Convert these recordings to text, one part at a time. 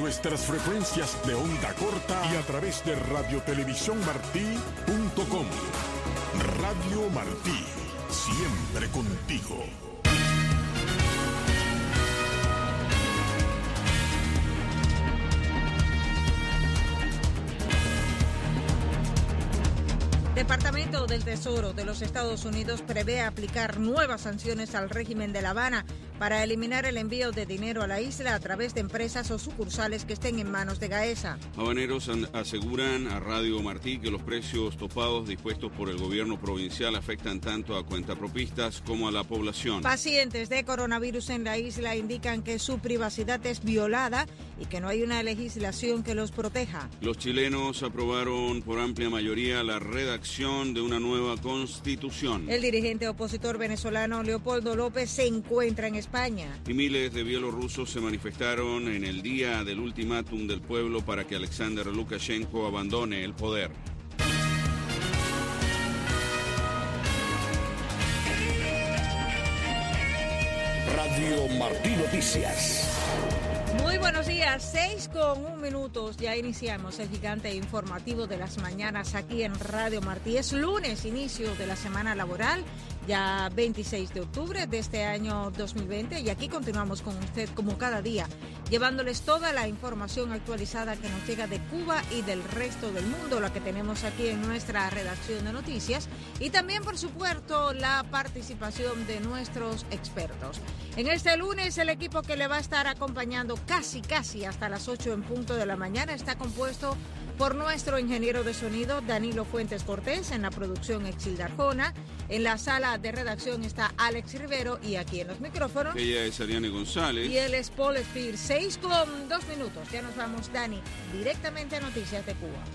nuestras frecuencias de onda corta y a través de radiotelevisiónmartí.com. Radio Martí, siempre contigo. Departamento del Tesoro de los Estados Unidos prevé aplicar nuevas sanciones al régimen de La Habana para eliminar el envío de dinero a la isla a través de empresas o sucursales que estén en manos de Gaesa. Habaneros aseguran a Radio Martí que los precios topados dispuestos por el gobierno provincial afectan tanto a cuentapropistas como a la población. Pacientes de coronavirus en la isla indican que su privacidad es violada y que no hay una legislación que los proteja. Los chilenos aprobaron por amplia mayoría la redacción de una nueva constitución. El dirigente opositor venezolano Leopoldo López se encuentra en España. Y miles de bielorrusos se manifestaron en el día del ultimátum del pueblo para que Alexander Lukashenko abandone el poder. Radio Martí Noticias. Muy buenos días, 6:01. Ya iniciamos el gigante informativo de las mañanas aquí en Radio Martí. Es lunes, inicio de la semana laboral, ya 26 de octubre de este año 2020, y aquí continuamos con usted como cada día, llevándoles toda la información actualizada que nos llega de Cuba y del resto del mundo, la que tenemos aquí en nuestra redacción de noticias, y también, por supuesto, la participación de nuestros expertos. En este lunes, el equipo que le va a estar acompañando casi hasta las 8 en punto de la mañana está compuesto por nuestro ingeniero de sonido Danilo Fuentes Cortés, en la producción Exilda Arjona, en la sala de redacción está Alex Rivero, y aquí en los micrófonos ella es Ariane González y él es Paul Spear. 6:02. Ya nos vamos, Dani, directamente a Noticias de Cuba.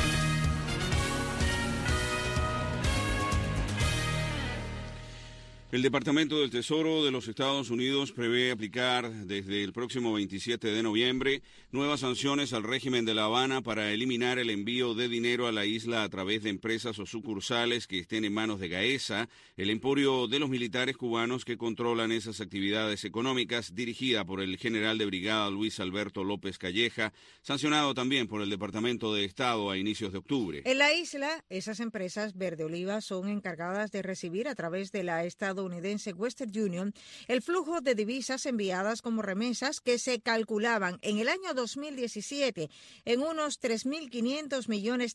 El Departamento del Tesoro de los Estados Unidos prevé aplicar desde el próximo 27 de noviembre nuevas sanciones al régimen de La Habana para eliminar el envío de dinero a la isla a través de empresas o sucursales que estén en manos de Gaesa, el emporio de los militares cubanos que controlan esas actividades económicas, dirigida por el general de brigada Luis Alberto López Calleja, sancionado también por el Departamento de Estado a inicios de octubre. En la isla, esas empresas verde oliva son encargadas de recibir a través de la estadounidense Western Union el flujo de divisas enviadas como remesas, que se calculaban en el año 2017 en unos $3.500 millones,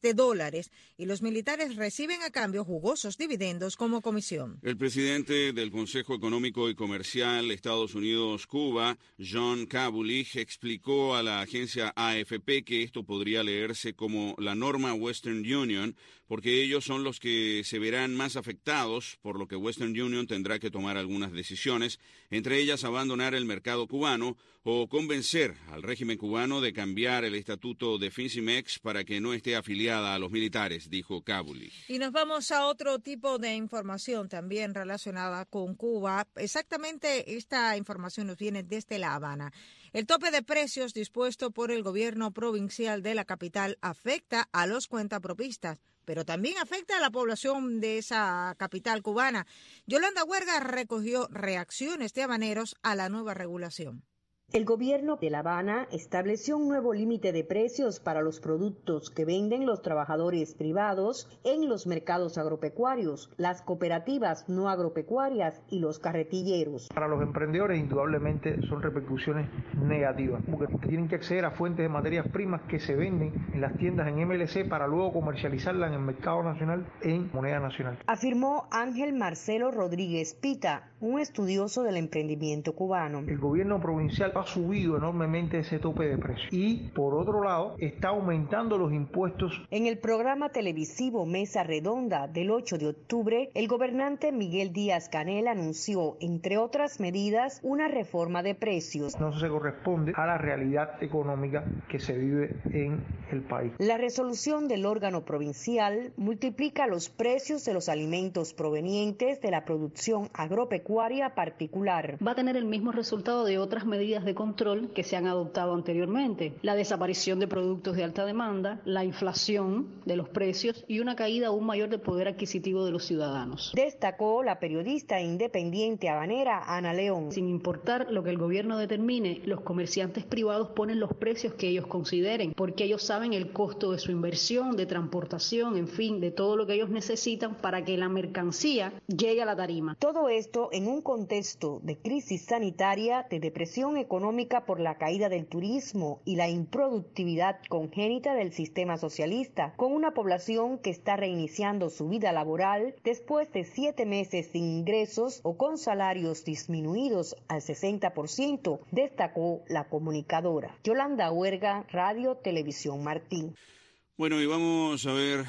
y los militares reciben a cambio jugosos dividendos como comisión. El presidente del Consejo Económico y Comercial Estados Unidos-Cuba, John Kabulich, explicó a la agencia AFP que esto podría leerse como la norma Western Union, porque ellos son los que se verán más afectados, por lo que Western Union tendrá que tomar algunas decisiones, entre ellas abandonar el mercado cubano o convencer al régimen cubano de cambiar el estatuto de Fincimex para que no esté afiliada a los militares, dijo Kabulich. Y nos vamos a otro tipo de información también relacionada con Cuba. Exactamente, esta información nos viene desde La Habana. El tope de precios dispuesto por el gobierno provincial de la capital afecta a los cuentapropistas, pero también afecta a la población de esa capital cubana. Yolanda Huerga recogió reacciones de habaneros a la nueva regulación. El gobierno de La Habana estableció un nuevo límite de precios para los productos que venden los trabajadores privados en los mercados agropecuarios, las cooperativas no agropecuarias y los carretilleros. Para los emprendedores indudablemente son repercusiones negativas, porque tienen que acceder a fuentes de materias primas que se venden en las tiendas en MLC para luego comercializarlas en el mercado nacional en moneda nacional. Afirmó Ángel Marcelo Rodríguez Pita, un estudioso del emprendimiento cubano. El gobierno provincial ha subido enormemente ese tope de precios y, por otro lado, está aumentando los impuestos. En el programa televisivo Mesa Redonda del 8 de octubre, el gobernante Miguel Díaz-Canel anunció, entre otras medidas, una reforma de precios. No se corresponde a la realidad económica que se vive en el país. La resolución del órgano provincial multiplica los precios de los alimentos provenientes de la producción agropecuaria particular. Va a tener el mismo resultado de otras medidas medidas de control que se han adoptado anteriormente. La desaparición de productos de alta demanda, la inflación de los precios y una caída aún mayor del poder adquisitivo de los ciudadanos. Destacó la periodista independiente habanera Ana León. Sin importar lo que el gobierno determine, los comerciantes privados ponen los precios que ellos consideren, porque ellos saben el costo de su inversión, de transportación, en fin, de todo lo que ellos necesitan para que la mercancía llegue a la tarima. Todo esto en un contexto de crisis sanitaria, de depresión económica por la caída del turismo y la improductividad congénita del sistema socialista, con una población que está reiniciando su vida laboral después de 7 meses sin ingresos o con salarios disminuidos al 60%, destacó la comunicadora. Yolanda Huerga, Radio Televisión Martín. Bueno, y vamos a ver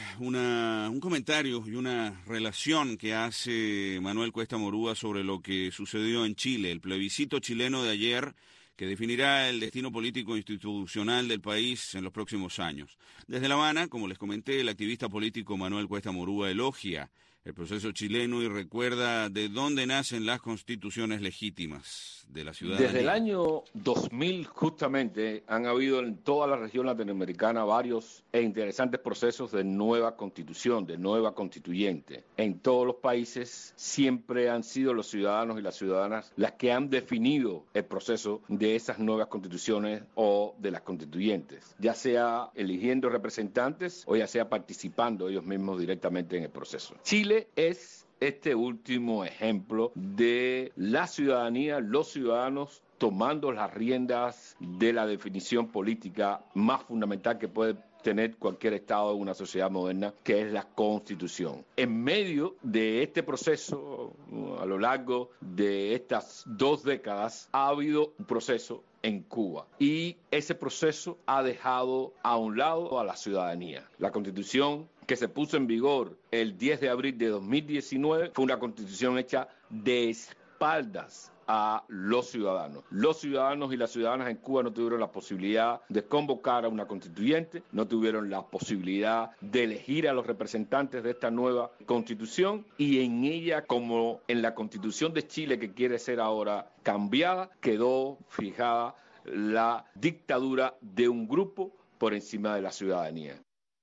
un comentario y una relación que hace Manuel Cuesta Morúa sobre lo que sucedió en Chile, el plebiscito chileno de ayer, que definirá el destino político e institucional del país en los próximos años. Desde La Habana, como les comenté, el activista político Manuel Cuesta Morúa elogia el proceso chileno y recuerda de dónde nacen las constituciones legítimas de la ciudadanía. Desde el año 2000, justamente, han habido en toda la región latinoamericana varios e interesantes procesos de nueva constitución, de nueva constituyente. En todos los países siempre han sido los ciudadanos y las ciudadanas las que han definido el proceso de esas nuevas constituciones o de las constituyentes, ya sea eligiendo representantes o ya sea participando ellos mismos directamente en el proceso. Chile es este último ejemplo de la ciudadanía, los ciudadanos tomando las riendas de la definición política más fundamental que puede tener cualquier Estado en una sociedad moderna, que es la Constitución. En medio de este proceso, a lo largo de estas 2 décadas, ha habido un proceso en Cuba y ese proceso ha dejado a un lado a la ciudadanía. La Constitución que se puso en vigor el 10 de abril de 2019 fue una Constitución hecha de espaldas a los ciudadanos. Los ciudadanos y las ciudadanas en Cuba no tuvieron la posibilidad de convocar a una constituyente, no tuvieron la posibilidad de elegir a los representantes de esta nueva constitución y en ella, como en la Constitución de Chile que quiere ser ahora cambiada, quedó fijada la dictadura de un grupo por encima de la ciudadanía.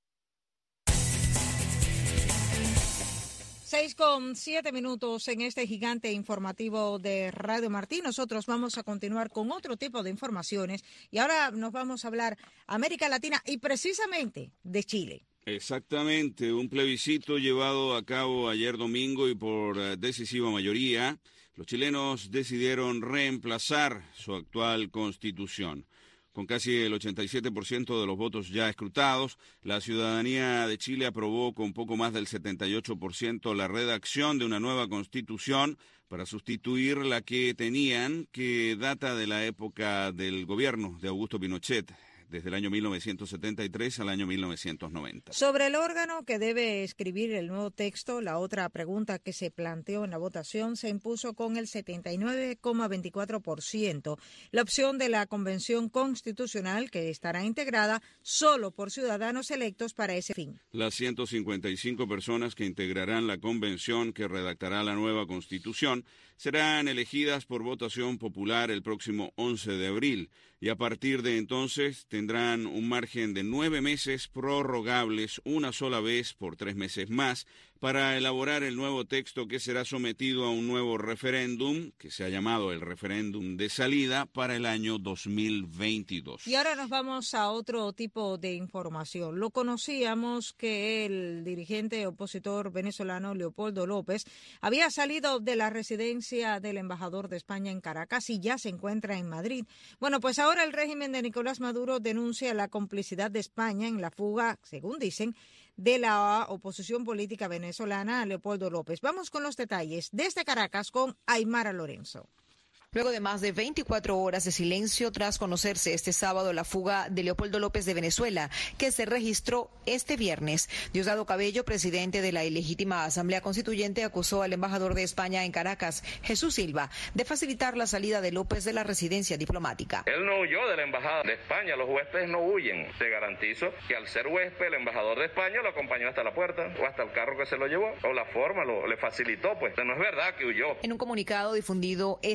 6:07 en este gigante informativo de Radio Martín. Nosotros vamos a continuar con otro tipo de informaciones y ahora nos vamos a hablar América Latina y precisamente de Chile. Exactamente, un plebiscito llevado a cabo ayer domingo y por decisiva mayoría, los chilenos decidieron reemplazar su actual constitución. Con casi el 87% de los votos ya escrutados, la ciudadanía de Chile aprobó con poco más del 78% la redacción de una nueva constitución para sustituir la que tenían, que data de la época del gobierno de Augusto Pinochet, desde el año 1973 al año 1990. Sobre el órgano que debe escribir el nuevo texto, la otra pregunta que se planteó en la votación se impuso con el 79,24%. La opción de la Convención Constitucional, que estará integrada solo por ciudadanos electos para ese fin. Las 155 personas que integrarán la convención que redactará la nueva Constitución serán elegidas por votación popular el próximo 11 de abril y a partir de entonces tendrán un margen de 9 meses prorrogables una sola vez por 3 meses más para elaborar el nuevo texto que será sometido a un nuevo referéndum, que se ha llamado el referéndum de salida, para el año 2022. Y ahora nos vamos a otro tipo de información. Lo conocíamos que el dirigente opositor venezolano Leopoldo López había salido de la residencia del embajador de España en Caracas y ya se encuentra en Madrid. Bueno, pues ahora el régimen de Nicolás Maduro denuncia la complicidad de España en la fuga, según dicen, de la oposición política venezolana Leopoldo López. Vamos con los detalles desde Caracas con Aymara Lorenzo. Luego de más de 24 horas de silencio tras conocerse este sábado la fuga de Leopoldo López de Venezuela, que se registró este viernes, Diosdado Cabello, presidente de la ilegítima Asamblea Constituyente, acusó al embajador de España en Caracas, Jesús Silva, de facilitar la salida de López de la residencia diplomática. Él no huyó de la embajada de España, los huéspedes no huyen. Te garantizo que al ser huésped, el embajador de España lo acompañó hasta la puerta o hasta el carro que se lo llevó, o la forma le facilitó, pues. No es verdad que huyó. En un comunicado difundido este domingo,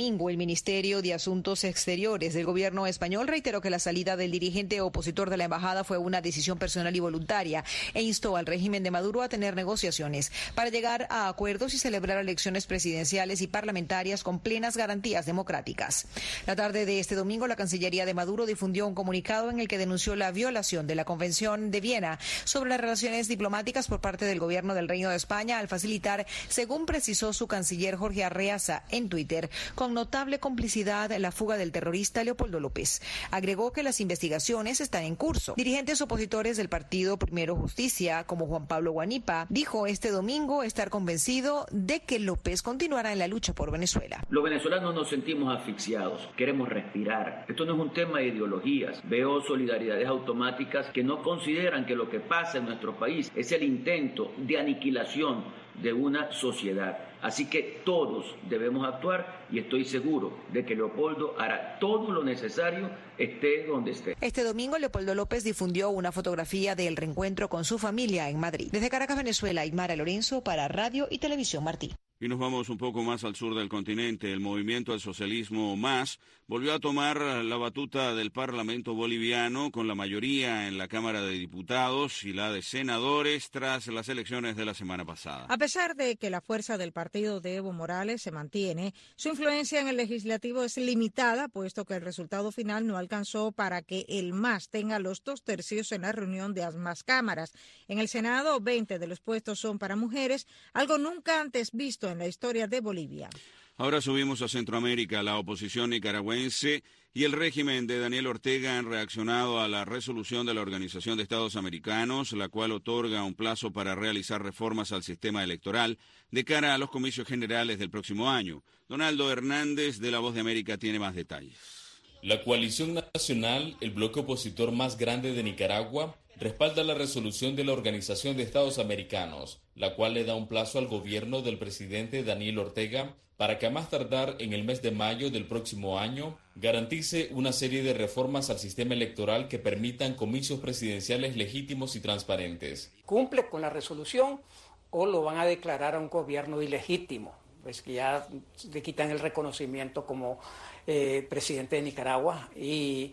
domingo, el Ministerio de Asuntos Exteriores del gobierno español reiteró que la salida del dirigente opositor de la embajada fue una decisión personal y voluntaria e instó al régimen de Maduro a tener negociaciones para llegar a acuerdos y celebrar elecciones presidenciales y parlamentarias con plenas garantías democráticas. La tarde de este domingo, la Cancillería de Maduro difundió un comunicado en el que denunció la violación de la Convención de Viena sobre las relaciones diplomáticas por parte del gobierno del Reino de España al facilitar, según precisó su canciller Jorge Arreaza en Twitter, con notable complicidad la fuga del terrorista Leopoldo López. Agregó que las investigaciones están en curso. Dirigentes opositores del partido Primero Justicia, como Juan Pablo Guanipa, dijo este domingo estar convencido de que López continuará en la lucha por Venezuela. Los venezolanos nos sentimos asfixiados, queremos respirar. Esto no es un tema de ideologías. Veo solidaridades automáticas que no consideran que lo que pasa en nuestro país es el intento de aniquilación de una sociedad. Así que todos debemos actuar y estoy seguro de que Leopoldo hará todo lo necesario, esté donde esté. Este domingo, Leopoldo López difundió una fotografía del reencuentro con su familia en Madrid. Desde Caracas, Venezuela, Aymara Lorenzo para Radio y Televisión Martí. Y nos vamos un poco más al sur del continente. El movimiento al socialismo MAS volvió a tomar la batuta del Parlamento boliviano con la mayoría en la Cámara de Diputados y la de senadores tras las elecciones de la semana pasada. A pesar de que la fuerza del partido de Evo Morales se mantiene, su influencia en el legislativo es limitada, puesto que el resultado final no alcanzó para que el MAS tenga los 2/3 en la reunión de ambas cámaras. En el Senado, 20 de los puestos son para mujeres, algo nunca antes visto en la historia de Bolivia. Ahora subimos a Centroamérica. La oposición nicaragüense y el régimen de Daniel Ortega han reaccionado a la resolución de la Organización de Estados Americanos, la cual otorga un plazo para realizar reformas al sistema electoral de cara a los comicios generales del próximo año. Donaldo Hernández, de La Voz de América, tiene más detalles. La coalición nacional, el bloque opositor más grande de Nicaragua, respalda la resolución de la Organización de Estados Americanos, la cual le da un plazo al gobierno del presidente Daniel Ortega para que a más tardar en el mes de mayo del próximo año garantice una serie de reformas al sistema electoral que permitan comicios presidenciales legítimos y transparentes. ¿Cumple con la resolución o lo van a declarar a un gobierno ilegítimo? Pues que ya le quitan el reconocimiento como presidente de Nicaragua y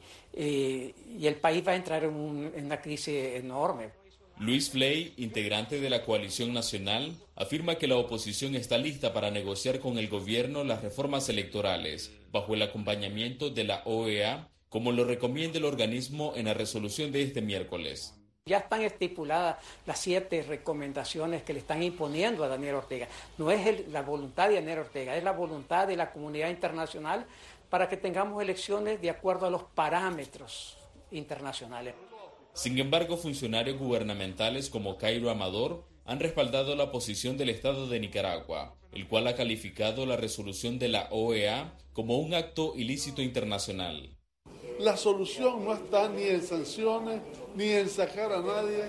el país va a entrar en una crisis enorme. Luis Fley, integrante de la coalición nacional, afirma que la oposición está lista para negociar con el gobierno las reformas electorales, bajo el acompañamiento de la OEA, como lo recomienda el organismo en la resolución de este miércoles. Ya están estipuladas las 7 recomendaciones que le están imponiendo a Daniel Ortega. No es la voluntad de Daniel Ortega, es la voluntad de la comunidad internacional para que tengamos elecciones de acuerdo a los parámetros internacionales. Sin embargo, funcionarios gubernamentales como Cairo Amador han respaldado la posición del Estado de Nicaragua, el cual ha calificado la resolución de la OEA como un acto ilícito internacional. La solución no está ni en sanciones, ni en sacar a nadie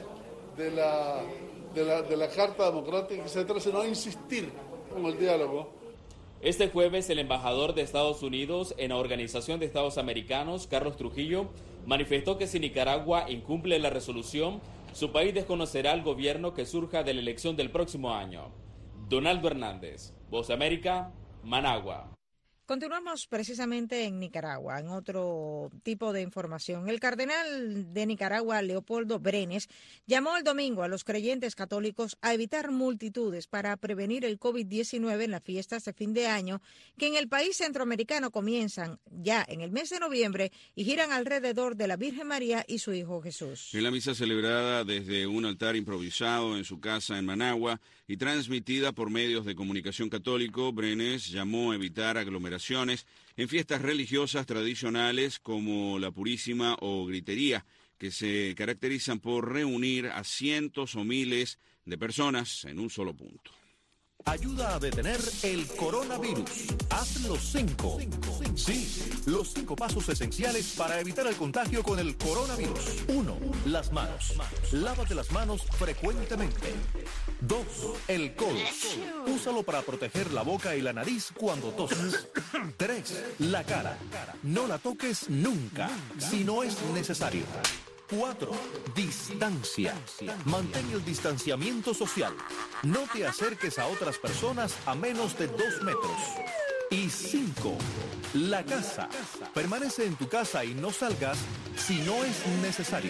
de la Carta Democrática, etc., sino en insistir con el diálogo. Este jueves, el embajador de Estados Unidos en la Organización de Estados Americanos, Carlos Trujillo, manifestó que si Nicaragua incumple la resolución, su país desconocerá al gobierno que surja de la elección del próximo año. Donaldo Hernández, Voz de América, Managua. Continuamos precisamente en Nicaragua, en otro tipo de información. El cardenal de Nicaragua, Leopoldo Brenes, llamó el domingo a los creyentes católicos a evitar multitudes para prevenir el COVID-19 en las fiestas de fin de año que en el país centroamericano comienzan ya en el mes de noviembre y giran alrededor de la Virgen María y su Hijo Jesús. En la misa celebrada desde un altar improvisado en su casa en Managua y transmitida por medios de comunicación católico, Brenes llamó a evitar aglomeraciones en fiestas religiosas tradicionales como la Purísima o Gritería, que se caracterizan por reunir a cientos o miles de personas en un solo punto. Ayuda a detener el coronavirus. Haz los 5. Sí, los 5 pasos esenciales para evitar el contagio con el coronavirus. 1. Las manos. Lávate las manos frecuentemente. 2. El codo. Úsalo para proteger la boca y la nariz cuando toses. 3. La cara. No la toques nunca, si no es necesario. 4. Distancia. Mantén el distanciamiento social. No te acerques a otras personas a menos de 2 metros. Y 5. La casa. Permanece en tu casa y no salgas si no es necesario.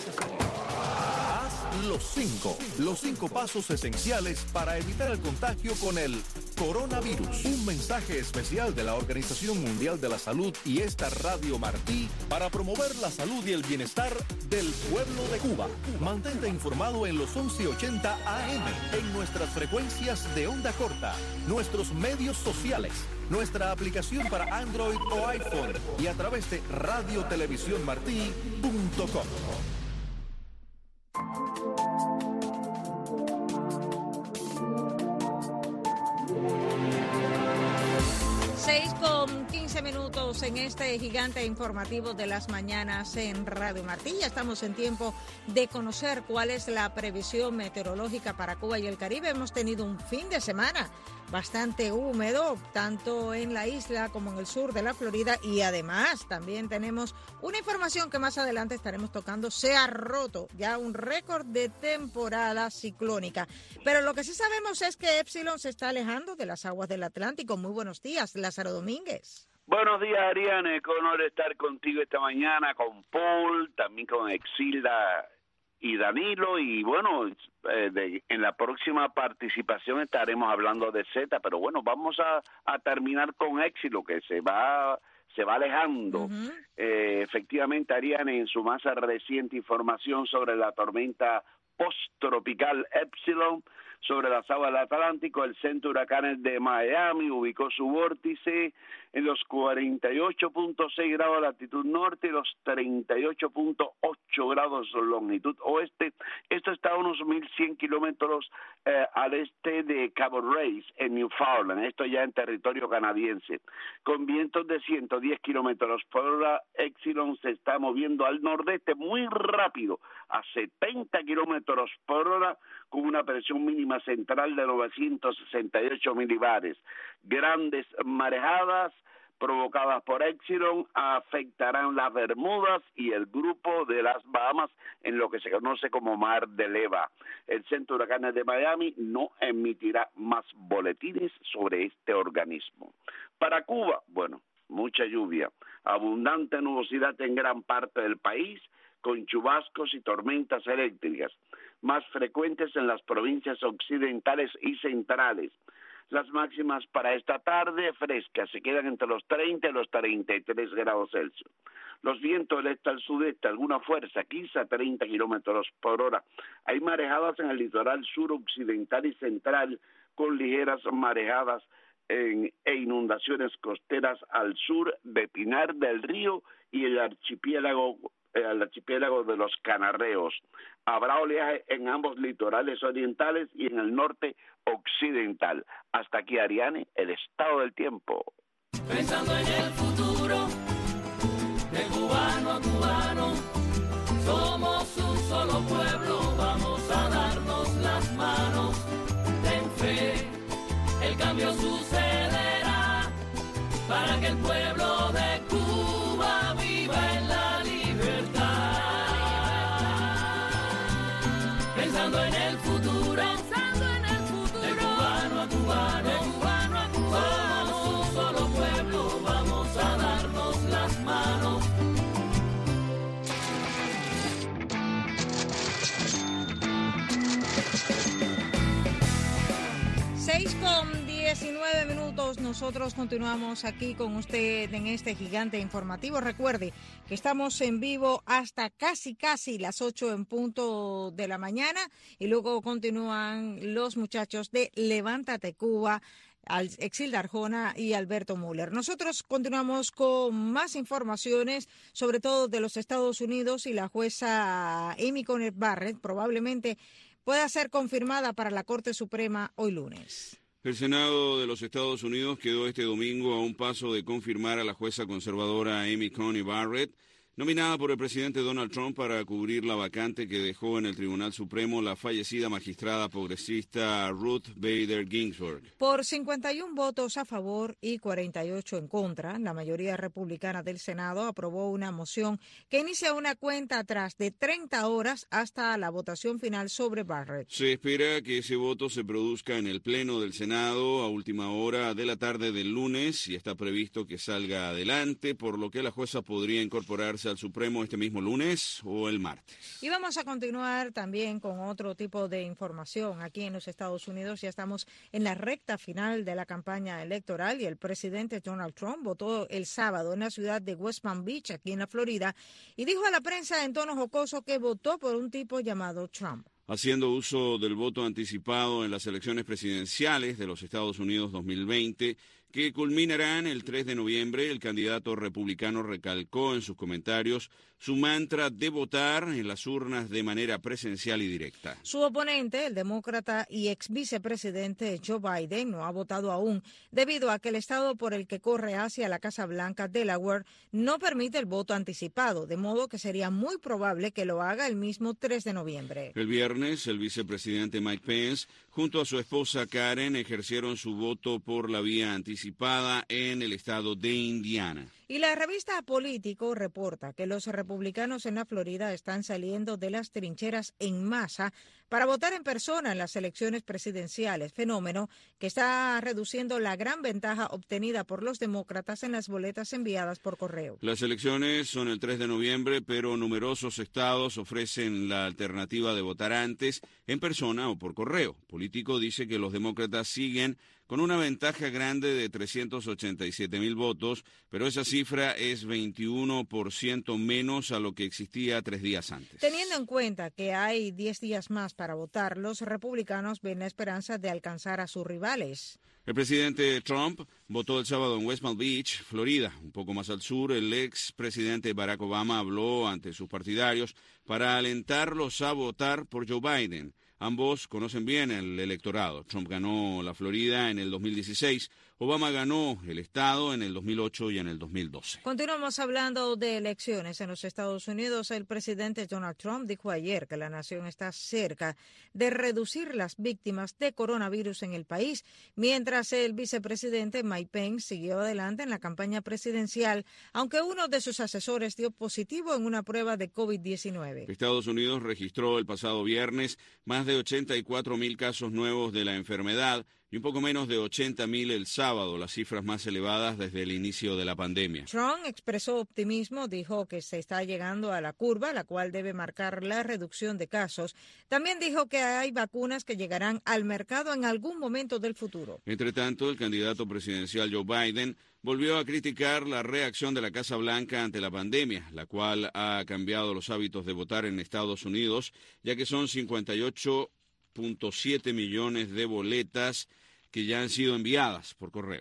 Haz los 5 pasos esenciales para evitar el contagio con el coronavirus. Un mensaje especial de la Organización Mundial de la Salud y esta Radio Martí para promover la salud y el bienestar del pueblo de Cuba. Mantente informado en los 1180 AM, en nuestras frecuencias de onda corta, nuestros medios sociales, nuestra aplicación para Android o iPhone y a través de radiotelevisiónmartí.com. Con 15 minutos en este gigante informativo de las mañanas en Radio Martí. Ya estamos en tiempo de conocer cuál es la previsión meteorológica para Cuba y el Caribe. Hemos tenido un fin de semana bastante húmedo, tanto en la isla como en el sur de la Florida, y además también tenemos una información que más adelante estaremos tocando. Se ha roto ya un récord de temporada ciclónica, pero lo que sí sabemos es que Epsilon se está alejando de las aguas del Atlántico. Muy buenos días, Lázaro Domínguez. Buenos días, Ariane, qué honor estar contigo esta mañana, con Paul, también con Exilda y Danilo, y bueno, en la próxima participación estaremos hablando de Z, pero bueno, vamos a terminar con Éxito, que se va alejando. Efectivamente, Ariane, en su más reciente información sobre la tormenta post-tropical Epsilon sobre las aguas del Atlántico, el Centro de Huracanes de Miami ubicó su vórtice en los 48.6 grados de latitud norte y los 38.8 grados de longitud oeste. Esto está a unos 1.100 kilómetros al este de Cabo Reyes, en Newfoundland, esto ya en territorio canadiense. Con vientos de 110 kilómetros por hora, Epsilon se está moviendo al nordeste muy rápido, a 70 kilómetros por hora, con una presión mínima central de 968 milibares. Grandes marejadas provocadas por Epsilon afectarán las Bermudas y el grupo de las Bahamas en lo que se conoce como Mar de Leva. El Centro de Huracanes de Miami no emitirá más boletines sobre este organismo. Para Cuba, bueno, mucha lluvia, abundante nubosidad en gran parte del país, con chubascos y tormentas eléctricas, más frecuentes en las provincias occidentales y centrales. Las máximas para esta tarde frescas se quedan entre los 30 y los 33 grados Celsius. Los vientos del este al sudeste, alguna fuerza, quizá 30 kilómetros por hora. Hay marejadas en el litoral sur occidental y central, con ligeras marejadas e inundaciones costeras al sur de Pinar del Río y el archipiélago de los Canarreos. Habrá oleaje en ambos litorales orientales y en el norte occidental. Hasta aquí, Ariane, el estado del tiempo. Pensando en el futuro, de cubano a cubano, somos un solo pueblo, vamos a darnos las manos. Ten fe, el cambio sucederá, para que el pueblo de Cuba viva en la pensando en el futuro, de cubano a cubano, somos un solo pueblo, vamos a darnos las manos. Con 19 minutos, nosotros continuamos aquí con usted en este gigante informativo. Recuerde que estamos en vivo hasta casi las 8 en punto de la mañana y luego continúan los muchachos de Levántate Cuba, Exilda Arjona y Alberto Müller. Nosotros continuamos con más informaciones, sobre todo de los Estados Unidos, y la jueza Amy Coney Barrett probablemente pueda ser confirmada para la Corte Suprema hoy lunes. El Senado de los Estados Unidos quedó este domingo a un paso de confirmar a la jueza conservadora Amy Coney Barrett. Nominada por el presidente Donald Trump para cubrir la vacante que dejó en el Tribunal Supremo la fallecida magistrada progresista Ruth Bader Ginsburg. Por 51 votos a favor y 48 en contra, la mayoría republicana del Senado aprobó una moción que inicia una cuenta atrás de 30 horas hasta la votación final sobre Barrett. Se espera que ese voto se produzca en el Pleno del Senado a última hora de la tarde del lunes y está previsto que salga adelante, por lo que la jueza podría incorporarse al Supremo este mismo lunes o el martes. Y vamos a continuar también con otro tipo de información. Aquí en los Estados Unidos ya estamos en la recta final de la campaña electoral y el presidente Donald Trump votó el sábado en la ciudad de West Palm Beach, aquí en la Florida, y dijo a la prensa en tono jocoso que votó por un tipo llamado Trump. Haciendo uso del voto anticipado en las elecciones presidenciales de los Estados Unidos 2020, que culminarán el 3 de noviembre, el candidato republicano recalcó en sus comentarios su mantra de votar en las urnas de manera presencial y directa. Su oponente, el demócrata y ex vicepresidente Joe Biden, no ha votado aún debido a que el estado por el que corre hacia la Casa Blanca, Delaware, no permite el voto anticipado, de modo que sería muy probable que lo haga el mismo 3 de noviembre. El viernes, el vicepresidente Mike Pence, junto a su esposa Karen, ejercieron su voto por la vía anticipada en el estado de Indiana. Y la revista Político reporta que los republicanos en la Florida están saliendo de las trincheras en masa para votar en persona en las elecciones presidenciales, fenómeno que está reduciendo la gran ventaja obtenida por los demócratas en las boletas enviadas por correo. Las elecciones son el 3 de noviembre, pero numerosos estados ofrecen la alternativa de votar antes, en persona o por correo. Político dice que los demócratas siguen con una ventaja grande de 387,000 votos, pero esa cifra es 21% menos a lo que existía 3 días antes. Teniendo en cuenta que hay 10 días más para votar, los republicanos ven la esperanza de alcanzar a sus rivales. El presidente Trump votó el sábado en West Palm Beach, Florida. Un poco más al sur, el expresidente Barack Obama habló ante sus partidarios para alentarlos a votar por Joe Biden. Ambos conocen bien el electorado. Trump ganó la Florida en el 2016, Obama ganó el estado en el 2008 y en el 2012. Continuamos hablando de elecciones en los Estados Unidos. El presidente Donald Trump dijo ayer que la nación está cerca de reducir las víctimas de coronavirus en el país, mientras el vicepresidente Mike Pence siguió adelante en la campaña presidencial, aunque uno de sus asesores dio positivo en una prueba de COVID-19. Estados Unidos registró el pasado viernes más de 84,000 casos nuevos de la enfermedad y un poco menos de 80,000 el sábado, las cifras más elevadas desde el inicio de la pandemia. Trump expresó optimismo, dijo que se está llegando a la curva, la cual debe marcar la reducción de casos. También dijo que hay vacunas que llegarán al mercado en algún momento del futuro. Entre tanto, el candidato presidencial Joe Biden volvió a criticar la reacción de la Casa Blanca ante la pandemia, la cual ha cambiado los hábitos de votar en Estados Unidos, ya que son 58,7 millones de boletas que ya han sido enviadas por correo.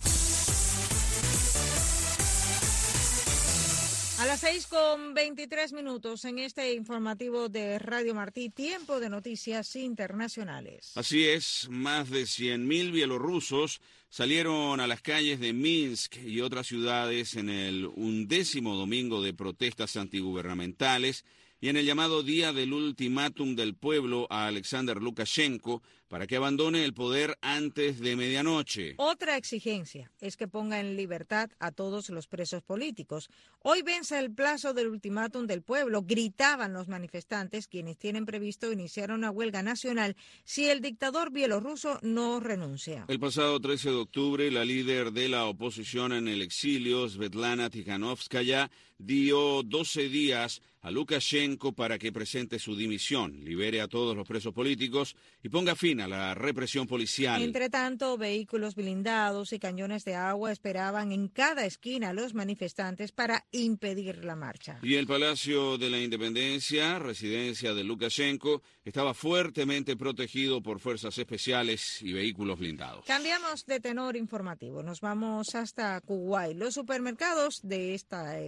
A las 6:23 en este informativo de Radio Martí, tiempo de noticias internacionales. Así es, más de 100,000 bielorrusos salieron a las calles de Minsk y otras ciudades en el 11º domingo de protestas antigubernamentales y en el llamado Día del Ultimátum del Pueblo a Alexander Lukashenko para que abandone el poder antes de medianoche. Otra exigencia es que ponga en libertad a todos los presos políticos. Hoy vence el plazo del ultimátum del pueblo, gritaban los manifestantes, quienes tienen previsto iniciar una huelga nacional si el dictador bielorruso no renuncia. El pasado 13 de octubre, la líder de la oposición en el exilio, Svetlana Tikhanovskaya, dio 12 días a Lukashenko para que presente su dimisión, libere a todos los presos políticos y ponga fin a la represión policial. Entre tanto, vehículos blindados y cañones de agua esperaban en cada esquina a los manifestantes para impedir la marcha. Y el Palacio de la Independencia, residencia de Lukashenko, estaba fuertemente protegido por fuerzas especiales y vehículos blindados. Cambiamos de tenor informativo, nos vamos hasta Kuwait. Los supermercados de este país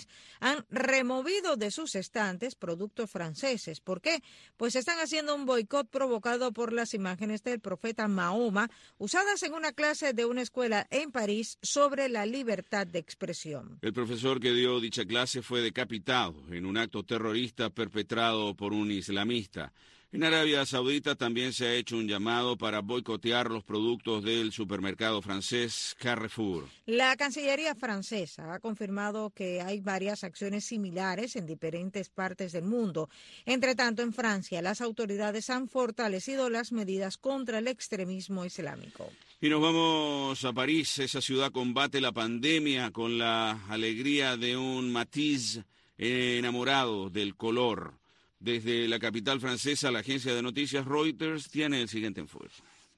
almacenes han removido de sus estantes productos franceses. ¿Por qué? Pues están haciendo un boicot provocado por las imágenes del profeta Mahoma usadas en una clase de una escuela en París sobre la libertad de expresión. El profesor que dio dicha clase fue decapitado en un acto terrorista perpetrado por un islamista. En Arabia Saudita también se ha hecho un llamado para boicotear los productos del supermercado francés Carrefour. La Cancillería francesa ha confirmado que hay varias acciones similares en diferentes partes del mundo. Entre tanto, en Francia, las autoridades han fortalecido las medidas contra el extremismo islámico. Y nos vamos a París. Esa ciudad combate la pandemia con la alegría de un matiz enamorado del color. Desde la capital francesa, la agencia de noticias Reuters tiene el siguiente enfoque.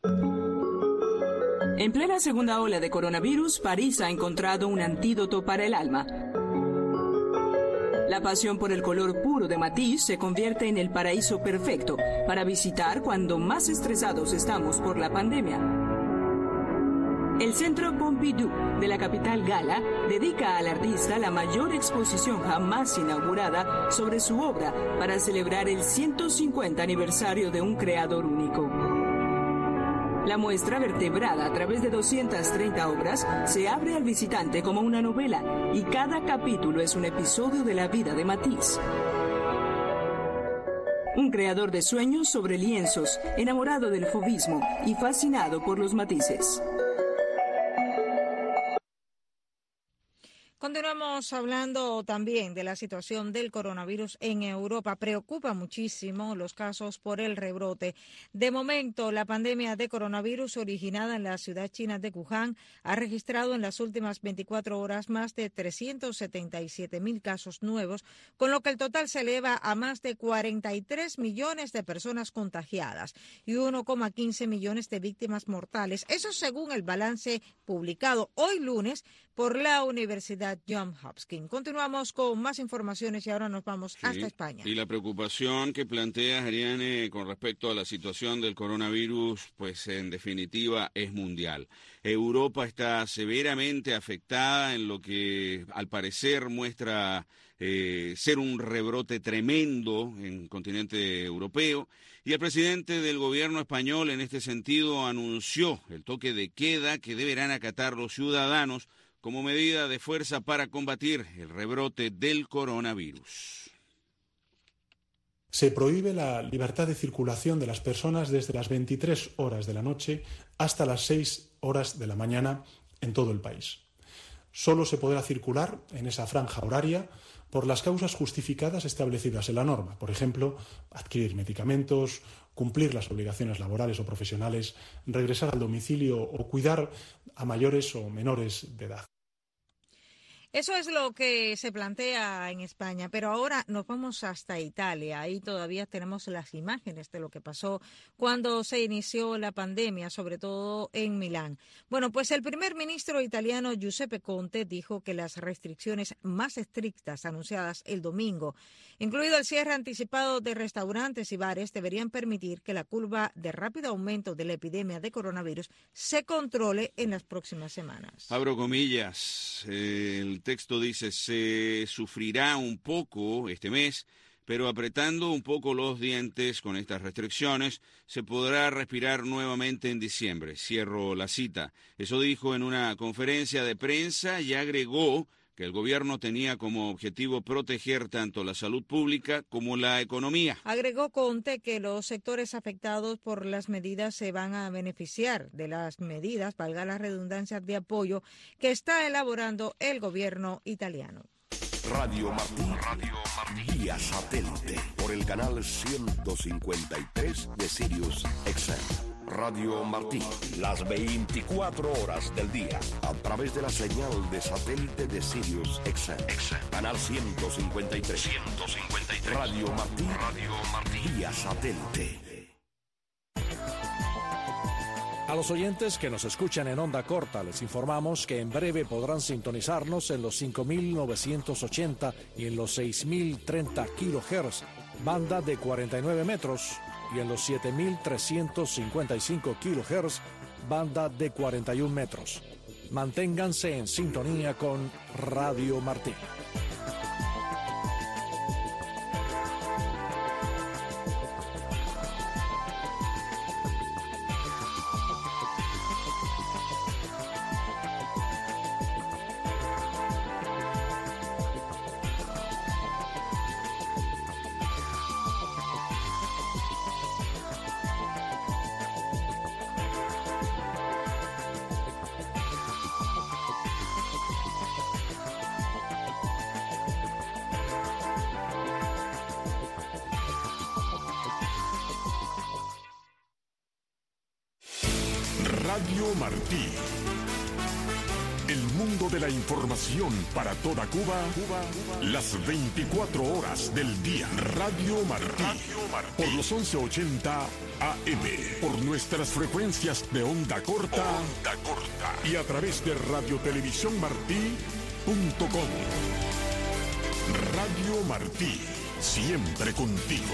En plena segunda ola de coronavirus, París ha encontrado un antídoto para el alma. La pasión por el color puro de Matisse se convierte en el paraíso perfecto para visitar cuando más estresados estamos por la pandemia. El Centro Pompidou de la capital gala dedica al artista la mayor exposición jamás inaugurada sobre su obra para celebrar el 150 aniversario de un creador único. La muestra, vertebrada a través de 230 obras, se abre al visitante como una novela y cada capítulo es un episodio de la vida de Matisse. Un creador de sueños sobre lienzos, enamorado del fauvismo y fascinado por los matices. Continuamos hablando también de la situación del coronavirus en Europa. Preocupa muchísimo los casos por el rebrote. De momento, la pandemia de coronavirus originada en la ciudad china de Wuhan ha registrado en las últimas 24 horas más de 377.000 casos nuevos, con lo que el total se eleva a más de 43 millones de personas contagiadas y 1,15 millones de víctimas mortales. Eso según el balance publicado hoy lunes por la Universidad Johns Hopkins. Continuamos con más informaciones y ahora nos vamos hasta España. Y la preocupación que plantea Ariane con respecto a la situación del coronavirus, pues en definitiva es mundial. Europa está severamente afectada en lo que al parecer muestra ser un rebrote tremendo en el continente europeo. Y el presidente del gobierno español en este sentido anunció el toque de queda que deberán acatar los ciudadanos como medida de fuerza para combatir el rebrote del coronavirus. Se prohíbe la libertad de circulación de las personas desde las 23 horas de la noche hasta las 6 horas de la mañana en todo el país. Solo se podrá circular en esa franja horaria por las causas justificadas establecidas en la norma, por ejemplo, adquirir medicamentos, cumplir las obligaciones laborales o profesionales, regresar al domicilio o cuidar a mayores o menores de edad. Eso es lo que se plantea en España, pero ahora nos vamos hasta Italia. Ahí todavía tenemos las imágenes de lo que pasó cuando se inició la pandemia, sobre todo en Milán. Bueno, pues el primer ministro italiano Giuseppe Conte dijo que las restricciones más estrictas anunciadas el domingo, incluido el cierre anticipado de restaurantes y bares, deberían permitir que la curva de rápido aumento de la epidemia de coronavirus se controle en las próximas semanas. Abro comillas, el texto dice, se sufrirá un poco este mes, pero apretando un poco los dientes con estas restricciones, se podrá respirar nuevamente en diciembre. Cierro la cita. Eso dijo en una conferencia de prensa y agregó que el gobierno tenía como objetivo proteger tanto la salud pública como la economía. Agregó Conte que los sectores afectados por las medidas se van a beneficiar de las medidas, valga la redundancia, de apoyo que está elaborando el gobierno italiano. Radio Martí, vía satélite, por el canal 153 de Sirius XM. Radio Martí, las 24 horas del día, a través de la señal de satélite de Sirius XM. Canal 153. Radio Martí, vía satélite. A los oyentes que nos escuchan en onda corta les informamos que en breve podrán sintonizarnos en los 5.980 y en los 6.030 kHz, banda de 49 metros, y en los 7.355 kHz, banda de 41 metros. Manténganse en sintonía con Radio Martí. Radio Martí. El mundo de la información para toda Cuba, las 24 horas del día. Radio Martí. Por los 1180 AM. Por nuestras frecuencias de onda corta. Y a través de radiotelevisiónmartí.com. Radio Martí. Siempre contigo.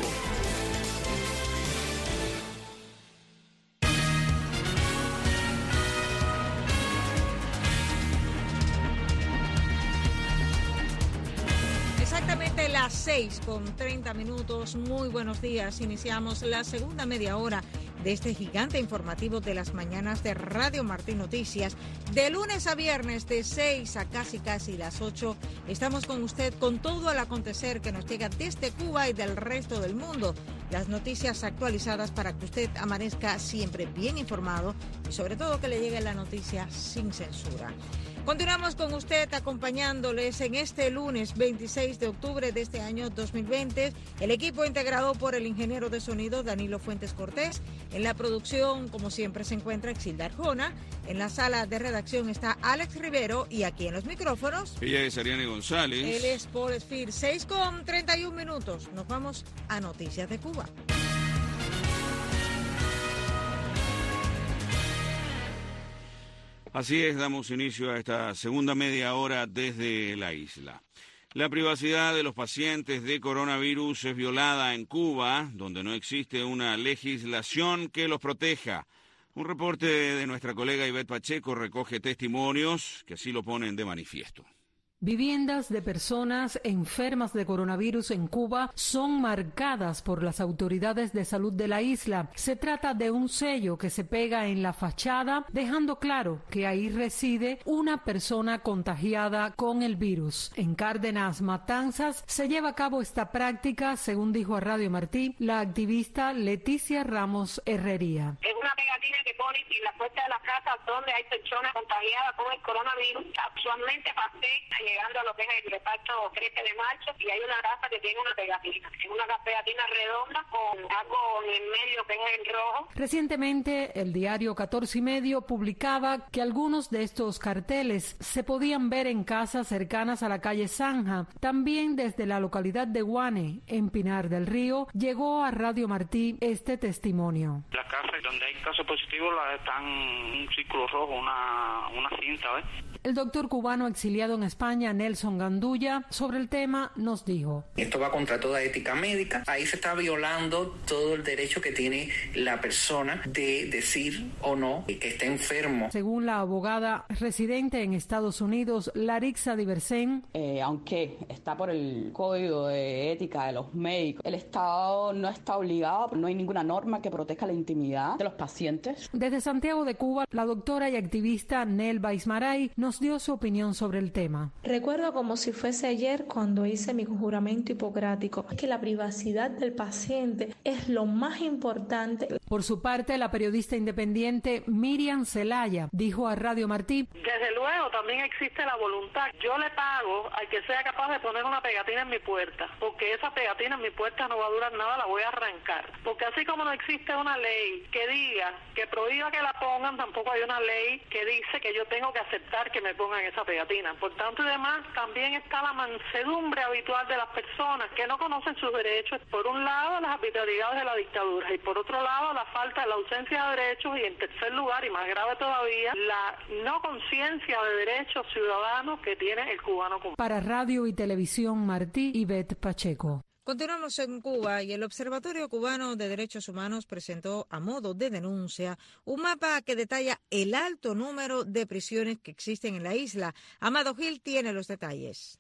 Exactamente las 6:30. Muy buenos días. Iniciamos la segunda media hora de este gigante informativo de las mañanas de Radio Martí Noticias. De lunes a viernes, de 6 a casi las 8, estamos con usted con todo el acontecer que nos llega desde Cuba y del resto del mundo. Las noticias actualizadas para que usted amanezca siempre bien informado y sobre todo que le llegue la noticia sin censura. Continuamos con usted acompañándoles en este lunes 26 de octubre de este año 2020. El equipo integrado por el ingeniero de sonido Danilo Fuentes Cortés. En la producción, como siempre, se encuentra Exilda Arjona. En la sala de redacción está Alex Rivero y aquí en los micrófonos. Ella es Ariane González. Él es Paul Sfir. 6:31. Nos vamos a Noticias de Cuba. Así es, damos inicio a esta segunda media hora desde la isla. La privacidad de los pacientes de coronavirus es violada en Cuba, donde no existe una legislación que los proteja. Un reporte de nuestra colega Ivette Pacheco recoge testimonios que así lo ponen de manifiesto. Viviendas de personas enfermas de coronavirus en Cuba son marcadas por las autoridades de salud de la isla. Se trata de un sello que se pega en la fachada, dejando claro que ahí reside una persona contagiada con el virus. En Cárdenas, Matanzas, se lleva a cabo esta práctica, según dijo a Radio Martí la activista Leticia Ramos Herrería. Es una pegatina que pone en la puerta de las casas donde hay personas contagiadas con el coronavirus. Actualmente pasé llegando a lo que es el reparto 13 de marzo y hay una casa que tiene una pegatina. Es una pegatina redonda con algo en el medio que es el rojo. Recientemente, el diario 14 y Medio publicaba que algunos de estos carteles se podían ver en casas cercanas a la calle Zanja. También desde la localidad de Guane, en Pinar del Río, llegó a Radio Martí este testimonio. Las casas donde hay casos positivos están un círculo rojo, una cinta, ¿ves? El doctor cubano exiliado en España, Nelson Gandulla, sobre el tema nos dijo: esto va contra toda ética médica. Ahí se está violando todo el derecho que tiene la persona de decir o no que está enfermo. Según la abogada residente en Estados Unidos, Larixa Diversen, aunque está por el código de ética de los médicos, el Estado no está obligado, no hay ninguna norma que proteja la intimidad de los pacientes. Desde Santiago de Cuba, la doctora y activista Nelva Ismaray nos dio su opinión sobre el tema. Recuerdo como si fuese ayer cuando hice mi juramento hipocrático, que la privacidad del paciente es lo más importante. Por su parte, la periodista independiente Miriam Zelaya dijo a Radio Martí: desde luego también existe la voluntad. Yo le pago al que sea capaz de poner una pegatina en mi puerta, porque esa pegatina en mi puerta no va a durar nada, la voy a arrancar. Porque así como no existe una ley que diga, que prohíba que la pongan, tampoco hay una ley que dice que yo tengo que aceptar que me pongan esa pegatina. Por tanto y demás, también está la mansedumbre habitual de las personas que no conocen sus derechos. Por un lado, las arbitrariedades de la dictadura y por otro lado, la falta, la ausencia de derechos y en tercer lugar, y más grave todavía, la no conciencia de derechos ciudadanos que tiene el cubano común. Para Radio y Televisión Martí, Ivette Pacheco. Continuamos en Cuba y el Observatorio Cubano de Derechos Humanos presentó a modo de denuncia un mapa que detalla el alto número de prisiones que existen en la isla. Amado Gil tiene los detalles.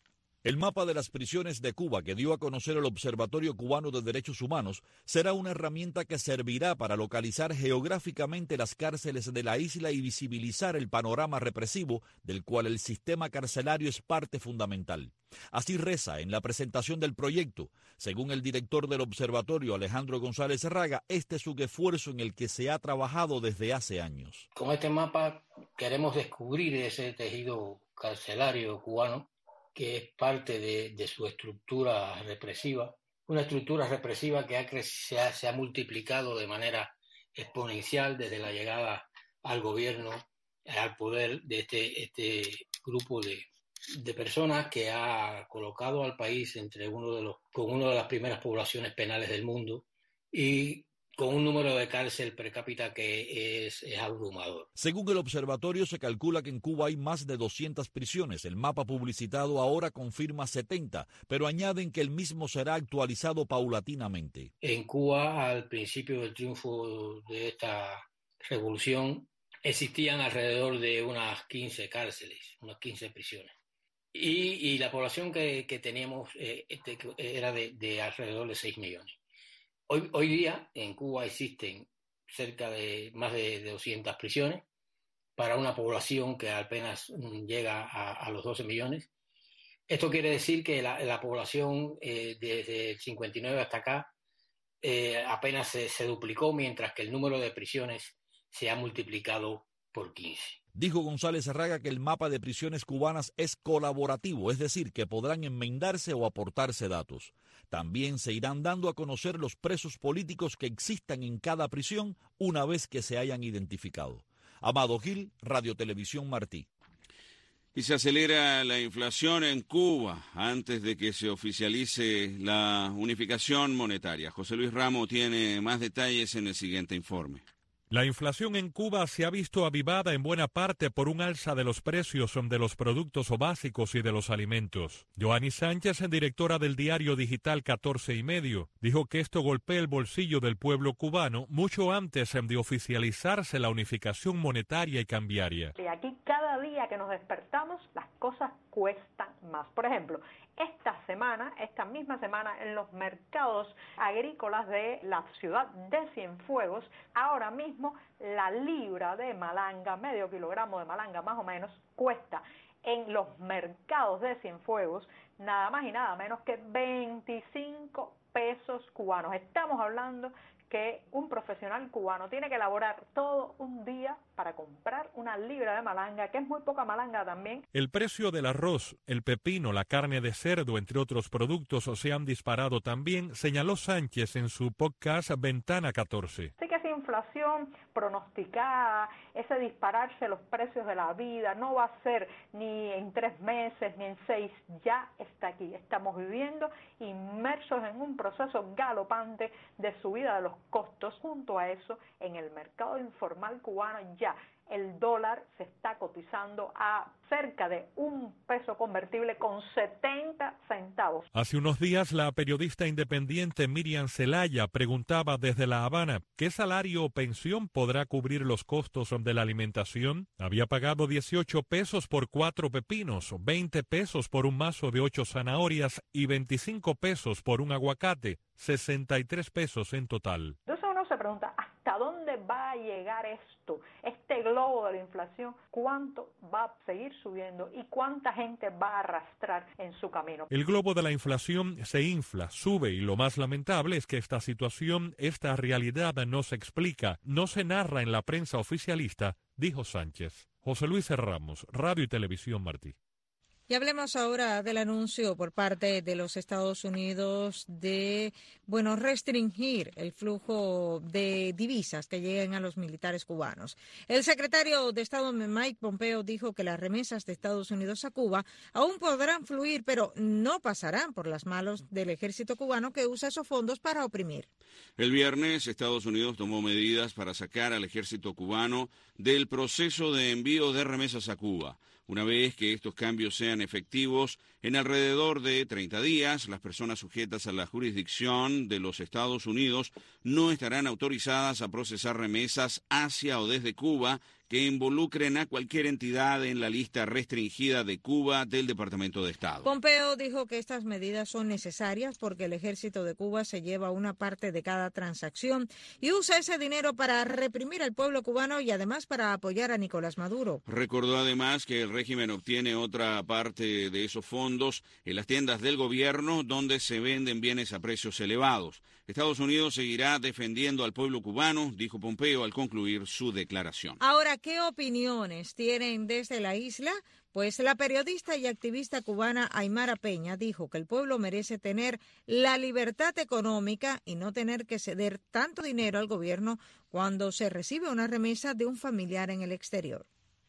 El mapa de las prisiones de Cuba que dio a conocer el Observatorio Cubano de Derechos Humanos será una herramienta que servirá para localizar geográficamente las cárceles de la isla y visibilizar el panorama represivo del cual el sistema carcelario es parte fundamental. Así reza en la presentación del proyecto. Según el director del observatorio, Alejandro González Serraga, este es un esfuerzo en el que se ha trabajado desde hace años. Con este mapa queremos descubrir ese tejido carcelario cubano que es parte de su estructura represiva, una estructura represiva que se ha multiplicado de manera exponencial desde la llegada al gobierno, al poder de este grupo de personas que ha colocado al país con una de las primeras poblaciones penales del mundo y con un número de cárcel per cápita que es abrumador. Según el observatorio, se calcula que en Cuba hay más de 200 prisiones. El mapa publicitado ahora confirma 70, pero añaden que el mismo será actualizado paulatinamente. En Cuba, al principio del triunfo de esta revolución, existían alrededor de unas 15 cárceles, unas 15 prisiones. Y la población que teníamos era de alrededor de 6 millones. Hoy día en Cuba existen cerca de más de 200 prisiones para una población que apenas llega a los 12 millones. Esto quiere decir que la población desde el 59 hasta acá apenas se duplicó, mientras que el número de prisiones se ha multiplicado por 15. Dijo González Arraga que el mapa de prisiones cubanas es colaborativo, es decir, que podrán enmendarse o aportarse datos. También se irán dando a conocer los presos políticos que existan en cada prisión una vez que se hayan identificado. Amado Gil, Radio Televisión Martí. Y se acelera la inflación en Cuba antes de que se oficialice la unificación monetaria. José Luis Ramos tiene más detalles en el siguiente informe. La inflación en Cuba se ha visto avivada en buena parte por un alza de los precios de los productos básicos y de los alimentos. Joanny Sánchez, directora del diario digital 14 y medio, dijo que esto golpea el bolsillo del pueblo cubano mucho antes de oficializarse la unificación monetaria y cambiaria. Y aquí cada día que nos despertamos las cosas cuestan más. Por ejemplo, esta misma semana, en los mercados agrícolas de la ciudad de Cienfuegos, ahora mismo la libra de malanga, medio kilogramo de malanga más o menos, cuesta en los mercados de Cienfuegos nada más y nada menos que 25 pesos cubanos. Estamos hablando que un profesional cubano tiene que elaborar todo un día para comprar una libra de malanga, que es muy poca malanga también. El precio del arroz, el pepino, la carne de cerdo, entre otros productos, se han disparado también, señaló Sánchez en su podcast Ventana 14. Así que esa inflación pronosticada, ese dispararse de los precios de la vida, no va a ser ni en 3 meses, ni en 6, ya está aquí. Estamos viviendo inmersos en un proceso galopante de subida de los costos. Junto a eso, en el mercado informal cubano ya el dólar se está cotizando a cerca de $1 convertible con 70 centavos. Hace unos días la periodista independiente Miriam Zelaya preguntaba desde La Habana ¿qué salario o pensión podrá cubrir los costos de la alimentación? Había pagado 18 pesos por 4 pepinos, 20 pesos por un mazo de 8 zanahorias y 25 pesos por un aguacate, 63 pesos en total. Entonces uno se pregunta, ¿hasta dónde va a llegar esto? Este globo de la inflación, ¿cuánto va a seguir subiendo y cuánta gente va a arrastrar en su camino? El globo de la inflación se infla, sube y lo más lamentable es que esta situación, esta realidad no se explica, no se narra en la prensa oficialista, dijo Sánchez. José Luis Ramos, Radio y Televisión Martí. Y hablemos ahora del anuncio por parte de los Estados Unidos de, restringir el flujo de divisas que lleguen a los militares cubanos. El secretario de Estado Mike Pompeo dijo que las remesas de Estados Unidos a Cuba aún podrán fluir, pero no pasarán por las manos del ejército cubano que usa esos fondos para oprimir. El viernes, Estados Unidos tomó medidas para sacar al ejército cubano del proceso de envío de remesas a Cuba. Una vez que estos cambios sean efectivos, en alrededor de 30 días, las personas sujetas a la jurisdicción de los Estados Unidos no estarán autorizadas a procesar remesas hacia o desde Cuba que involucren a cualquier entidad en la lista restringida de Cuba del Departamento de Estado. Pompeo dijo que estas medidas son necesarias porque el ejército de Cuba se lleva una parte de cada transacción y usa ese dinero para reprimir al pueblo cubano y además para apoyar a Nicolás Maduro. Recordó además que el régimen obtiene otra parte de esos fondos fondos en las tiendas del gobierno donde se venden bienes a precios elevados. Estados Unidos seguirá defendiendo al pueblo cubano, dijo Pompeo al concluir su declaración. Ahora, ¿qué opiniones tienen desde la isla? Pues la periodista y activista cubana Aymara Peña dijo que el pueblo merece tener la libertad económica y no tener que ceder tanto dinero al gobierno cuando se recibe una remesa de un familiar en el exterior.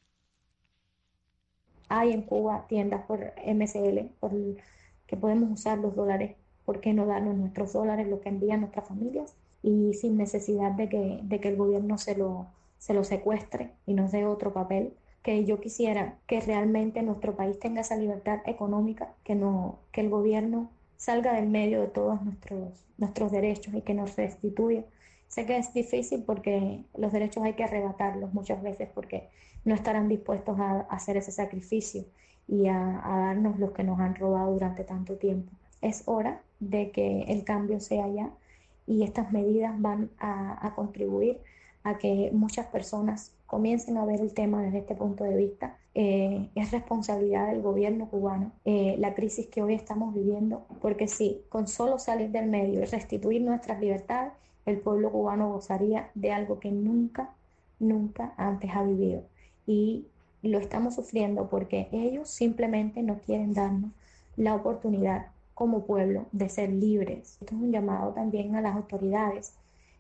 Hay en Cuba tiendas por MCL, que podemos usar los dólares. ¿Por qué no darnos nuestros dólares, lo que envían nuestras familias? Y sin necesidad de que el gobierno se lo secuestre y nos dé otro papel. Que yo quisiera que realmente nuestro país tenga esa libertad económica, que el gobierno salga del medio de todos nuestros derechos y que nos restituya. Sé que es difícil porque los derechos hay que arrebatarlos muchas veces porque no estarán dispuestos a hacer ese sacrificio y a darnos los que nos han robado durante tanto tiempo. Es hora de que el cambio sea ya y estas medidas van a contribuir a que muchas personas comiencen a ver el tema desde este punto de vista. Es responsabilidad del gobierno cubano la crisis que hoy estamos viviendo, porque sí, con solo salir del medio y restituir nuestras libertades, el pueblo cubano gozaría de algo que nunca antes ha vivido. Y lo estamos sufriendo porque ellos simplemente no quieren darnos la oportunidad como pueblo de ser libres. Esto es un llamado también a las autoridades.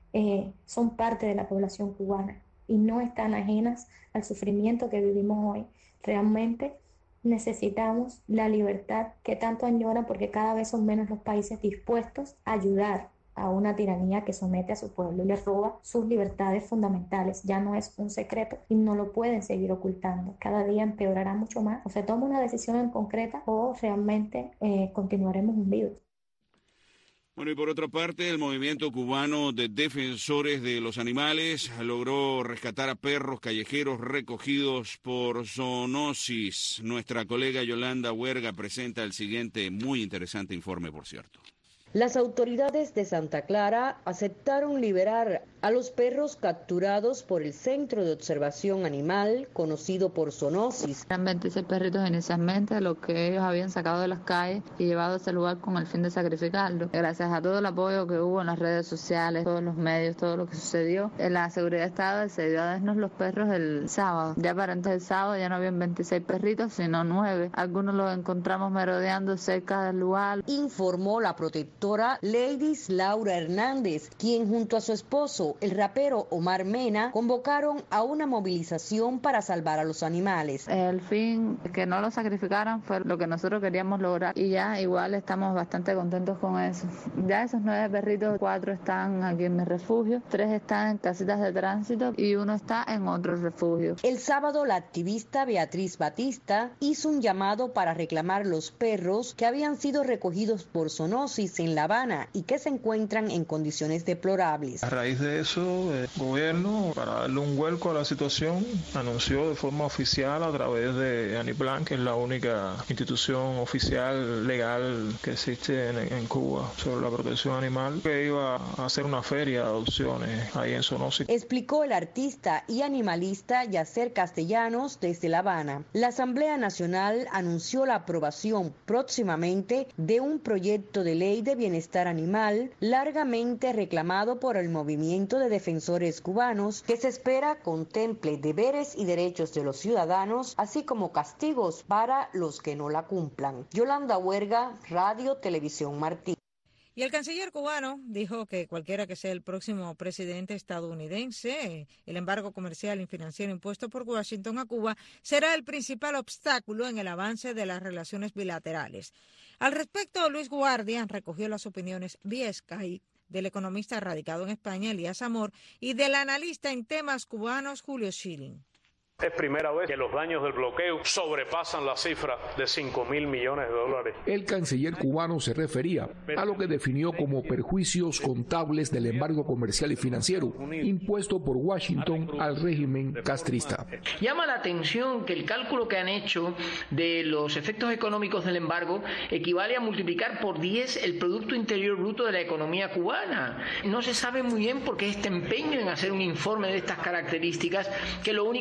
Son parte de la población cubana y no están ajenas al sufrimiento que vivimos hoy. Realmente necesitamos la libertad que tanto añoran porque cada vez son menos los países dispuestos a ayudar a una tiranía que somete a su pueblo y les roba sus libertades fundamentales. Ya no es un secreto y no lo pueden seguir ocultando. Cada día empeorará mucho más. O se toma una decisión en concreta o realmente continuaremos hundidos. Bueno, y por otra parte, el movimiento cubano de defensores de los animales logró rescatar a perros callejeros recogidos por zoonosis. Nuestra colega Yolanda Huerga presenta el siguiente muy interesante informe, por cierto. Las autoridades de Santa Clara aceptaron liberar a los perros capturados por el Centro de Observación Animal, conocido por zoonosis. Eran 26 perritos inicialmente, los que ellos habían sacado de las calles y llevado a ese lugar con el fin de sacrificarlos. Gracias a todo el apoyo que hubo en las redes sociales, todos los medios, todo lo que sucedió, la seguridad del Estado decidió darnos los perros el sábado. Ya para antes del sábado ya no habían 26 perritos, sino 9. Algunos los encontramos merodeando cerca del lugar. Informó la protectora Ladies Laura Hernández, quien junto a su esposo, el rapero Omar Mena, convocaron a una movilización para salvar a los animales. El fin, que no los sacrificaran, fue lo que nosotros queríamos lograr y ya igual estamos bastante contentos con eso. Ya esos 9 perritos, 4 están aquí en mi refugio, 3 están en casitas de tránsito y 1 está en otro refugio. El sábado la activista Beatriz Batista hizo un llamado para reclamar los perros que habían sido recogidos por zoonosis en La Habana y que se encuentran en condiciones deplorables. A raíz de eso, el gobierno, para darle un vuelco a la situación, anunció de forma oficial a través de Aniplan, que es la única institución oficial legal que existe en Cuba sobre la protección animal, que iba a hacer una feria de adopciones ahí en zoonosis. Explicó el artista y animalista Yacer Castellanos desde La Habana. La Asamblea Nacional anunció la aprobación próximamente de un proyecto de ley de bienestar animal largamente reclamado por el movimiento de defensores cubanos, que se espera contemple deberes y derechos de los ciudadanos, así como castigos para los que no la cumplan. Yolanda Huerga, Radio Televisión Martí. Y el canciller cubano dijo que cualquiera que sea el próximo presidente estadounidense, el embargo comercial y financiero impuesto por Washington a Cuba será el principal obstáculo en el avance de las relaciones bilaterales. Al respecto, Luis Guardia recogió las opiniones vía Skype del economista radicado en España, Elías Amor, y del analista en temas cubanos, Julio Schilling. Es primera vez que los daños del bloqueo sobrepasan la cifra de $5.000 millones. El canciller cubano se refería a lo que definió como perjuicios contables del embargo comercial y financiero impuesto por Washington al régimen castrista. Llama la atención que el cálculo que han hecho de los efectos económicos del embargo equivale a multiplicar por 10 el Producto Interior Bruto de la economía cubana. No se sabe muy bien por qué este empeño en hacer un informe de estas características, que lo único que tiene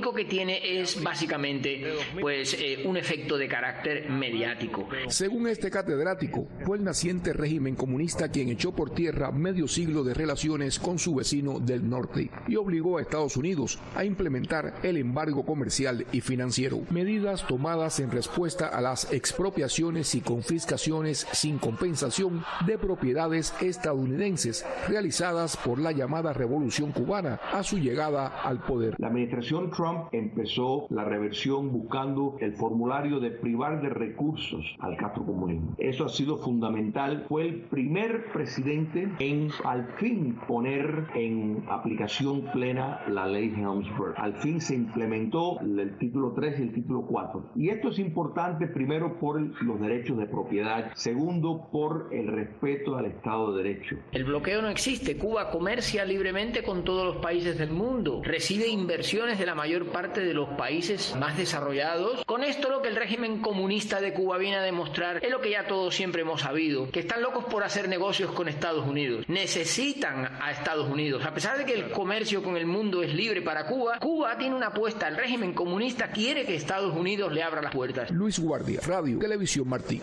tiene es básicamente pues un efecto de carácter mediático. Según este catedrático, fue el naciente régimen comunista quien echó por tierra medio siglo de relaciones con su vecino del norte y obligó a Estados Unidos a implementar el embargo comercial y financiero, medidas tomadas en respuesta a las expropiaciones y confiscaciones sin compensación de propiedades estadounidenses realizadas por la llamada Revolución Cubana a su llegada al poder. La administración Trump empezó la reversión buscando el formulario de privar de recursos al castrocomunismo. Eso ha sido fundamental. Fue el primer presidente en al fin poner en aplicación plena la ley Helms-Burke. Al fin se implementó el título 3 y el título 4. Y esto es importante primero por los derechos de propiedad, segundo por el respeto al Estado de Derecho. El bloqueo no existe. Cuba comercia libremente con todos los países del mundo. Recibe inversiones de la mayor parte de los países más desarrollados. Con esto lo que el régimen comunista de Cuba viene a demostrar es lo que ya todos siempre hemos sabido, que están locos por hacer negocios con Estados Unidos. Necesitan a Estados Unidos. A pesar de que el comercio con el mundo es libre para Cuba, Cuba tiene una apuesta. El régimen comunista quiere que Estados Unidos le abra las puertas. Luis Guardia, Radio Televisión Martí.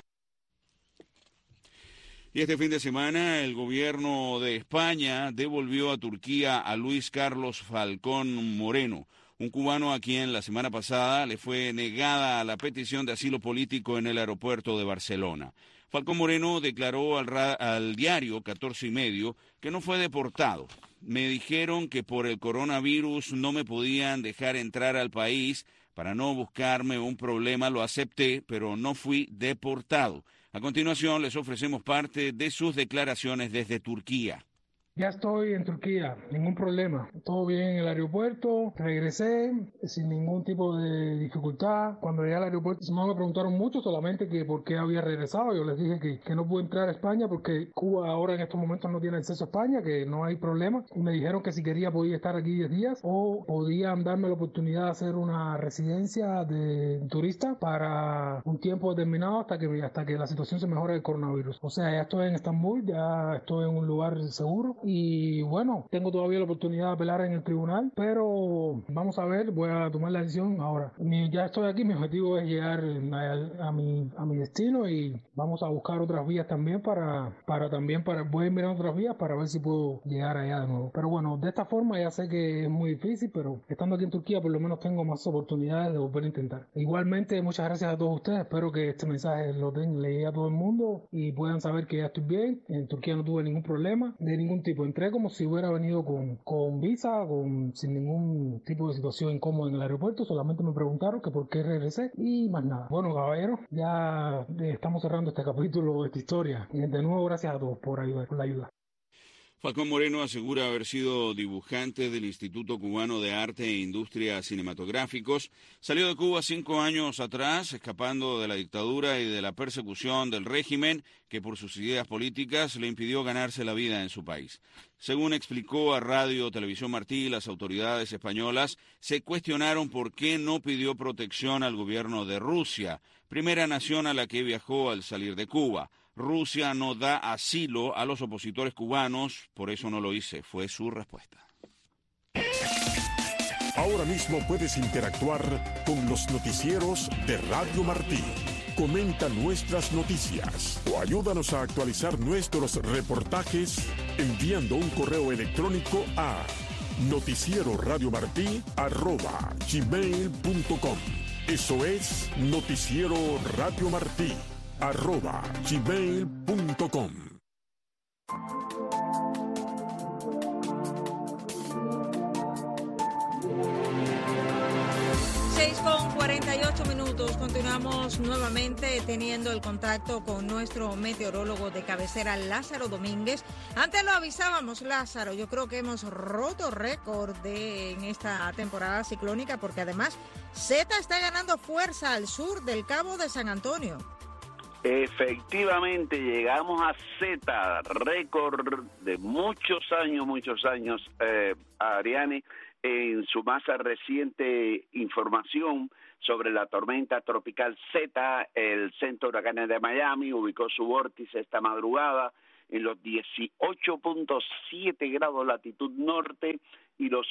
Y este fin de semana el gobierno de España devolvió a Turquía a Luis Carlos Falcón Moreno, un cubano a quien la semana pasada le fue negada la petición de asilo político en el aeropuerto de Barcelona. Falcón Moreno declaró al diario 14 y medio que no fue deportado. Me dijeron que por el coronavirus no me podían dejar entrar al país. Para no buscarme un problema lo acepté, pero no fui deportado. A continuación les ofrecemos parte de sus declaraciones desde Turquía. Ya estoy en Turquía, ningún problema. Todo bien en el aeropuerto, regresé sin ningún tipo de dificultad. Cuando llegué al aeropuerto no me preguntaron mucho, solamente que por qué había regresado. Yo les dije que no pude entrar a España porque Cuba ahora en estos momentos no tiene acceso a España, que no hay problema. Y me dijeron que si quería podía estar aquí 10 días o podían darme la oportunidad de hacer una residencia de turista para un tiempo determinado hasta que la situación se mejore del coronavirus. O sea, ya estoy en Estambul, ya estoy en un lugar seguro. Y bueno, tengo todavía la oportunidad de apelar en el tribunal, pero vamos a ver, voy a tomar la decisión ahora. Ya estoy aquí, mi objetivo es llegar a mi destino y vamos a buscar otras vías también voy a mirar otras vías para ver si puedo llegar allá de nuevo. Pero bueno, de esta forma ya sé que es muy difícil, pero estando aquí en Turquía por lo menos tengo más oportunidades de volver a intentar. Igualmente, muchas gracias a todos ustedes, espero que este mensaje le llegue a todo el mundo y puedan saber que ya estoy bien. En Turquía no tuve ningún problema de ningún tipo. Entré como si hubiera venido con visa, sin ningún tipo de situación incómoda en el aeropuerto. Solamente me preguntaron que por qué regresé y más nada. Bueno, caballeros, ya estamos cerrando este capítulo de esta historia. Y de nuevo, gracias a todos por la ayuda. Falcón Moreno asegura haber sido dibujante del Instituto Cubano de Arte e Industrias Cinematográficos. Salió de Cuba 5 años atrás, escapando de la dictadura y de la persecución del régimen que por sus ideas políticas le impidió ganarse la vida en su país. Según explicó a Radio Televisión Martí, las autoridades españolas se cuestionaron por qué no pidió protección al gobierno de Rusia, primera nación a la que viajó al salir de Cuba. Rusia no da asilo a los opositores cubanos, por eso no lo hice, fue su respuesta. Ahora mismo puedes interactuar con los noticieros de Radio Martí. Comenta nuestras noticias o ayúdanos a actualizar nuestros reportajes enviando un correo electrónico a noticieroradiomartí@gmail.com. Eso es noticieroradiomartí@gmail.com. 6:48. Continuamos nuevamente teniendo el contacto con nuestro meteorólogo de cabecera, Lázaro Domínguez. Antes lo avisábamos, Lázaro, yo creo que hemos roto récord en esta temporada ciclónica porque además Zeta está ganando fuerza al sur del Cabo de San Antonio. Efectivamente, llegamos a Zeta, récord de muchos años, Ariane, en su más reciente información sobre la tormenta tropical Zeta. El Centro de Huracanes de Miami ubicó su vórtice esta madrugada en los 18.7 grados latitud norte y los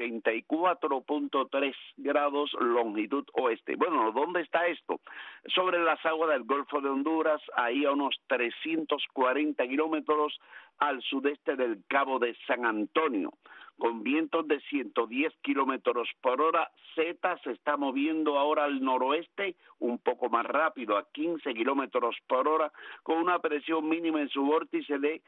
84.3 grados longitud oeste. Bueno, ¿dónde está esto? Sobre las aguas del Golfo de Honduras, ahí a unos 340 kilómetros al sudeste del Cabo de San Antonio, con vientos de 110 kilómetros por hora. Zeta se está moviendo ahora al noroeste, un poco más rápido, a 15 kilómetros por hora, con una presión mínima en su vórtice de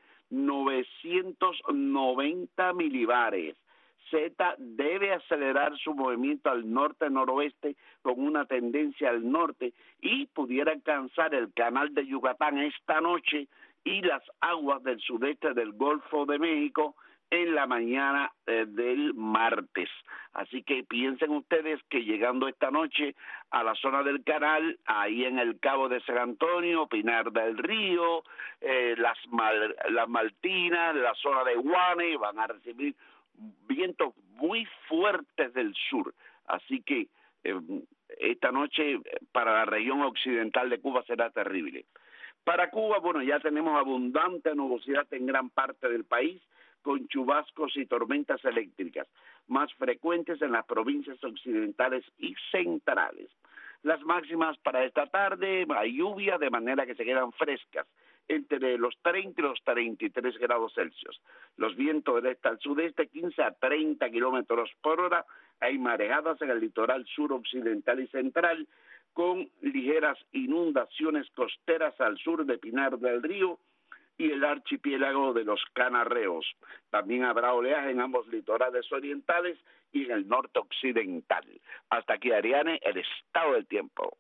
990 milibares. Zeta debe acelerar su movimiento al norte-noroeste con una tendencia al norte y pudiera alcanzar el canal de Yucatán esta noche y las aguas del sudeste del Golfo de México en la mañana del martes. Así que piensen ustedes que llegando esta noche a la zona del canal, ahí en el Cabo de San Antonio, Pinar del Río, las Maltinas, la zona de Guane, van a recibir vientos muy fuertes del sur. Así que esta noche para la región occidental de Cuba será terrible. Para Cuba, bueno, ya tenemos abundante nubosidad en gran parte del país, con chubascos y tormentas eléctricas, más frecuentes en las provincias occidentales y centrales. Las máximas para esta tarde, hay lluvia, de manera que se quedan frescas, entre los 30 y los 33 grados Celsius. Los vientos del este al sudeste, 15 a 30 kilómetros por hora. Hay marejadas en el litoral sur occidental y central, con ligeras inundaciones costeras al sur de Pinar del Río y el archipiélago de los Canarreos. También habrá oleaje en ambos litorales orientales y en el norte occidental. Hasta aquí, Ariane, el estado del tiempo.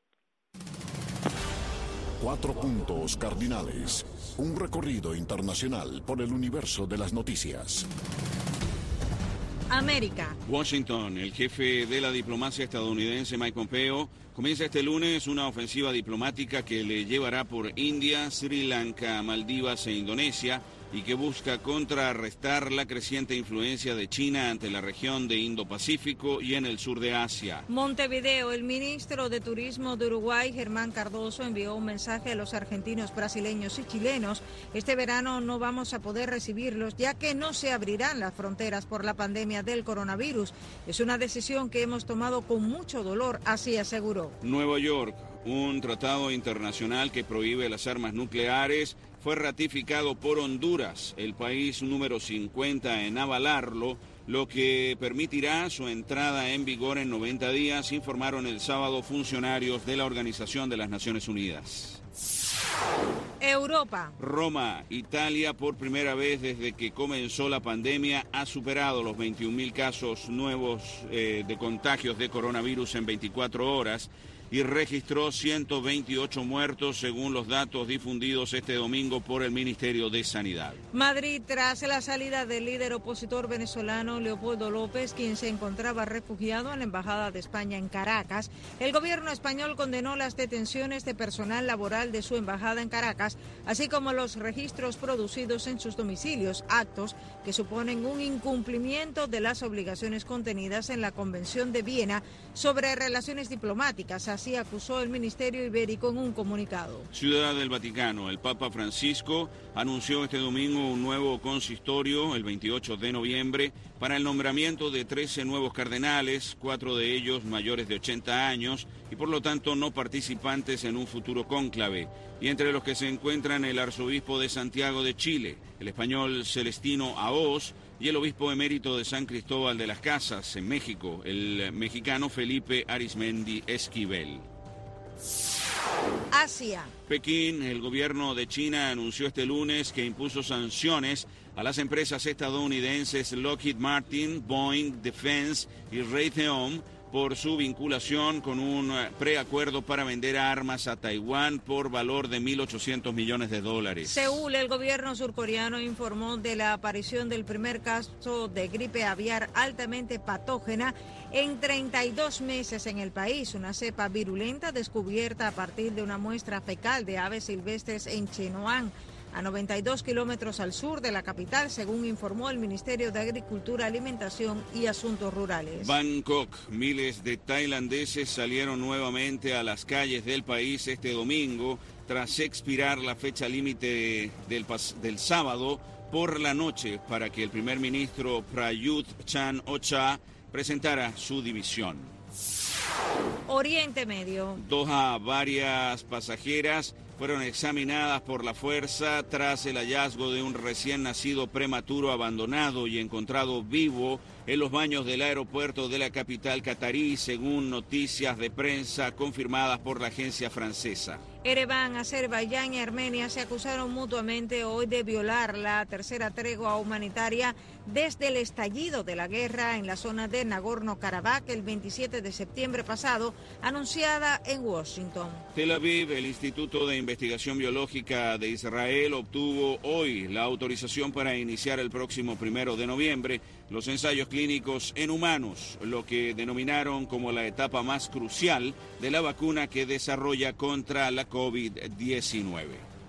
4 puntos cardinales. Un recorrido internacional por el universo de las noticias. América. Washington, el jefe de la diplomacia estadounidense Mike Pompeo comienza este lunes una ofensiva diplomática que le llevará por India, Sri Lanka, Maldivas e Indonesia y que busca contrarrestar la creciente influencia de China ante la región de Indo-Pacífico y en el sur de Asia. Montevideo, el ministro de Turismo de Uruguay, Germán Cardoso, envió un mensaje a los argentinos, brasileños y chilenos. Este verano no vamos a poder recibirlos ya que no se abrirán las fronteras por la pandemia del coronavirus. Es una decisión que hemos tomado con mucho dolor, así aseguró. Nueva York, un tratado internacional que prohíbe las armas nucleares fue ratificado por Honduras, el país número 50 en avalarlo, lo que permitirá su entrada en vigor en 90 días, informaron el sábado funcionarios de la Organización de las Naciones Unidas. Europa. Roma, Italia, por primera vez desde que comenzó la pandemia, ha superado los 21.000 casos nuevos de contagios de coronavirus en 24 horas. Y registró 128 muertos según los datos difundidos este domingo por el Ministerio de Sanidad. Madrid, tras la salida del líder opositor venezolano Leopoldo López, quien se encontraba refugiado en la Embajada de España en Caracas, el gobierno español condenó las detenciones de personal laboral de su embajada en Caracas, así como los registros producidos en sus domicilios, actos que suponen un incumplimiento de las obligaciones contenidas en la Convención de Viena sobre relaciones diplomáticas. Así acusó el Ministerio Ibérico en un comunicado. Ciudad del Vaticano, el Papa Francisco anunció este domingo un nuevo consistorio, el 28 de noviembre, para el nombramiento de 13 nuevos cardenales, 4 de ellos mayores de 80 años y por lo tanto no participantes en un futuro cónclave. Y entre los que se encuentran el arzobispo de Santiago de Chile, el español Celestino Aoz, y el obispo emérito de San Cristóbal de las Casas, en México, el mexicano Felipe Arismendi Esquivel. Asia. Pekín, el gobierno de China anunció este lunes que impuso sanciones a las empresas estadounidenses Lockheed Martin, Boeing, Defense y Raytheon por su vinculación con un preacuerdo para vender armas a Taiwán por valor de $1.800 millones. Seúl, el gobierno surcoreano informó de la aparición del primer caso de gripe aviar altamente patógena en 32 meses en el país, una cepa virulenta descubierta a partir de una muestra fecal de aves silvestres en Chenoan, a 92 kilómetros al sur de la capital, según informó el Ministerio de Agricultura, Alimentación y Asuntos Rurales. Bangkok, miles de tailandeses salieron nuevamente a las calles del país este domingo tras expirar la fecha límite del sábado por la noche para que el primer ministro Prayut Chan-o-cha presentara su dimisión. Oriente Medio. Doha, varias pasajeras fueron examinadas por la fuerza tras el hallazgo de un recién nacido prematuro abandonado y encontrado vivo en los baños del aeropuerto de la capital catarí, según noticias de prensa confirmadas por la agencia francesa. Ereván, Azerbaiyán y Armenia se acusaron mutuamente hoy de violar la tercera tregua humanitaria desde el estallido de la guerra en la zona de Nagorno-Karabaj el 27 de septiembre pasado, anunciada en Washington. Tel Aviv, el Instituto de Investigación Biológica de Israel, obtuvo hoy la autorización para iniciar el próximo 1 de noviembre los ensayos clínicos en humanos, lo que denominaron como la etapa más crucial de la vacuna que desarrolla contra la COVID-19.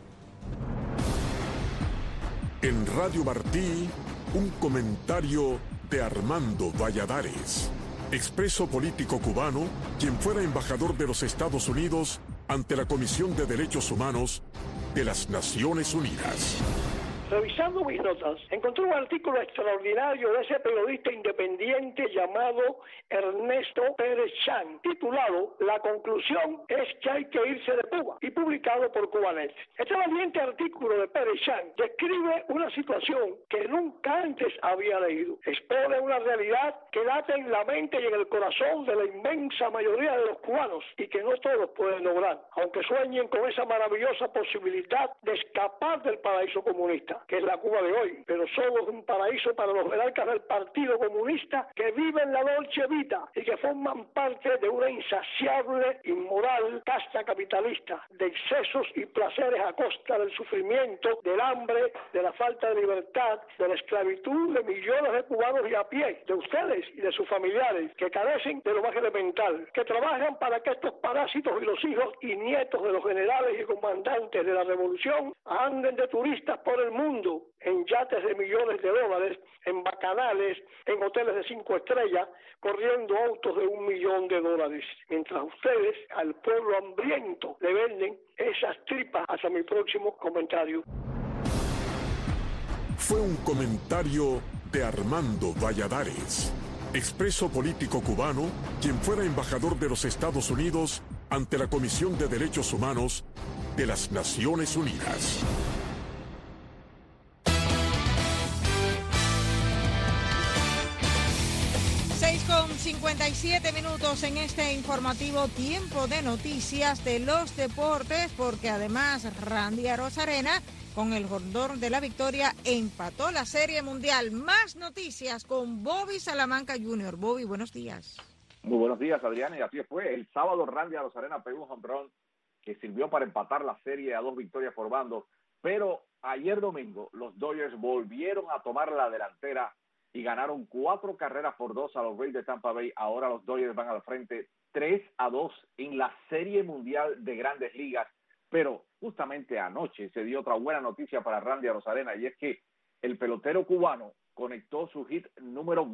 En Radio Martí, un comentario de Armando Valladares, expreso político cubano, quien fuera embajador de los Estados Unidos ante la Comisión de Derechos Humanos de las Naciones Unidas. Revisando mis notas, encontré un artículo extraordinario de ese periodista independiente llamado Ernesto Pérez Chan, titulado "La conclusión es que hay que irse de Cuba", y publicado por Cubanet. Este valiente artículo de Pérez Chan describe una situación que nunca antes había leído. Expone una realidad que late en la mente y en el corazón de la inmensa mayoría de los cubanos y que no todos pueden lograr, aunque sueñen con esa maravillosa posibilidad de escapar del paraíso comunista, que es la Cuba de hoy, pero solo es un paraíso para los jerarcas del Partido Comunista que viven la Dolce Vita y que forman parte de una insaciable, inmoral casta capitalista de excesos y placeres a costa del sufrimiento, del hambre, de la falta de libertad, de la esclavitud de millones de cubanos y a pie, de ustedes y de sus familiares, que carecen de lo más elemental, que trabajan para que estos parásitos y los hijos y nietos de los generales y comandantes de la revolución anden de turistas por el mundo, en yates de millones de dólares, en bacanales, en hoteles de 5 estrellas, corriendo autos de $1 millón, mientras ustedes al pueblo hambriento le venden esas tripas. Hasta mi próximo comentario. Fue un comentario de Armando Valladares, expreso político cubano, quien fuera embajador de los Estados Unidos ante la Comisión de Derechos Humanos de las Naciones Unidas. 57 minutos en este informativo tiempo de noticias de los deportes, porque además Randy Arozarena, con el jordón de la victoria, empató la Serie Mundial. Más noticias con Bobby Salamanca Jr. Bobby, buenos días. Muy buenos días, Adriana, y así fue. El sábado Randy Arozarena pegó un jonrón que sirvió para empatar la serie a 2 victorias por bando, pero ayer domingo los Dodgers volvieron a tomar la delantera y ganaron 4 carreras por 2 a los Rays de Tampa Bay. Ahora los Dodgers van al frente 3-2 en la Serie Mundial de Grandes Ligas. Pero justamente anoche se dio otra buena noticia para Randy Arozarena, y es que el pelotero cubano conectó su hit número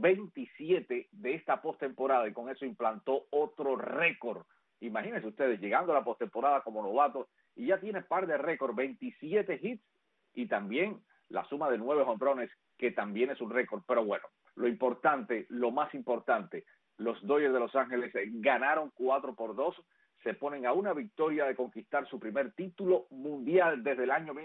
27 de esta postemporada y con eso implantó otro récord. Imagínense ustedes, llegando a la postemporada como novato y ya tiene par de récord, 27 hits y también la suma de 9 jonrones, que también es un récord. Pero bueno, lo importante, lo más importante, los Dodgers de Los Ángeles ganaron 4-2, se ponen a una victoria de conquistar su primer título mundial desde el año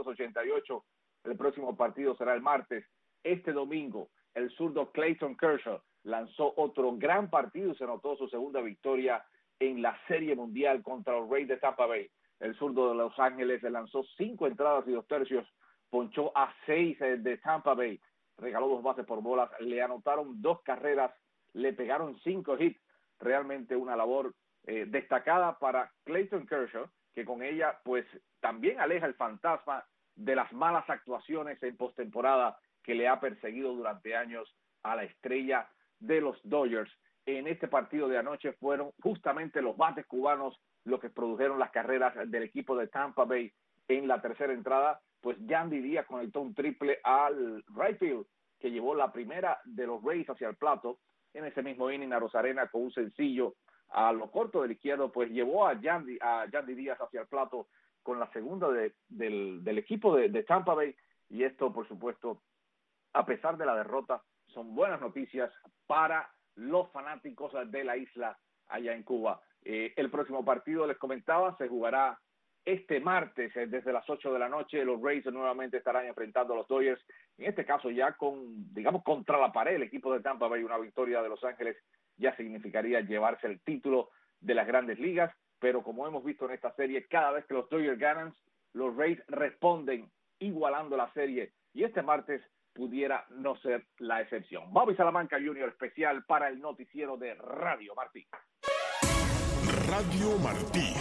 1988. El próximo partido será el martes. Este domingo, el zurdo Clayton Kershaw lanzó otro gran partido y se anotó su segunda victoria en la Serie Mundial contra los Rays de Tampa Bay. El zurdo de Los Ángeles lanzó 5 entradas y 2 tercios, ponchó a 6 de Tampa Bay, regaló 2 bases por bolas, le anotaron 2 carreras, le pegaron 5 hits. Realmente una labor destacada para Clayton Kershaw, que con ella pues también aleja el fantasma de las malas actuaciones en postemporada que le ha perseguido durante años a la estrella de los Dodgers. En este partido de anoche fueron justamente los bates cubanos los que produjeron las carreras del equipo de Tampa Bay. En la tercera entrada, pues Yandy Díaz conectó un triple al right field que llevó la primera de los Rays hacia el plato. En ese mismo inning, Arozarena con un sencillo a lo corto del izquierdo, pues llevó a Yandy Díaz hacia el plato con la segunda del equipo de Tampa Bay, y esto, por supuesto, a pesar de la derrota, son buenas noticias para los fanáticos de la isla allá en Cuba. El próximo partido, les comentaba, se jugará este martes desde las 8 de la noche. Los Rays nuevamente estarán enfrentando a los Dodgers, en este caso ya contra la pared. El equipo de Tampa Bay, una victoria de Los Ángeles ya significaría llevarse el título de las Grandes Ligas, pero como hemos visto en esta serie, cada vez que los Dodgers ganan, los Rays responden igualando la serie, y este martes pudiera no ser la excepción. Bobby Salamanca Jr., especial para el noticiero de Radio Martí. Radio Martí,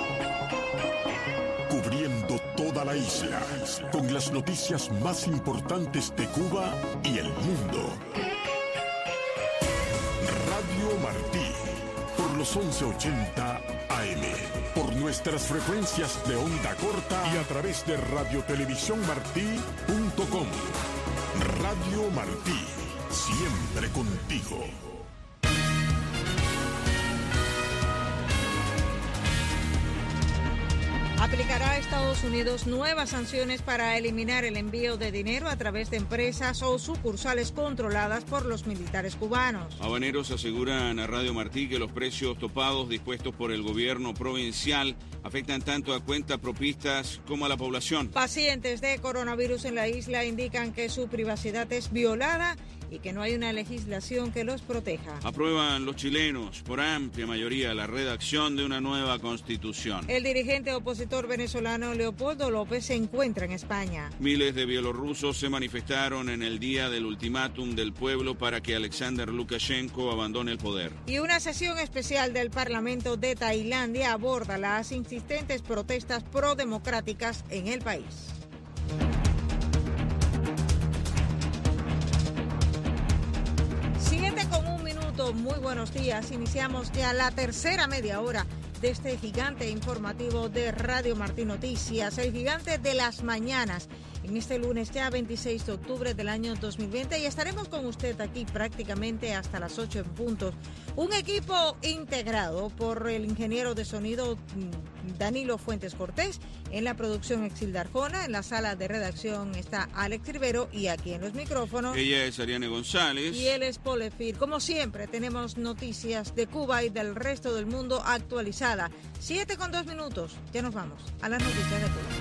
cubriendo toda la isla con las noticias más importantes de Cuba y el mundo. Radio Martí, por los 1180 AM, por nuestras frecuencias de onda corta y a través de radiotelevisiónmartí.com. Radio Martí, siempre contigo. Aplicará a Estados Unidos nuevas sanciones para eliminar el envío de dinero a través de empresas o sucursales controladas por los militares cubanos. Habaneros aseguran a Radio Martí que los precios topados dispuestos por el gobierno provincial afectan tanto a cuentapropistas como a la población. Pacientes de coronavirus en la isla indican que su privacidad es violada y que no hay una legislación que los proteja. Aprueban los chilenos, por amplia mayoría, la redacción de una nueva constitución. El dirigente opositor venezolano Leopoldo López se encuentra en España. Miles de bielorrusos se manifestaron en el día del ultimátum del pueblo para que Alexander Lukashenko abandone el poder. Y una sesión especial del Parlamento de Tailandia aborda las insistentes protestas prodemocráticas en el país. Muy buenos días. Iniciamos ya la tercera media hora de este gigante informativo de Radio Martí Noticias, el gigante de las mañanas, en este lunes ya 26 de octubre del año 2020, y estaremos con usted aquí prácticamente hasta las 8 en punto. Un equipo integrado por el ingeniero de sonido Danilo Fuentes Cortés, en la producción Exilda Arjona, en la sala de redacción está Alex Rivero y aquí en los micrófonos ella es Ariane González y él es Paul Efir. Como siempre tenemos noticias de Cuba y del resto del mundo actualizada. 7:02, ya nos vamos a las noticias de Cuba.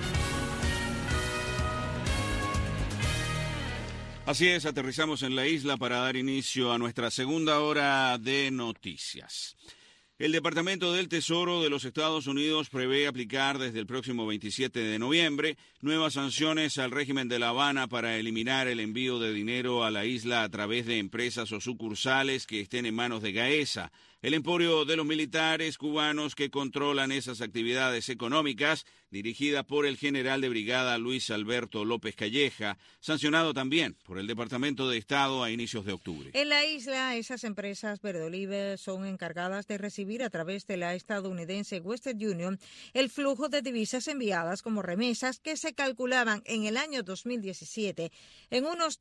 Así es, aterrizamos en la isla para dar inicio a nuestra segunda hora de noticias. El Departamento del Tesoro de los Estados Unidos prevé aplicar desde el próximo 27 de noviembre nuevas sanciones al régimen de La Habana para eliminar el envío de dinero a la isla a través de empresas o sucursales que estén en manos de Gaesa, el emporio de los militares cubanos que controlan esas actividades económicas, dirigida por el general de brigada Luis Alberto López Calleja, sancionado también por el Departamento de Estado a inicios de octubre. En la isla, esas empresas verde oliva son encargadas de recibir a través de la estadounidense Western Union el flujo de divisas enviadas como remesas que se calculaban en el año 2017 en unos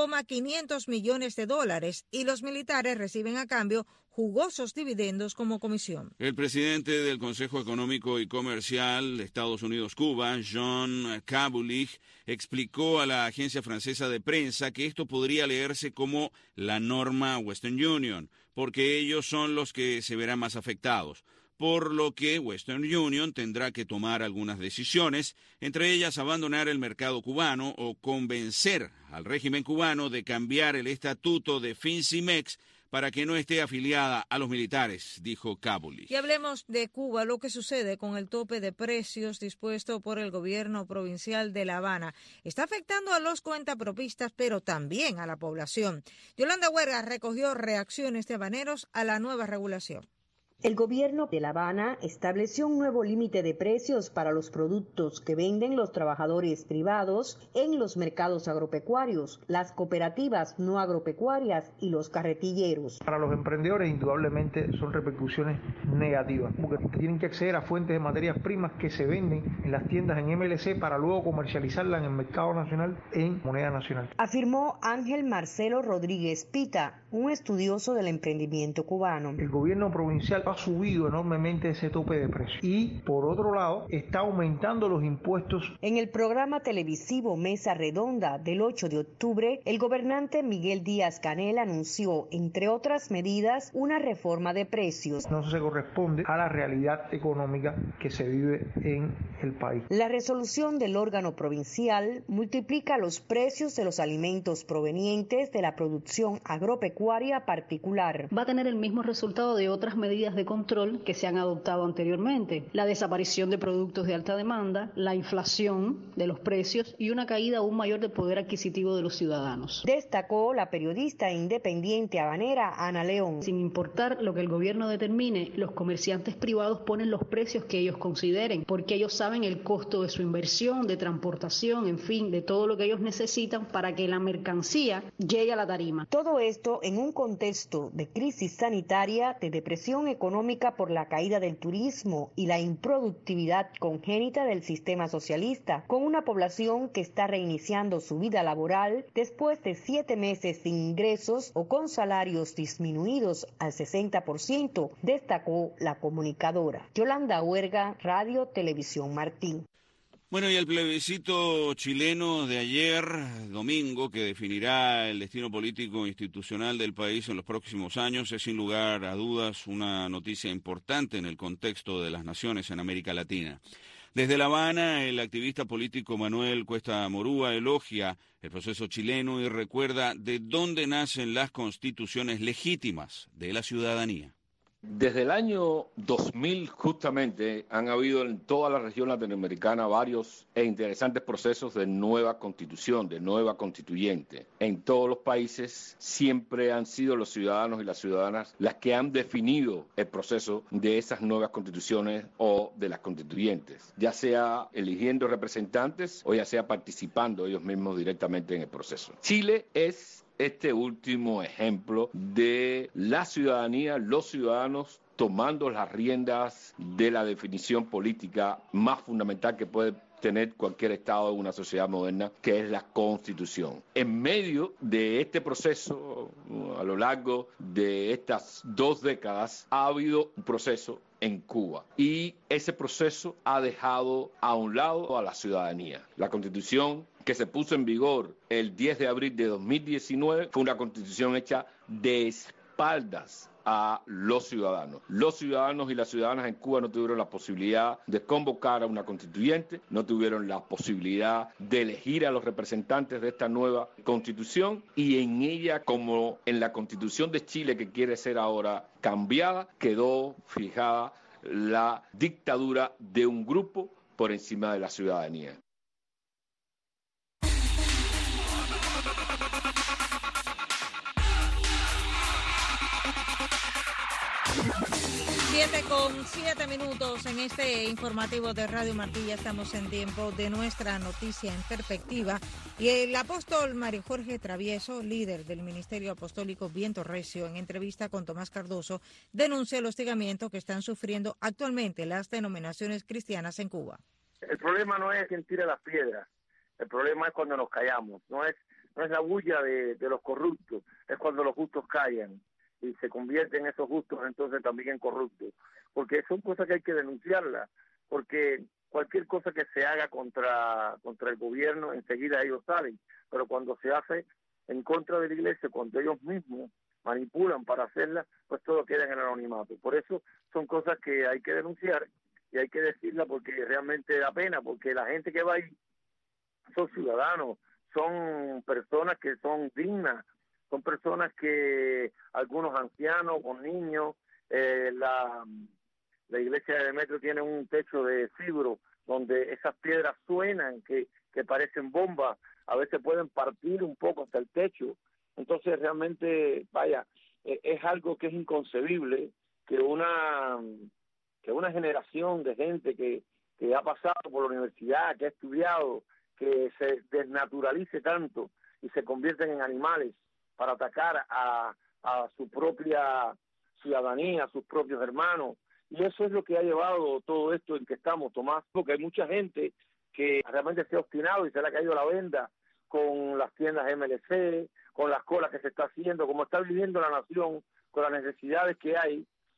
3,500 millones de dólares, y los militares reciben a cambio jugosos dividendos como comisión. El presidente del Consejo Económico y Comercial de Estados Unidos-Cuba, John Kabulich, explicó a la agencia francesa de prensa que esto podría leerse como la norma Western Union, porque ellos son los que se verán más afectados, por lo que Western Union tendrá que tomar algunas decisiones, entre ellas abandonar el mercado cubano o convencer al régimen cubano de cambiar el estatuto de Fincimex para que no esté afiliada a los militares, dijo Kabulich. Y hablemos de Cuba, lo que sucede con el tope de precios dispuesto por el gobierno provincial de La Habana. Está afectando a los cuentapropistas, pero también a la población. Yolanda Huerga recogió reacciones de habaneros a la nueva regulación. El gobierno de La Habana estableció un nuevo límite de precios para los productos que venden los trabajadores privados en los mercados agropecuarios, las cooperativas no agropecuarias y los carretilleros. Para los emprendedores indudablemente son repercusiones negativas, porque tienen que acceder a fuentes de materias primas que se venden en las tiendas en MLC para luego comercializarlas en el mercado nacional en moneda nacional. Afirmó Ángel Marcelo Rodríguez Pita, un estudioso del emprendimiento cubano. El gobierno provincial ha subido enormemente ese tope de precio. Y por otro lado, está aumentando los impuestos. En el programa televisivo Mesa Redonda del 8 de octubre, el gobernante Miguel Díaz-Canel anunció, entre otras medidas, una reforma de precios. No se corresponde a la realidad económica que se vive en el país. La resolución del órgano provincial multiplica los precios de los alimentos provenientes de la producción agropecuaria particular. Va a tener el mismo resultado de otras medidas de control que se han adoptado anteriormente: la desaparición de productos de alta demanda, la inflación de los precios y una caída aún mayor del poder adquisitivo de los ciudadanos. Destacó la periodista independiente habanera Ana León. Sin importar lo que el gobierno determine, los comerciantes privados ponen los precios que ellos consideren, porque ellos saben el costo de su inversión, de transportación, en fin, de todo lo que ellos necesitan para que la mercancía llegue a la tarima. Todo esto en un contexto de crisis sanitaria, de depresión económica por la caída del turismo y la improductividad congénita del sistema socialista, con una población que está reiniciando su vida laboral después de 7 meses sin ingresos o con salarios disminuidos al 60%, destacó la comunicadora. Yolanda Huerga, Radio Televisión Martín. Bueno, y el plebiscito chileno de ayer, domingo, que definirá el destino político e institucional del país en los próximos años, es sin lugar a dudas una noticia importante en el contexto de las naciones en América Latina. Desde La Habana, el activista político Manuel Cuesta Morúa elogia el proceso chileno y recuerda de dónde nacen las constituciones legítimas de la ciudadanía. Desde el año 2000 justamente han habido en toda la región latinoamericana varios e interesantes procesos de nueva constitución, de nueva constituyente. En todos los países siempre han sido los ciudadanos y las ciudadanas las que han definido el proceso de esas nuevas constituciones o de las constituyentes, ya sea eligiendo representantes o ya sea participando ellos mismos directamente en el proceso. Chile es este último ejemplo de la ciudadanía, los ciudadanos tomando las riendas de la definición política más fundamental que puede tener cualquier Estado en una sociedad moderna, que es la Constitución. En medio de este proceso, a lo largo de estas 2 décadas, ha habido un proceso en Cuba y ese proceso ha dejado a un lado a la ciudadanía. La Constitución que se puso en vigor el 10 de abril de 2019 fue una constitución hecha de espaldas a los ciudadanos. Los ciudadanos y las ciudadanas en Cuba no tuvieron la posibilidad de convocar a una constituyente, no tuvieron la posibilidad de elegir a los representantes de esta nueva constitución y en ella, como en la constitución de Chile que quiere ser ahora cambiada, quedó fijada la dictadura de un grupo por encima de la ciudadanía. 7:07 en este informativo de Radio Martí. Ya estamos en tiempo de nuestra noticia en perspectiva. Y el apóstol Mario Jorge Travieso, líder del Ministerio Apostólico Viento Recio, en entrevista con Tomás Cardoso, denuncia el hostigamiento que están sufriendo actualmente las denominaciones cristianas en Cuba. El problema no es quien tira las piedras, el problema es cuando nos callamos, no es la bulla de los corruptos, es cuando los justos callan y se convierten esos justos entonces también en corruptos, porque son cosas que hay que denunciarlas, porque cualquier cosa que se haga contra el gobierno, enseguida ellos salen, pero cuando se hace en contra de la iglesia, cuando ellos mismos manipulan para hacerla, pues todo queda en el anonimato. Por eso son cosas que hay que denunciar y hay que decirla, porque realmente da pena, porque la gente que va ahí son ciudadanos, son personas que son dignas, son personas que, algunos ancianos con niños, la iglesia de Demetrio tiene un techo de fibro donde esas piedras suenan, que parecen bombas, a veces pueden partir un poco hasta el techo. Entonces realmente, vaya, es algo que es inconcebible que una generación de gente que ha pasado por la universidad, que ha estudiado, que se desnaturalice tanto y se convierten en animales para atacar a su propia ciudadanía, a sus propios hermanos. Y eso es lo que ha llevado todo esto en que estamos, Tomás, porque hay mucha gente que realmente se ha obstinado y se le ha caído la venda con las tiendas MLC, con las colas que se está haciendo, como está viviendo la nación, con las necesidades que hay.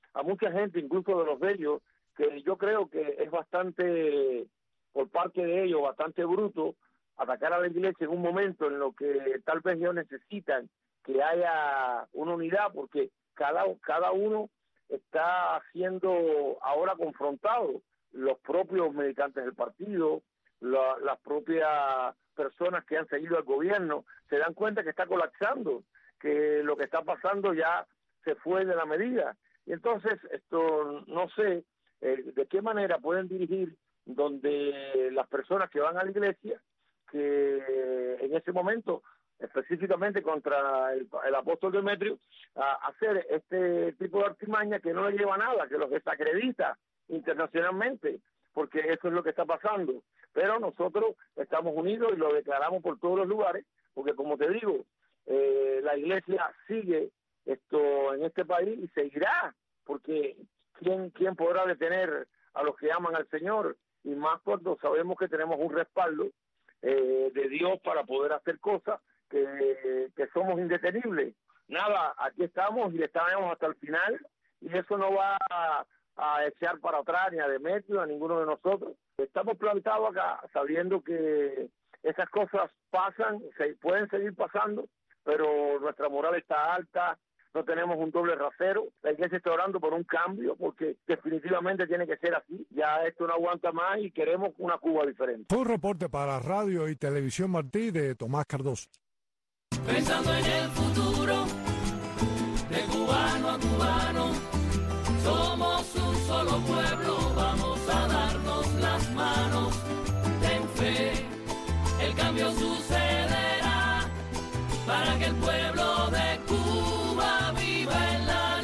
a mucha gente, incluso de los de ellos, que yo creo que es bastante, por parte de ellos, bastante bruto atacar a la iglesia en un momento en lo que tal vez ellos necesitan que haya una unidad, porque cada uno está siendo ahora confrontado, los propios militantes del partido, las propias personas que han seguido al gobierno, se dan cuenta que está colapsando, que lo que está pasando ya se fue de la medida. Y entonces, esto no sé de qué manera pueden dirigir donde las personas que van a la iglesia, que en ese momento, específicamente contra el apóstol Demetrio, a hacer este tipo de artimaña que no le lleva a nada, que los desacredita internacionalmente, porque eso es lo que está pasando. Pero nosotros estamos unidos y lo declaramos por todos los lugares, porque como te digo, la iglesia sigue en este país y seguirá, porque ¿quién podrá detener a los que aman al Señor? Y más cuando sabemos que tenemos un respaldo de Dios para poder hacer cosas, que somos indetenibles. Nada, aquí estamos y estaremos hasta el final, y eso no va a echar para atrás ni a Demetrio, a ninguno de nosotros. Estamos plantados acá sabiendo que esas cosas pasan, pueden seguir pasando, pero nuestra moral está alta, no tenemos un doble rasero. La iglesia está orando por un cambio, porque definitivamente tiene que ser así. Ya esto no aguanta más y queremos una Cuba diferente. Fue un reporte para Radio y Televisión Martí de Tomás Cardoso. Pensando en el futuro, de cubano a cubano, somos un solo pueblo, vamos a darnos las manos. Ten fe, el cambio sucederá, para que el pueblo de Cuba viva en la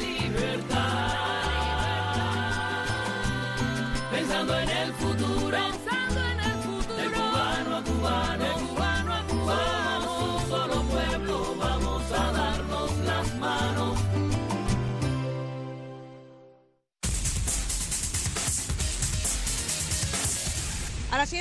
libertad. Pensando en el futuro, de cubano a cubano, somos un solo pueblo, vamos a darnos las manos. A las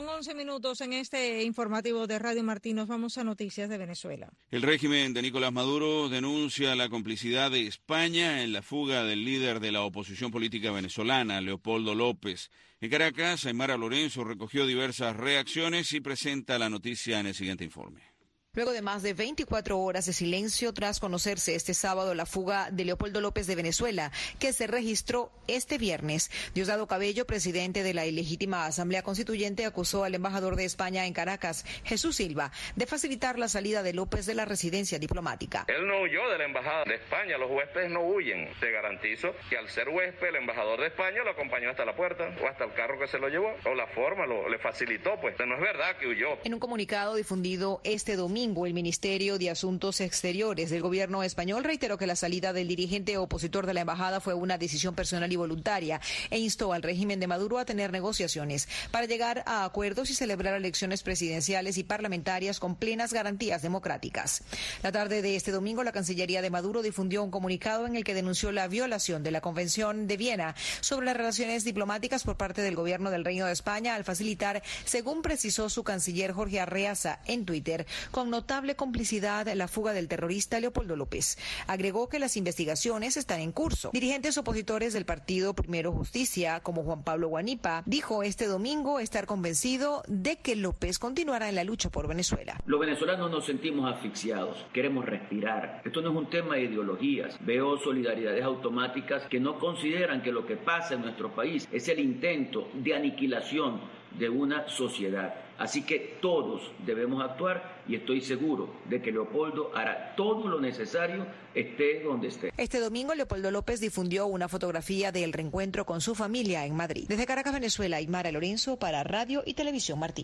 7:11 en este informativo de Radio Martí nos vamos a noticias de Venezuela. El régimen de Nicolás Maduro denuncia la complicidad de España en la fuga del líder de la oposición política venezolana, Leopoldo López. En Caracas, Aymara Lorenzo recogió diversas reacciones y presenta la noticia en el siguiente informe. Luego de más de 24 horas de silencio tras conocerse este sábado la fuga de Leopoldo López de Venezuela, que se registró este viernes, Diosdado Cabello, presidente de la ilegítima Asamblea Constituyente, acusó al embajador de España en Caracas, Jesús Silva, de facilitar la salida de López de la residencia diplomática. Él no huyó de la embajada de España, los huéspedes no huyen. Te garantizo que al ser huésped, el embajador de España lo acompañó hasta la puerta o hasta el carro que se lo llevó, o la forma le facilitó, pues no es verdad que huyó. En un comunicado difundido este domingo, el Ministerio de Asuntos Exteriores del gobierno español reiteró que la salida del dirigente opositor de la embajada fue una decisión personal y voluntaria e instó al régimen de Maduro a tener negociaciones para llegar a acuerdos y celebrar elecciones presidenciales y parlamentarias con plenas garantías democráticas. La tarde de este domingo, la Cancillería de Maduro difundió un comunicado en el que denunció la violación de la Convención de Viena sobre las relaciones diplomáticas por parte del gobierno del Reino de España al facilitar, según precisó su canciller Jorge Arreaza en Twitter, con notable complicidad la fuga del terrorista Leopoldo López. Agregó que las investigaciones están en curso. Dirigentes opositores del partido Primero Justicia, como Juan Pablo Guanipa, dijo este domingo estar convencido de que López continuará en la lucha por Venezuela. Los venezolanos nos sentimos asfixiados, queremos respirar. Esto no es un tema de ideologías. Veo solidaridades automáticas que no consideran que lo que pasa en nuestro país es el intento de aniquilación de una sociedad. Así que todos debemos actuar y estoy seguro de que Leopoldo hará todo lo necesario, esté donde esté. Este domingo, Leopoldo López difundió una fotografía del reencuentro con su familia en Madrid. Desde Caracas, Venezuela, Aymara Lorenzo para Radio y Televisión Martí.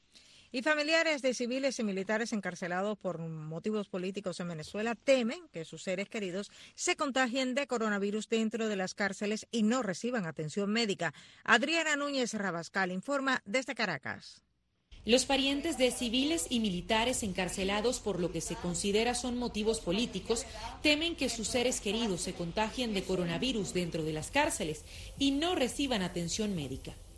Y familiares de civiles y militares encarcelados por motivos políticos en Venezuela temen que sus seres queridos se contagien de coronavirus dentro de las cárceles y no reciban atención médica. Adriana Núñez Rabascal informa desde Caracas. Los parientes de civiles y militares encarcelados por lo que se considera son motivos políticos temen que sus seres queridos se contagien de coronavirus dentro de las cárceles y no reciban atención médica.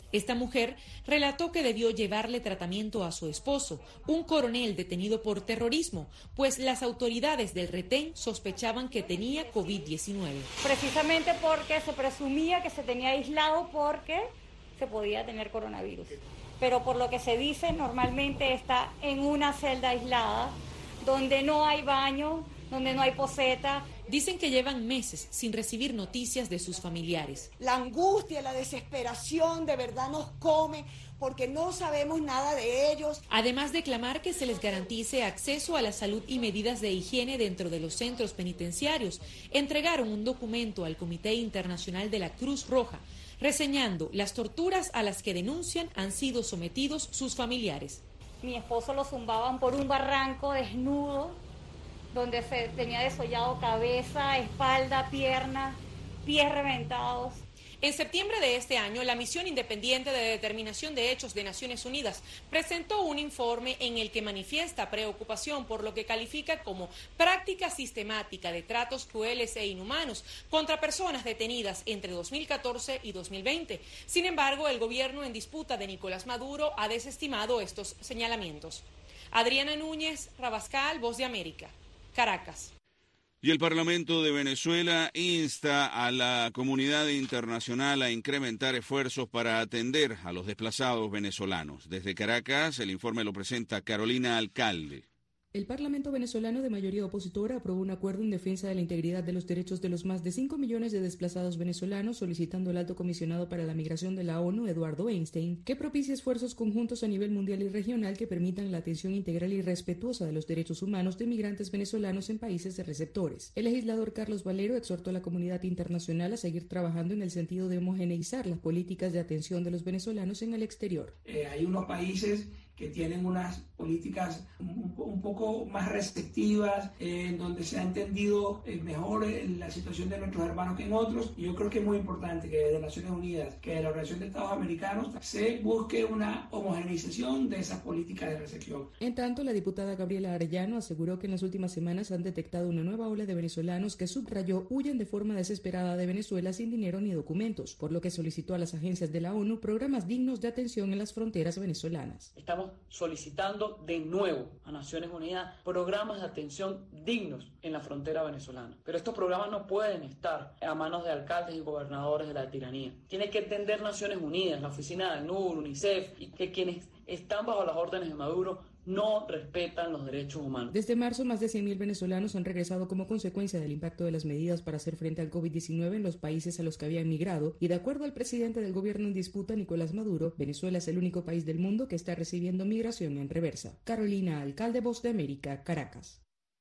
Esta mujer relató que debió llevarle tratamiento a su esposo, un coronel detenido por terrorismo, pues las autoridades del retén sospechaban que tenía COVID-19. Precisamente porque se presumía que se tenía aislado porque se podía tener coronavirus. Pero por lo que se dice, normalmente está en una celda aislada, donde no hay baño, donde no hay poseta. Dicen que llevan meses sin recibir noticias de sus familiares. La angustia, la desesperación de verdad nos come porque no sabemos nada de ellos. Además de clamar que se les garantice acceso a la salud y medidas de higiene dentro de los centros penitenciarios, entregaron un documento al Comité Internacional de la Cruz Roja, reseñando las torturas a las que denuncian han sido sometidos sus familiares. Mi esposo lo zumbaban por un barranco desnudo, donde se tenía desollado cabeza, espalda, pierna, pies reventados. En septiembre de este año, la Misión Independiente de Determinación de Hechos de Naciones Unidas presentó un informe en el que manifiesta preocupación por lo que califica como práctica sistemática de tratos crueles e inhumanos contra personas detenidas entre 2014 y 2020. Sin embargo, el gobierno en disputa de Nicolás Maduro ha desestimado estos señalamientos. Adriana Núñez Rabascal, Voz de América, Caracas. Y el Parlamento de Venezuela insta a la comunidad internacional a incrementar esfuerzos para atender a los desplazados venezolanos. Desde Caracas, el informe lo presenta Carolina Alcalde. El Parlamento venezolano de mayoría opositora aprobó un acuerdo en defensa de la integridad de los derechos de los más de 5 millones de desplazados venezolanos, solicitando al Alto Comisionado para la Migración de la ONU, Eduardo Einstein, que propicie esfuerzos conjuntos a nivel mundial y regional que permitan la atención integral y respetuosa de los derechos humanos de migrantes venezolanos en países receptores. El legislador Carlos Valero exhortó a la comunidad internacional a seguir trabajando en el sentido de homogeneizar las políticas de atención de los venezolanos en el exterior. Hay unos países que tienen unas políticas un poco más restrictivas, en donde se ha entendido mejor la situación de nuestros hermanos que en otros. Y yo creo que es muy importante que desde Naciones Unidas, que de la Organización de Estados Americanos, se busque una homogeneización de esas políticas de recepción. En tanto, la diputada Gabriela Arellano aseguró que en las últimas semanas han detectado una nueva ola de venezolanos que, subrayó, huyen de forma desesperada de Venezuela sin dinero ni documentos, por lo que solicitó a las agencias de la ONU programas dignos de atención en las fronteras venezolanas. Estamos solicitando de nuevo a Naciones Unidas programas de atención dignos en la frontera venezolana. Pero estos programas no pueden estar a manos de alcaldes y gobernadores de la tiranía. Tiene que entender Naciones Unidas, la oficina del ACNUR, UNICEF, y que quienes están bajo las órdenes de Maduro no respetan los derechos humanos. Desde marzo, más de 100.000 venezolanos han regresado como consecuencia del impacto de las medidas para hacer frente al COVID-19 en los países a los que habían migrado, y de acuerdo al presidente del gobierno en disputa, Nicolás Maduro, Venezuela es el único país del mundo que está recibiendo migración en reversa. Carolina Alcalde, Voz de América, Caracas.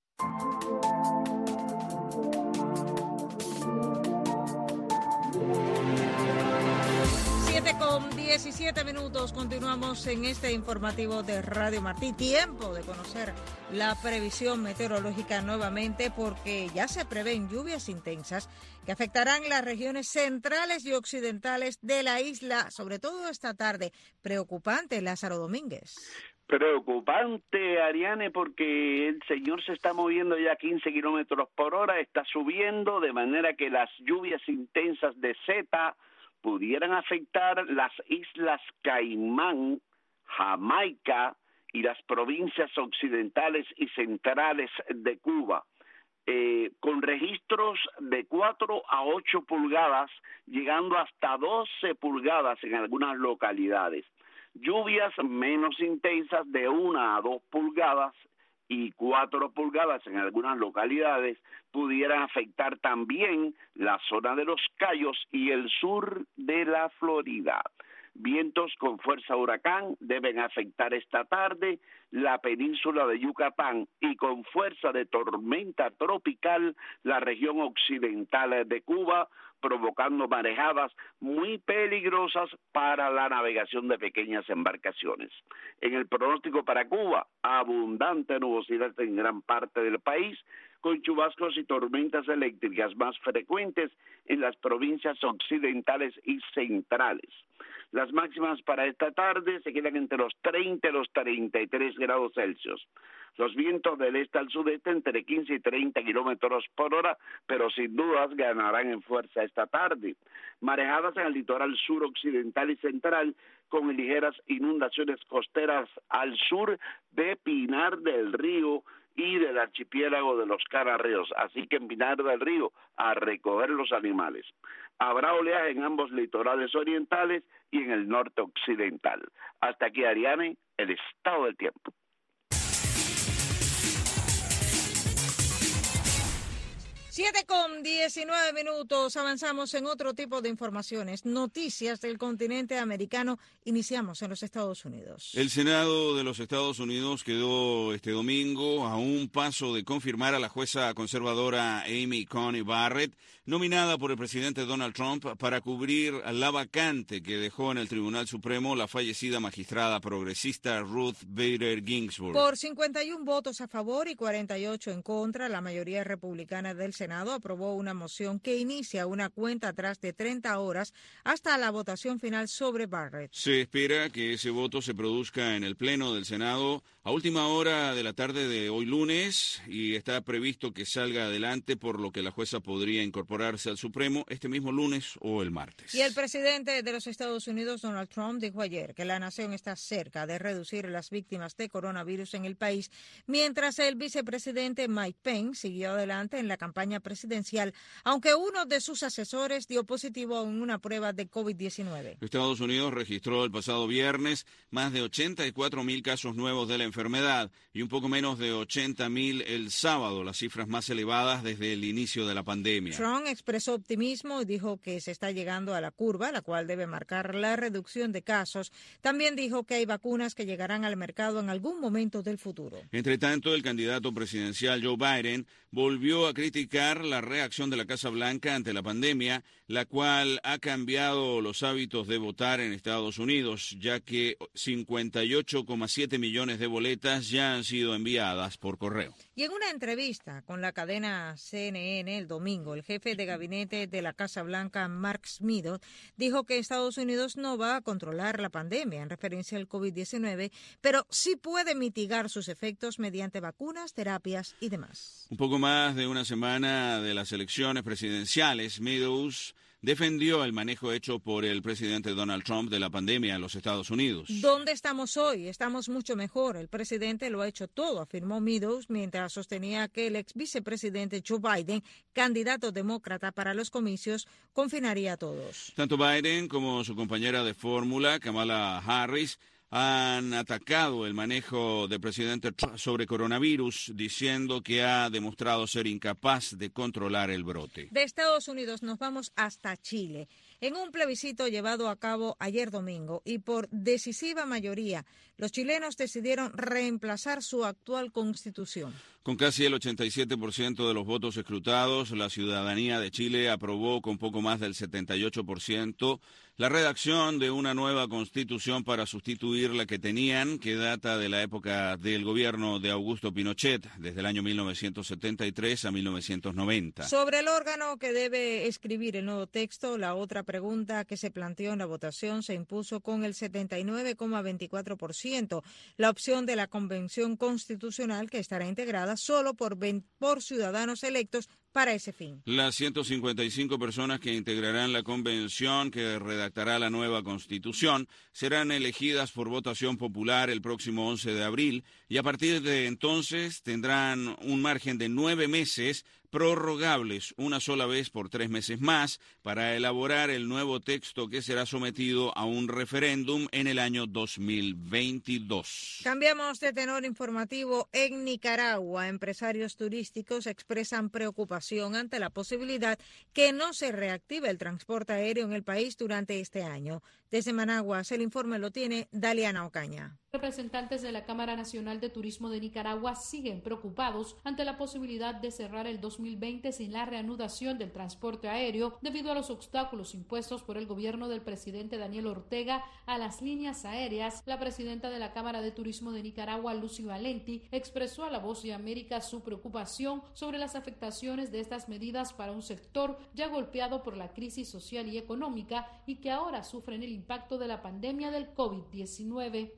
Con 17 minutos continuamos en este informativo de Radio Martí. Tiempo de conocer la previsión meteorológica nuevamente, porque ya se prevén lluvias intensas que afectarán las regiones centrales y occidentales de la isla, sobre todo esta tarde. Preocupante, Lázaro Domínguez. Preocupante, Ariane, porque el señor se está moviendo ya a 15 kilómetros por hora, está subiendo, de manera que las lluvias intensas de Zeta pudieran afectar las islas Caimán, Jamaica y las provincias occidentales y centrales de Cuba, con registros de 4 a 8 pulgadas, llegando hasta 12 pulgadas en algunas localidades. Lluvias menos intensas de 1 a 2 pulgadas y 4 pulgadas en algunas localidades pudieran afectar también la zona de los Cayos y el sur de la Florida. Vientos con fuerza huracán deben afectar esta tarde la península de Yucatán y con fuerza de tormenta tropical la región occidental de Cuba, provocando marejadas muy peligrosas para la navegación de pequeñas embarcaciones. En el pronóstico para Cuba, abundante nubosidad en gran parte del país, con chubascos y tormentas eléctricas más frecuentes en las provincias occidentales y centrales. Las máximas para esta tarde se quedan entre los 30 y los 33 grados Celsius. Los vientos del este al sudeste entre 15 y 30 kilómetros por hora, pero sin dudas ganarán en fuerza esta tarde. Marejadas en el litoral sur occidental y central, con ligeras inundaciones costeras al sur de Pinar del Río y del archipiélago de los Canarios, así que en Pinar del Río a recoger los animales. Habrá oleaje en ambos litorales orientales y en el norte occidental. Hasta aquí, Ariane, el estado del tiempo. 7:19. Avanzamos en otro tipo de informaciones. Noticias del continente americano. Iniciamos en los Estados Unidos. El Senado de los Estados Unidos quedó este domingo a un paso de confirmar a la jueza conservadora Amy Coney Barrett, nominada por el presidente Donald Trump para cubrir la vacante que dejó en el Tribunal Supremo la fallecida magistrada progresista Ruth Bader Ginsburg. Por 51 votos a favor y 48 en contra, la mayoría republicana del Senado aprobó una moción que inicia una cuenta atrás de 30 horas hasta la votación final sobre Barrett. Se espera que ese voto se produzca en el Pleno del Senado a última hora de la tarde de hoy lunes y está previsto que salga adelante, por lo que la jueza podría incorporarse al Supremo este mismo lunes o el martes. Y el presidente de los Estados Unidos, Donald Trump, dijo ayer que la nación está cerca de reducir las víctimas de coronavirus en el país, mientras el vicepresidente Mike Pence siguió adelante en la campaña presidencial, aunque uno de sus asesores dio positivo en una prueba de COVID-19. Estados Unidos registró el pasado viernes más de 84,000 casos nuevos de la enfermedad y un poco menos de 80,000 el sábado, las cifras más elevadas desde el inicio de la pandemia. Trump expresó optimismo y dijo que se está llegando a la curva, la cual debe marcar la reducción de casos. También dijo que hay vacunas que llegarán al mercado en algún momento del futuro. Entre tanto, el candidato presidencial Joe Biden volvió a criticar la reacción de la Casa Blanca ante la pandemia, la cual ha cambiado los hábitos de votar en Estados Unidos, ya que 58,7 millones de boletas ya han sido enviadas por correo. Y en una entrevista con la cadena CNN el domingo, el jefe de gabinete de la Casa Blanca, Mark Meadows, dijo que Estados Unidos no va a controlar la pandemia en referencia al COVID-19, pero sí puede mitigar sus efectos mediante vacunas, terapias y demás. Un poco más de una semana de las elecciones presidenciales, Meadows defendió el manejo hecho por el presidente Donald Trump de la pandemia en los Estados Unidos. ¿Dónde estamos hoy? Estamos mucho mejor. El presidente lo ha hecho todo, afirmó Meadows, mientras sostenía que el ex vicepresidente Joe Biden, candidato demócrata para los comicios, confinaría a todos. Tanto Biden como su compañera de fórmula, Kamala Harris, han atacado el manejo del presidente Trump sobre coronavirus, diciendo que ha demostrado ser incapaz de controlar el brote. De Estados Unidos nos vamos hasta Chile. En un plebiscito llevado a cabo ayer domingo y por decisiva mayoría, los chilenos decidieron reemplazar su actual constitución. Con casi el 87% de los votos escrutados, la ciudadanía de Chile aprobó con poco más del 78% la redacción de una nueva constitución para sustituir la que tenían, que data de la época del gobierno de Augusto Pinochet, desde el año 1973 a 1990. Sobre el órgano que debe escribir el nuevo texto, la otra pregunta que se planteó en la votación se impuso con el 79,24%, la opción de la Convención Constitucional, que estará integrada solo por ciudadanos electos para ese fin. Las 155 personas que integrarán la convención que redactará la nueva Constitución serán elegidas por votación popular el próximo 11 de abril y a partir de entonces tendrán un margen de 9 meses prorrogables una sola vez por 3 meses más para elaborar el nuevo texto que será sometido a un referéndum en el año 2022. Cambiamos de tenor informativo. En Nicaragua, empresarios turísticos expresan preocupación ante la posibilidad que no se reactive el transporte aéreo en el país durante este año. Desde Managua, el informe lo tiene Daliana Ocaña. Representantes de la Cámara Nacional de Turismo de Nicaragua siguen preocupados ante la posibilidad de cerrar el 2020 sin la reanudación del transporte aéreo debido a los obstáculos impuestos por el gobierno del presidente Daniel Ortega a las líneas aéreas. La presidenta de la Cámara de Turismo de Nicaragua, Lucy Valenti, expresó a La Voz de América su preocupación sobre las afectaciones de estas medidas para un sector ya golpeado por la crisis social y económica y que ahora sufren el impacto de la pandemia del COVID-19. Siguen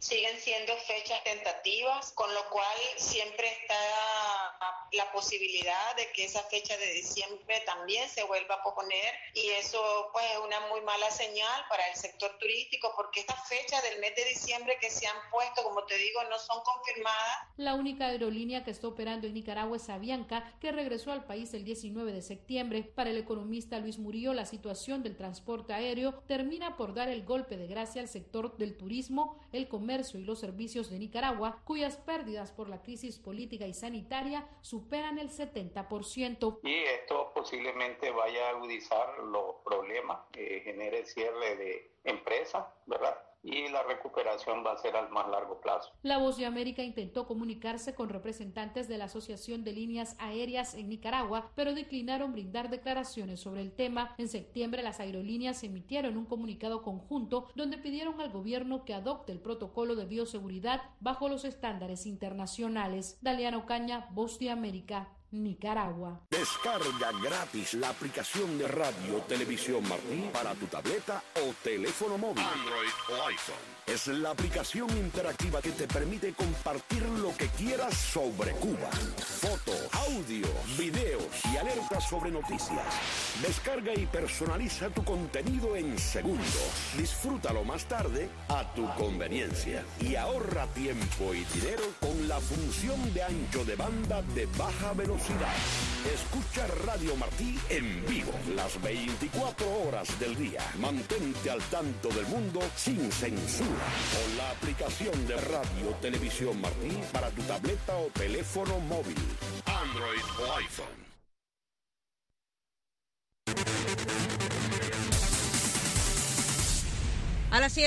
siendo fechas tentativas, con lo cual siempre está la posibilidad de que esa fecha de diciembre también se vuelva a posponer, y eso pues es una muy mala señal para el sector turístico, porque estas fechas del mes de diciembre que se han puesto, como te digo, no son confirmadas. La única aerolínea que está operando en Nicaragua es Avianca, que regresó al país el 19 de septiembre. Para el economista Luis Murillo, la situación del transporte aéreo termina por dar el golpe de gracia al sector del turismo, el comercio y los servicios de Nicaragua, cuyas pérdidas por la crisis política y sanitaria superan el 70%. Y esto posiblemente vaya a agudizar los problemas que genere el cierre de empresas, ¿verdad? Y la recuperación va a ser al más largo plazo. La Voz de América intentó comunicarse con representantes de la Asociación de Líneas Aéreas en Nicaragua, pero declinaron brindar declaraciones sobre el tema. En septiembre, las aerolíneas emitieron un comunicado conjunto donde pidieron al gobierno que adopte el protocolo de bioseguridad bajo los estándares internacionales. Daliana Ocaña, Voz de América, Nicaragua. Descarga gratis la aplicación de Radio Televisión Martí para tu tableta o teléfono móvil, Android o iPhone. Es la aplicación interactiva que te permite compartir lo que quieras sobre Cuba. Fotos, audio, videos y alertas sobre noticias. Descarga y personaliza tu contenido en segundos. Disfrútalo más tarde a tu conveniencia. Y ahorra tiempo y dinero con la función de ancho de banda de baja velocidad. Escucha Radio Martí en vivo las 24 horas del día. Mantente al tanto del mundo sin censura con la aplicación de Radio Televisión Martí para tu tableta o teléfono móvil, Android o iPhone. A las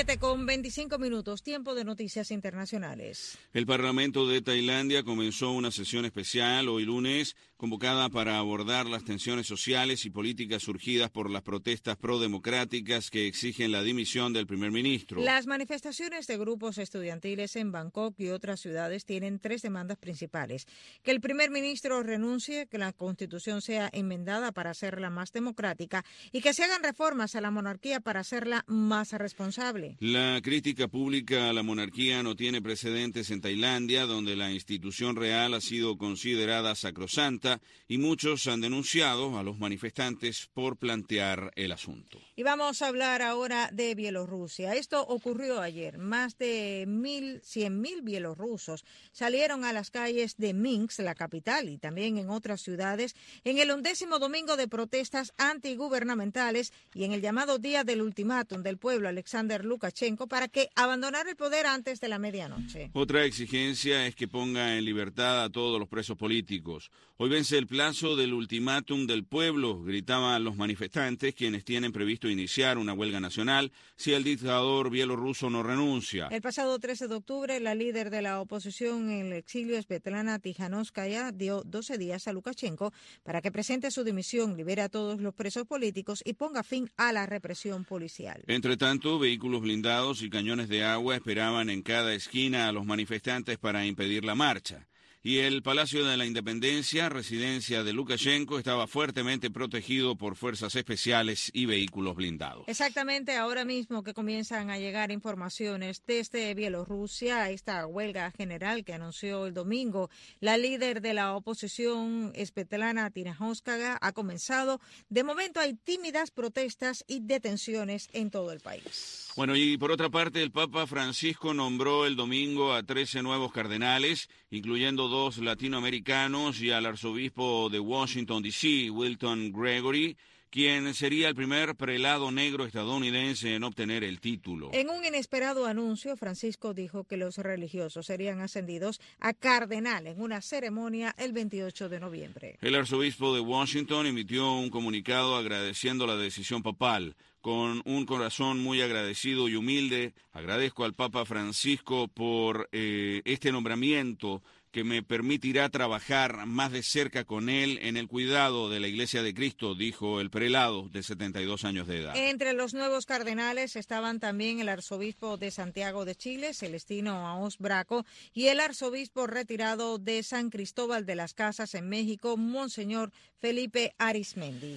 7:25, tiempo de noticias internacionales. El Parlamento de Tailandia comenzó una sesión especial hoy lunes, convocada para abordar las tensiones sociales y políticas surgidas por las protestas prodemocráticas que exigen la dimisión del primer ministro. Las manifestaciones de grupos estudiantiles en Bangkok y otras ciudades tienen 3 demandas principales: que el primer ministro renuncie, que la Constitución sea enmendada para hacerla más democrática y que se hagan reformas a la monarquía para hacerla más responsable. La crítica pública a la monarquía no tiene precedentes en Tailandia, donde la institución real ha sido considerada sacrosanta, y muchos han denunciado a los manifestantes por plantear el asunto. Y vamos a hablar ahora de Bielorrusia. Esto ocurrió ayer. Más de 100.000 bielorrusos salieron a las calles de Minsk, la capital, y también en otras ciudades, en el 11º domingo de protestas antigubernamentales y en el llamado Día del Ultimátum del pueblo Alexander Lukashenko para que abandonara el poder antes de la medianoche. Otra exigencia es que ponga en libertad a todos los presos políticos. Hoy vence el plazo del ultimátum del pueblo, gritaban los manifestantes, quienes tienen previsto iniciar una huelga nacional si el dictador bielorruso no renuncia. El pasado 13 de octubre, la líder de la oposición en el exilio, Svetlana Tikhanovskaya, dio 12 días a Lukashenko para que presente su dimisión, libere a todos los presos políticos y ponga fin a la represión policial. Entre tanto, vehículos blindados y cañones de agua esperaban en cada esquina a los manifestantes para impedir la marcha. Y el Palacio de la Independencia, residencia de Lukashenko, estaba fuertemente protegido por fuerzas especiales y vehículos blindados. Exactamente, ahora mismo que comienzan a llegar informaciones desde Bielorrusia, esta huelga general que anunció el domingo la líder de la oposición, Svetlana Tikhanovskaya, ha comenzado. De momento hay tímidas protestas y detenciones en todo el país. Bueno, y por otra parte, el Papa Francisco nombró el domingo a 13 nuevos cardenales, incluyendo 2 latinoamericanos, y al arzobispo de Washington, D.C., Wilton Gregory, quien sería el primer prelado negro estadounidense en obtener el título. En un inesperado anuncio, Francisco dijo que los religiosos serían ascendidos a cardenal en una ceremonia el 28 de noviembre. El arzobispo de Washington emitió un comunicado agradeciendo la decisión papal. Con un corazón muy agradecido y humilde, agradezco al Papa Francisco por este nombramiento que me permitirá trabajar más de cerca con él en el cuidado de la Iglesia de Cristo, dijo el prelado de 72 años de edad. Entre los nuevos cardenales estaban también el arzobispo de Santiago de Chile, Celestino Aos Braco, y el arzobispo retirado de San Cristóbal de las Casas en México, Monseñor Felipe Arismendi.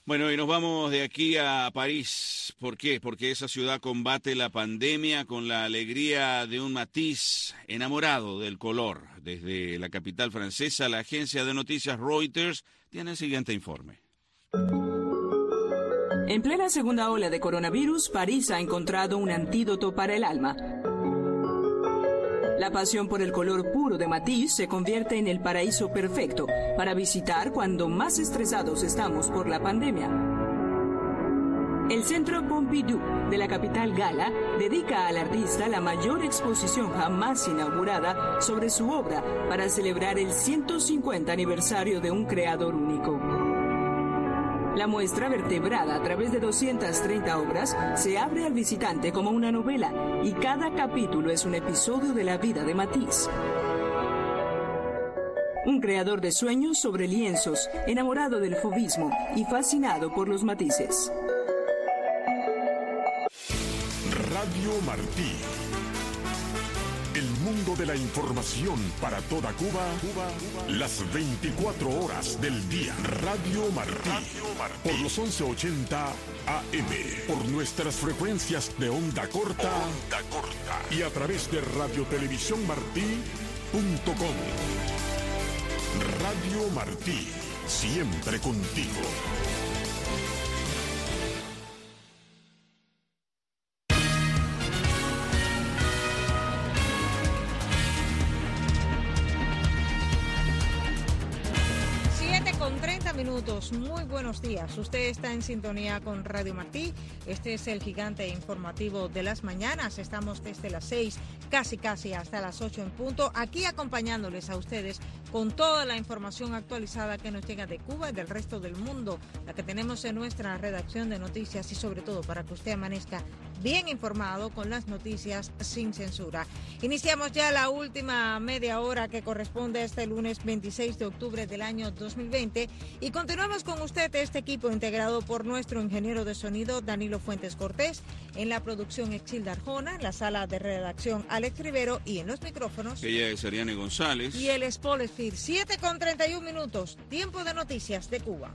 Bueno, y nos vamos de aquí a París. ¿Por qué? Porque esa ciudad combate la pandemia con la alegría de un Matisse enamorado del color. Desde la capital francesa, la agencia de noticias Reuters tiene el siguiente informe. En plena segunda ola de coronavirus, París ha encontrado un antídoto para el alma. La pasión por el color puro de Matisse se convierte en el paraíso perfecto para visitar cuando más estresados estamos por la pandemia. El Centro Pompidou de la capital gala dedica al artista la mayor exposición jamás inaugurada sobre su obra para celebrar el 150 aniversario de un creador único. La muestra, vertebrada a través de 230 obras, se abre al visitante como una novela y cada capítulo es un episodio de la vida de Matisse. Un creador de sueños sobre lienzos, enamorado del fauvismo y fascinado por los matices. Radio Martí. El mundo de la información para toda Cuba, las 24 horas del día. Radio Martí, por los 1180 AM, por nuestras frecuencias de onda corta y a través de radiotelevisiónmartí.com. Radio Martí, siempre contigo. Muy buenos días. Usted está en sintonía con Radio Martí. Este es el gigante informativo de las mañanas. Estamos desde las 6, casi hasta las 8 en punto, aquí acompañándoles a ustedes con toda la información actualizada que nos llega de Cuba y del resto del mundo, la que tenemos en nuestra redacción de noticias y sobre todo para que usted amanezca bien informado con las noticias sin censura. Iniciamos ya la última media hora que corresponde a este lunes 26 de octubre del año 2020 y continuamos con usted, este equipo integrado por nuestro ingeniero de sonido Danilo Fuentes Cortés, en la producción Exilda Arjona, en la sala de redacción Alex Rivero y en los micrófonos ella es Ariane González y él es Paul Espir. 7:31, tiempo de noticias de Cuba.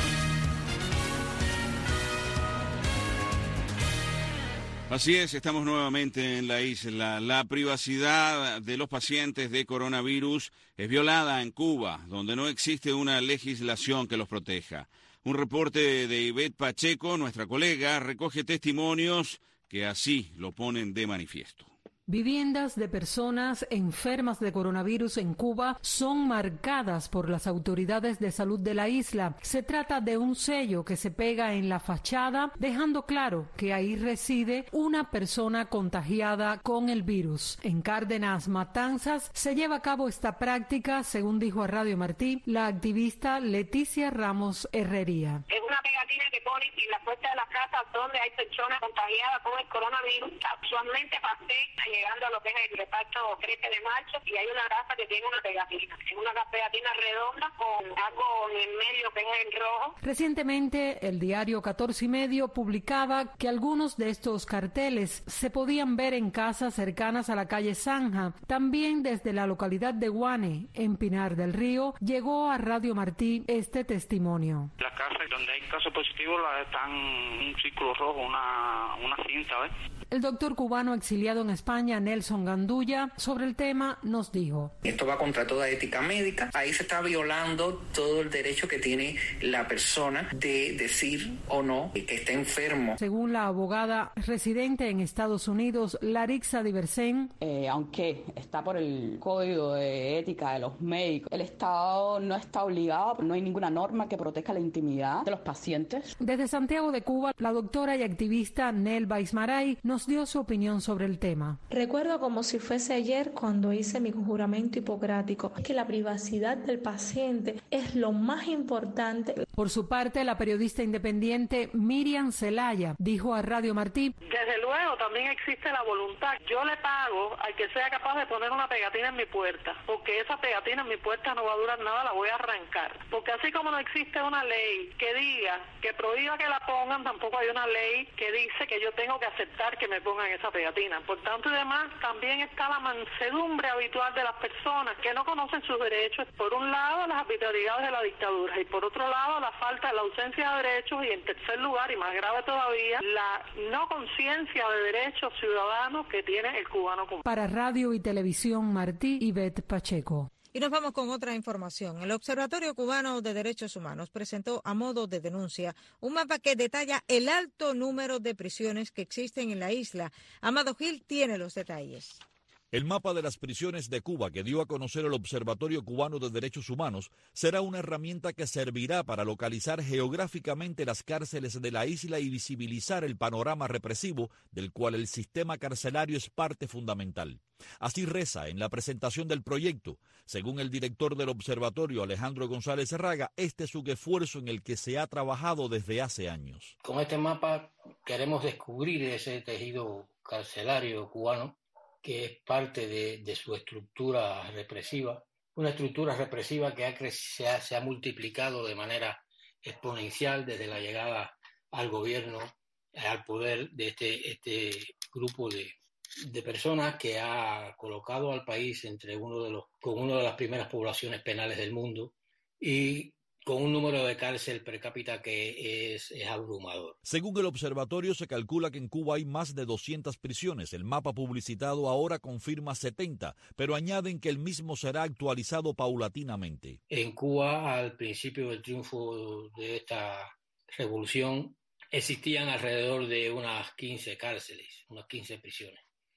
Así es, estamos nuevamente en la isla. La privacidad de los pacientes de coronavirus es violada en Cuba, donde no existe una legislación que los proteja. Un reporte de Ivette Pacheco, nuestra colega, recoge testimonios que así lo ponen de manifiesto. Viviendas de personas enfermas de coronavirus en Cuba son marcadas por las autoridades de salud de la isla. Se trata de un sello que se pega en la fachada, dejando claro que ahí reside una persona contagiada con el virus. En Cárdenas, Matanzas, se lleva a cabo esta práctica, según dijo a Radio Martí la activista Leticia Ramos Herrería. Es una pegatina que pone en la puerta de las casas donde hay personas contagiadas con el coronavirus. Actualmente pasé llegando a lo que es el reparto 13 de marzo y hay una casa que tiene una pegatina. Es una pegatina redonda con algo en el medio que es el rojo. Recientemente el diario 14 y Medio publicaba que algunos de estos carteles se podían ver en casas cercanas a la calle Zanja. También desde la localidad de Guane, en Pinar del Río, llegó a Radio Martí este testimonio. Las casas donde hay casos positivos están un círculo rojo, una cinta, ¿ves? El doctor cubano exiliado en España, Nelson Gandulla, sobre el tema nos dijo: esto va contra toda ética médica. Ahí se está violando todo el derecho que tiene la persona de decir o no que está enfermo. Según la abogada residente en Estados Unidos, Larixa Diversen, aunque está por el código de ética de los médicos, el Estado no está obligado, no hay ninguna norma que proteja la intimidad de los pacientes. Desde Santiago de Cuba, la doctora y activista Nel Baismaray nos dio su opinión sobre el tema. Recuerdo como si fuese ayer cuando hice mi juramento hipocrático, que la privacidad del paciente es lo más importante. Por su parte, la periodista independiente Miriam Zelaya dijo a Radio Martí: desde luego también existe la voluntad. Yo le pago al que sea capaz de poner una pegatina en mi puerta, porque esa pegatina en mi puerta no va a durar nada, la voy a arrancar. Porque así como no existe una ley que diga, que prohíba que la pongan, tampoco hay una ley que dice que yo tengo que aceptar que me pongan esa pegatina. Por tanto y demás, también está la mansedumbre habitual de las personas que no conocen sus derechos. Por un lado, las arbitrariedades de la dictadura y por otro lado, la ausencia de derechos y en tercer lugar, y más grave todavía, la no conciencia de derechos ciudadanos que tiene el cubano común. Para Radio y Televisión Martí, Ivette Pacheco. Y nos vamos con otra información. El Observatorio Cubano de Derechos Humanos presentó a modo de denuncia un mapa que detalla el alto número de prisiones que existen en la isla. Amado Gil tiene los detalles. El mapa de las prisiones de Cuba que dio a conocer el Observatorio Cubano de Derechos Humanos será una herramienta que servirá para localizar geográficamente las cárceles de la isla y visibilizar el panorama represivo del cual el sistema carcelario es parte fundamental. Así reza en la presentación del proyecto. Según el director del observatorio, Alejandro González Zerraga, este es un esfuerzo en el que se ha trabajado desde hace años. Con este mapa queremos descubrir ese tejido carcelario cubano que es parte de su estructura represiva, una estructura represiva que se ha multiplicado de manera exponencial desde la llegada al gobierno, al poder de este grupo de personas que ha colocado al país con una de las primeras poblaciones penales del mundo y con un número de cárcel per cápita que es abrumador. Según el observatorio, se calcula que en Cuba hay más de 200 prisiones. El mapa publicitado ahora confirma 70, pero añaden que el mismo será actualizado paulatinamente. En Cuba, al principio del triunfo de esta revolución, existían alrededor de unas 15 cárceles, unas 15 prisiones.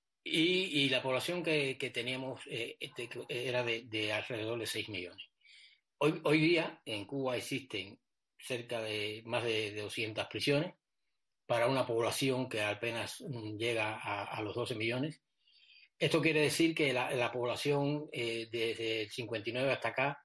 Y la población que teníamos era de alrededor de 6 millones. Hoy día en Cuba existen cerca de más de 200 prisiones para una población que apenas llega a los 12 millones. Esto quiere decir que la población desde el 59 hasta acá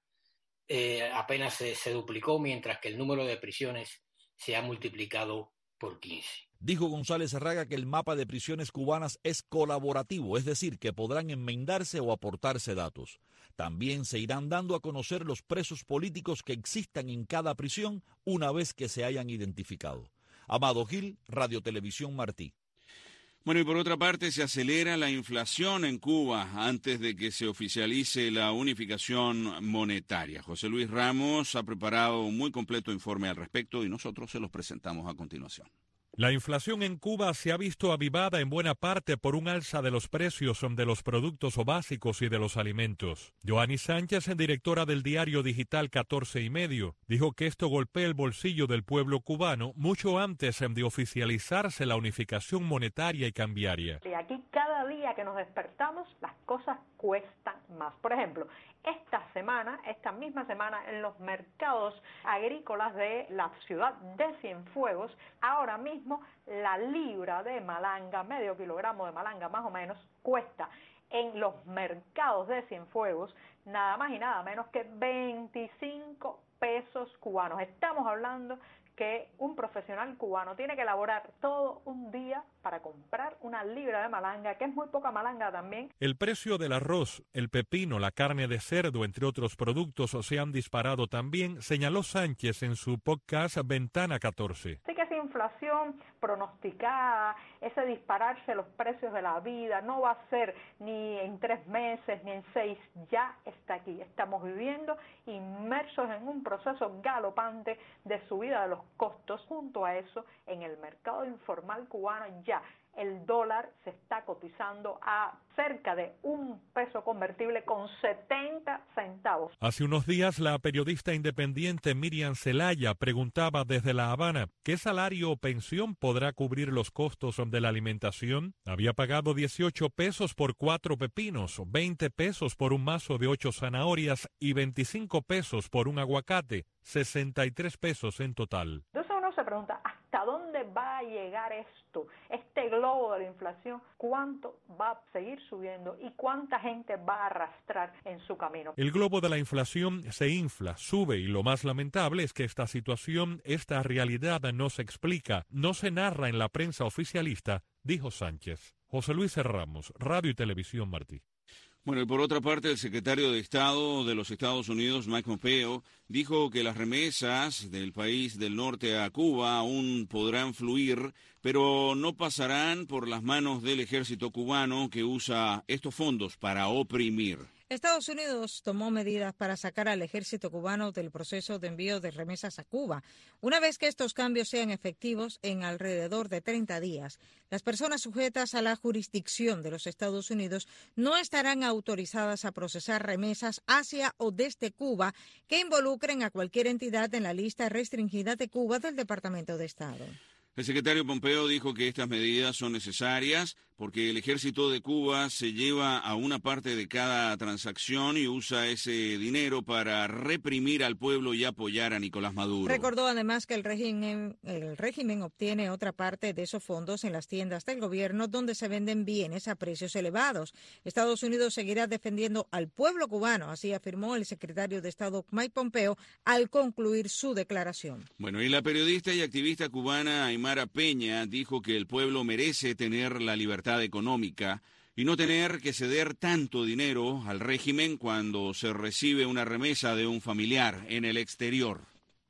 apenas se duplicó, mientras que el número de prisiones se ha multiplicado por 15. Dijo González Zerraga que el mapa de prisiones cubanas es colaborativo, es decir, que podrán enmendarse o aportarse datos. También se irán dando a conocer los presos políticos que existan en cada prisión una vez que se hayan identificado. Amado Gil, Radio Televisión Martí. Bueno, y por otra parte, se acelera la inflación en Cuba antes de que se oficialice la unificación monetaria. José Luis Ramos ha preparado un muy completo informe al respecto y nosotros se los presentamos a continuación. La inflación en Cuba se ha visto avivada en buena parte por un alza de los precios de los productos básicos y de los alimentos. Joanny Sánchez, directora del diario digital 14 y medio, dijo que esto golpea el bolsillo del pueblo cubano mucho antes de oficializarse la unificación monetaria y cambiaria. Y aquí cada día que nos despertamos las cosas cuestan más. Por ejemplo, esta misma semana, en los mercados agrícolas de la ciudad de Cienfuegos, ahora mismo la libra de malanga, medio kilogramo de malanga más o menos, cuesta en los mercados de Cienfuegos nada más y nada menos que 25 pesos cubanos. Estamos hablando que un profesional cubano tiene que elaborar todo un día para comprar una libra de malanga, que es muy poca malanga también. El precio del arroz, el pepino, la carne de cerdo, entre otros productos, se han disparado también, señaló Sánchez en su podcast Ventana 14. Sí que esa inflación pronosticada, ese dispararse los precios de la vida, no va a ser ni en 3 meses ni en 6, ya está aquí. Estamos viviendo inmersos en un proceso galopante de subida de los costos. Junto a eso, en el mercado informal cubano ya el dólar se está cotizando a cerca de $1 convertible con 70 centavos. Hace unos días la periodista independiente Miriam Zelaya preguntaba desde La Habana ¿qué salario o pensión podrá cubrir los costos de la alimentación? Había pagado 18 pesos por 4 pepinos, 20 pesos por un mazo de 8 zanahorias y 25 pesos por un aguacate, 63 pesos en total. Entonces uno se pregunta, ¿hasta dónde va a llegar esto? Este globo de la inflación, ¿cuánto va a seguir subiendo y cuánta gente va a arrastrar en su camino? El globo de la inflación se infla, sube y lo más lamentable es que esta situación, esta realidad no se explica, no se narra en la prensa oficialista, dijo Sánchez. José Luis Ramos, Radio y Televisión Martí. Bueno, y por otra parte, el secretario de Estado de los Estados Unidos, Mike Pompeo, dijo que las remesas del país del norte a Cuba aún podrán fluir, pero no pasarán por las manos del ejército cubano que usa estos fondos para oprimir. Estados Unidos tomó medidas para sacar al ejército cubano del proceso de envío de remesas a Cuba. Una vez que estos cambios sean efectivos en alrededor de 30 días, las personas sujetas a la jurisdicción de los Estados Unidos no estarán autorizadas a procesar remesas hacia o desde Cuba que involucren a cualquier entidad en la lista restringida de Cuba del Departamento de Estado. El secretario Pompeo dijo que estas medidas son necesarias porque el ejército de Cuba se lleva a una parte de cada transacción y usa ese dinero para reprimir al pueblo y apoyar a Nicolás Maduro. Recordó además que el régimen obtiene otra parte de esos fondos en las tiendas del gobierno donde se venden bienes a precios elevados. Estados Unidos seguirá defendiendo al pueblo cubano, así afirmó el secretario de Estado Mike Pompeo al concluir su declaración. Bueno, y la periodista y activista cubana Aymara Peña dijo que el pueblo merece tener la libertad económica y no tener que ceder tanto dinero al régimen cuando se recibe una remesa de un familiar en el exterior.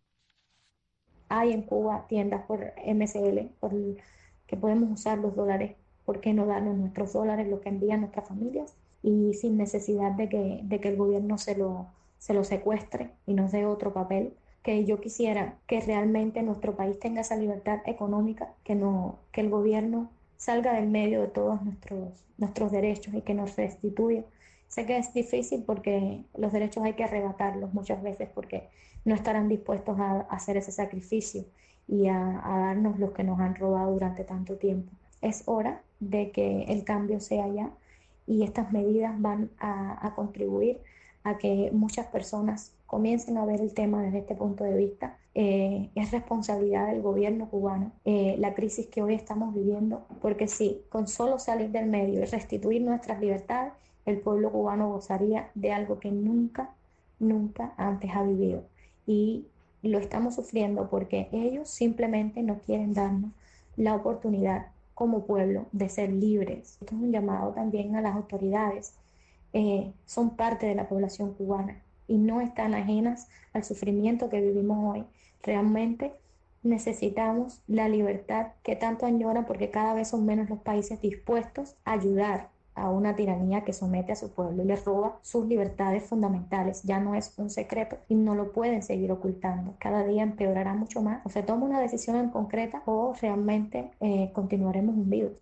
Hay en Cuba tiendas por MCL que podemos usar los dólares. ¿Por qué no darnos nuestros dólares, lo que envían nuestras familias? Y sin necesidad de que el gobierno se lo secuestre y nos dé otro papel. Que yo quisiera que realmente nuestro país tenga esa libertad económica, que el gobierno salga del medio de todos nuestros derechos y que nos restituya. Sé que es difícil porque los derechos hay que arrebatarlos muchas veces porque no estarán dispuestos a hacer ese sacrificio y a darnos los que nos han robado durante tanto tiempo. Es hora de que el cambio sea ya y estas medidas van a contribuir a que muchas personas comiencen a ver el tema desde este punto de vista. Es responsabilidad del gobierno cubano la crisis que hoy estamos viviendo, porque sí, con solo salir del medio y restituir nuestras libertades, el pueblo cubano gozaría de algo que nunca antes ha vivido. Y lo estamos sufriendo porque ellos simplemente no quieren darnos la oportunidad como pueblo de ser libres. Esto es un llamado también a las autoridades. Son parte de la población cubana y no están ajenas al sufrimiento que vivimos hoy. Realmente necesitamos la libertad que tanto añoran porque cada vez son menos los países dispuestos a ayudar a una tiranía que somete a su pueblo y les roba sus libertades fundamentales. Ya no es un secreto y no lo pueden seguir ocultando. Cada día empeorará mucho más. O se toma una decisión en concreta o realmente continuaremos hundidos.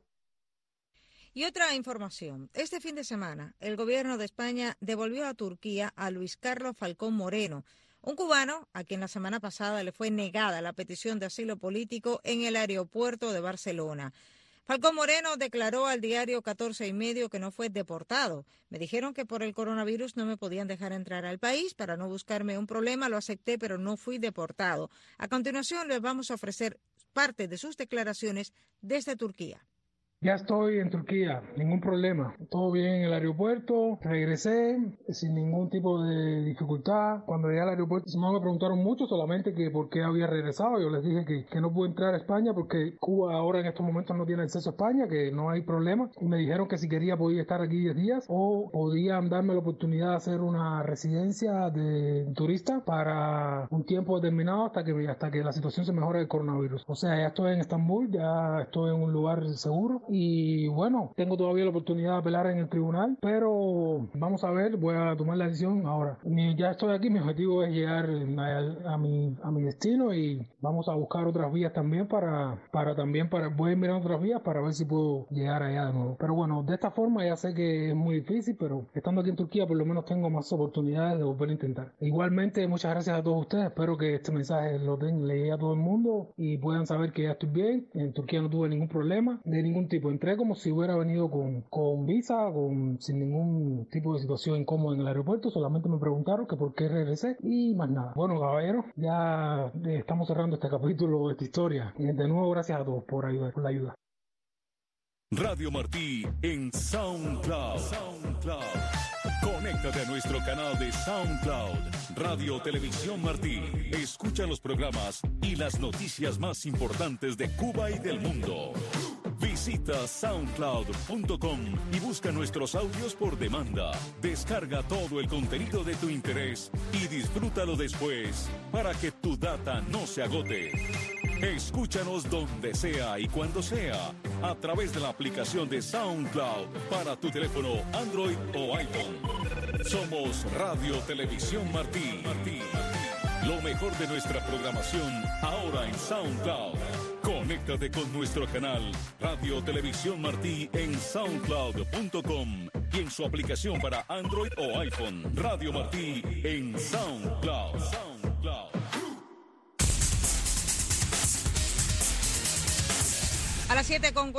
Y otra información. Este fin de semana, el gobierno de España devolvió a Turquía a Luis Carlos Falcón Moreno, un cubano a quien la semana pasada le fue negada la petición de asilo político en el aeropuerto de Barcelona. Falcón Moreno declaró al diario 14 y medio que no fue deportado. Me dijeron que por el coronavirus no me podían dejar entrar al país para no buscarme un problema. Lo acepté, pero no fui deportado. A continuación les vamos a ofrecer parte de sus declaraciones desde Turquía. Ya estoy en Turquía, ningún problema. Todo bien en el aeropuerto, regresé sin ningún tipo de dificultad. Cuando llegué al aeropuerto no me preguntaron mucho, solamente que por qué había regresado. Yo les dije que no pude entrar a España porque Cuba ahora en estos momentos no tiene acceso a España, que no hay problema. Y me dijeron que si quería podía estar aquí 10 días o podían darme la oportunidad de hacer una residencia de turista para un tiempo determinado hasta que la situación se mejore del coronavirus. O sea, ya estoy en Estambul, ya estoy en un lugar seguro. Y bueno, tengo todavía la oportunidad de apelar en el tribunal, pero vamos a ver, voy a tomar la decisión ahora. Ya estoy aquí, mi objetivo es llegar a mi destino y vamos a buscar otras vías también voy a mirar otras vías para ver si puedo llegar allá de nuevo. Pero bueno, de esta forma ya sé que es muy difícil, pero estando aquí en Turquía por lo menos tengo más oportunidades de volver a intentar. Igualmente, muchas gracias a todos ustedes, espero que este mensaje le llegue a todo el mundo y puedan saber que ya estoy bien. En Turquía no tuve ningún problema de ningún tipo. Entré como si hubiera venido con visa, sin ningún tipo de situación incómoda en el aeropuerto. Solamente me preguntaron que por qué regresé y más nada. Bueno, caballeros, ya estamos cerrando este capítulo de esta historia. Y de nuevo, gracias a todos por la ayuda. Radio Martí en SoundCloud. Conéctate a nuestro canal de SoundCloud, Radio Televisión Martí. Escucha los programas y las noticias más importantes de Cuba y del mundo. Visita soundcloud.com y busca nuestros audios por demanda. Descarga todo el contenido de tu interés y disfrútalo después para que tu data no se agote. Escúchanos donde sea y cuando sea a través de la aplicación de SoundCloud para tu teléfono Android o iPhone. Somos Radio Televisión Martí. Lo mejor de nuestra programación ahora en SoundCloud. Conéctate con nuestro canal Radio Televisión Martí en soundcloud.com y en su aplicación para Android o iPhone. Radio Martí en SoundCloud. A las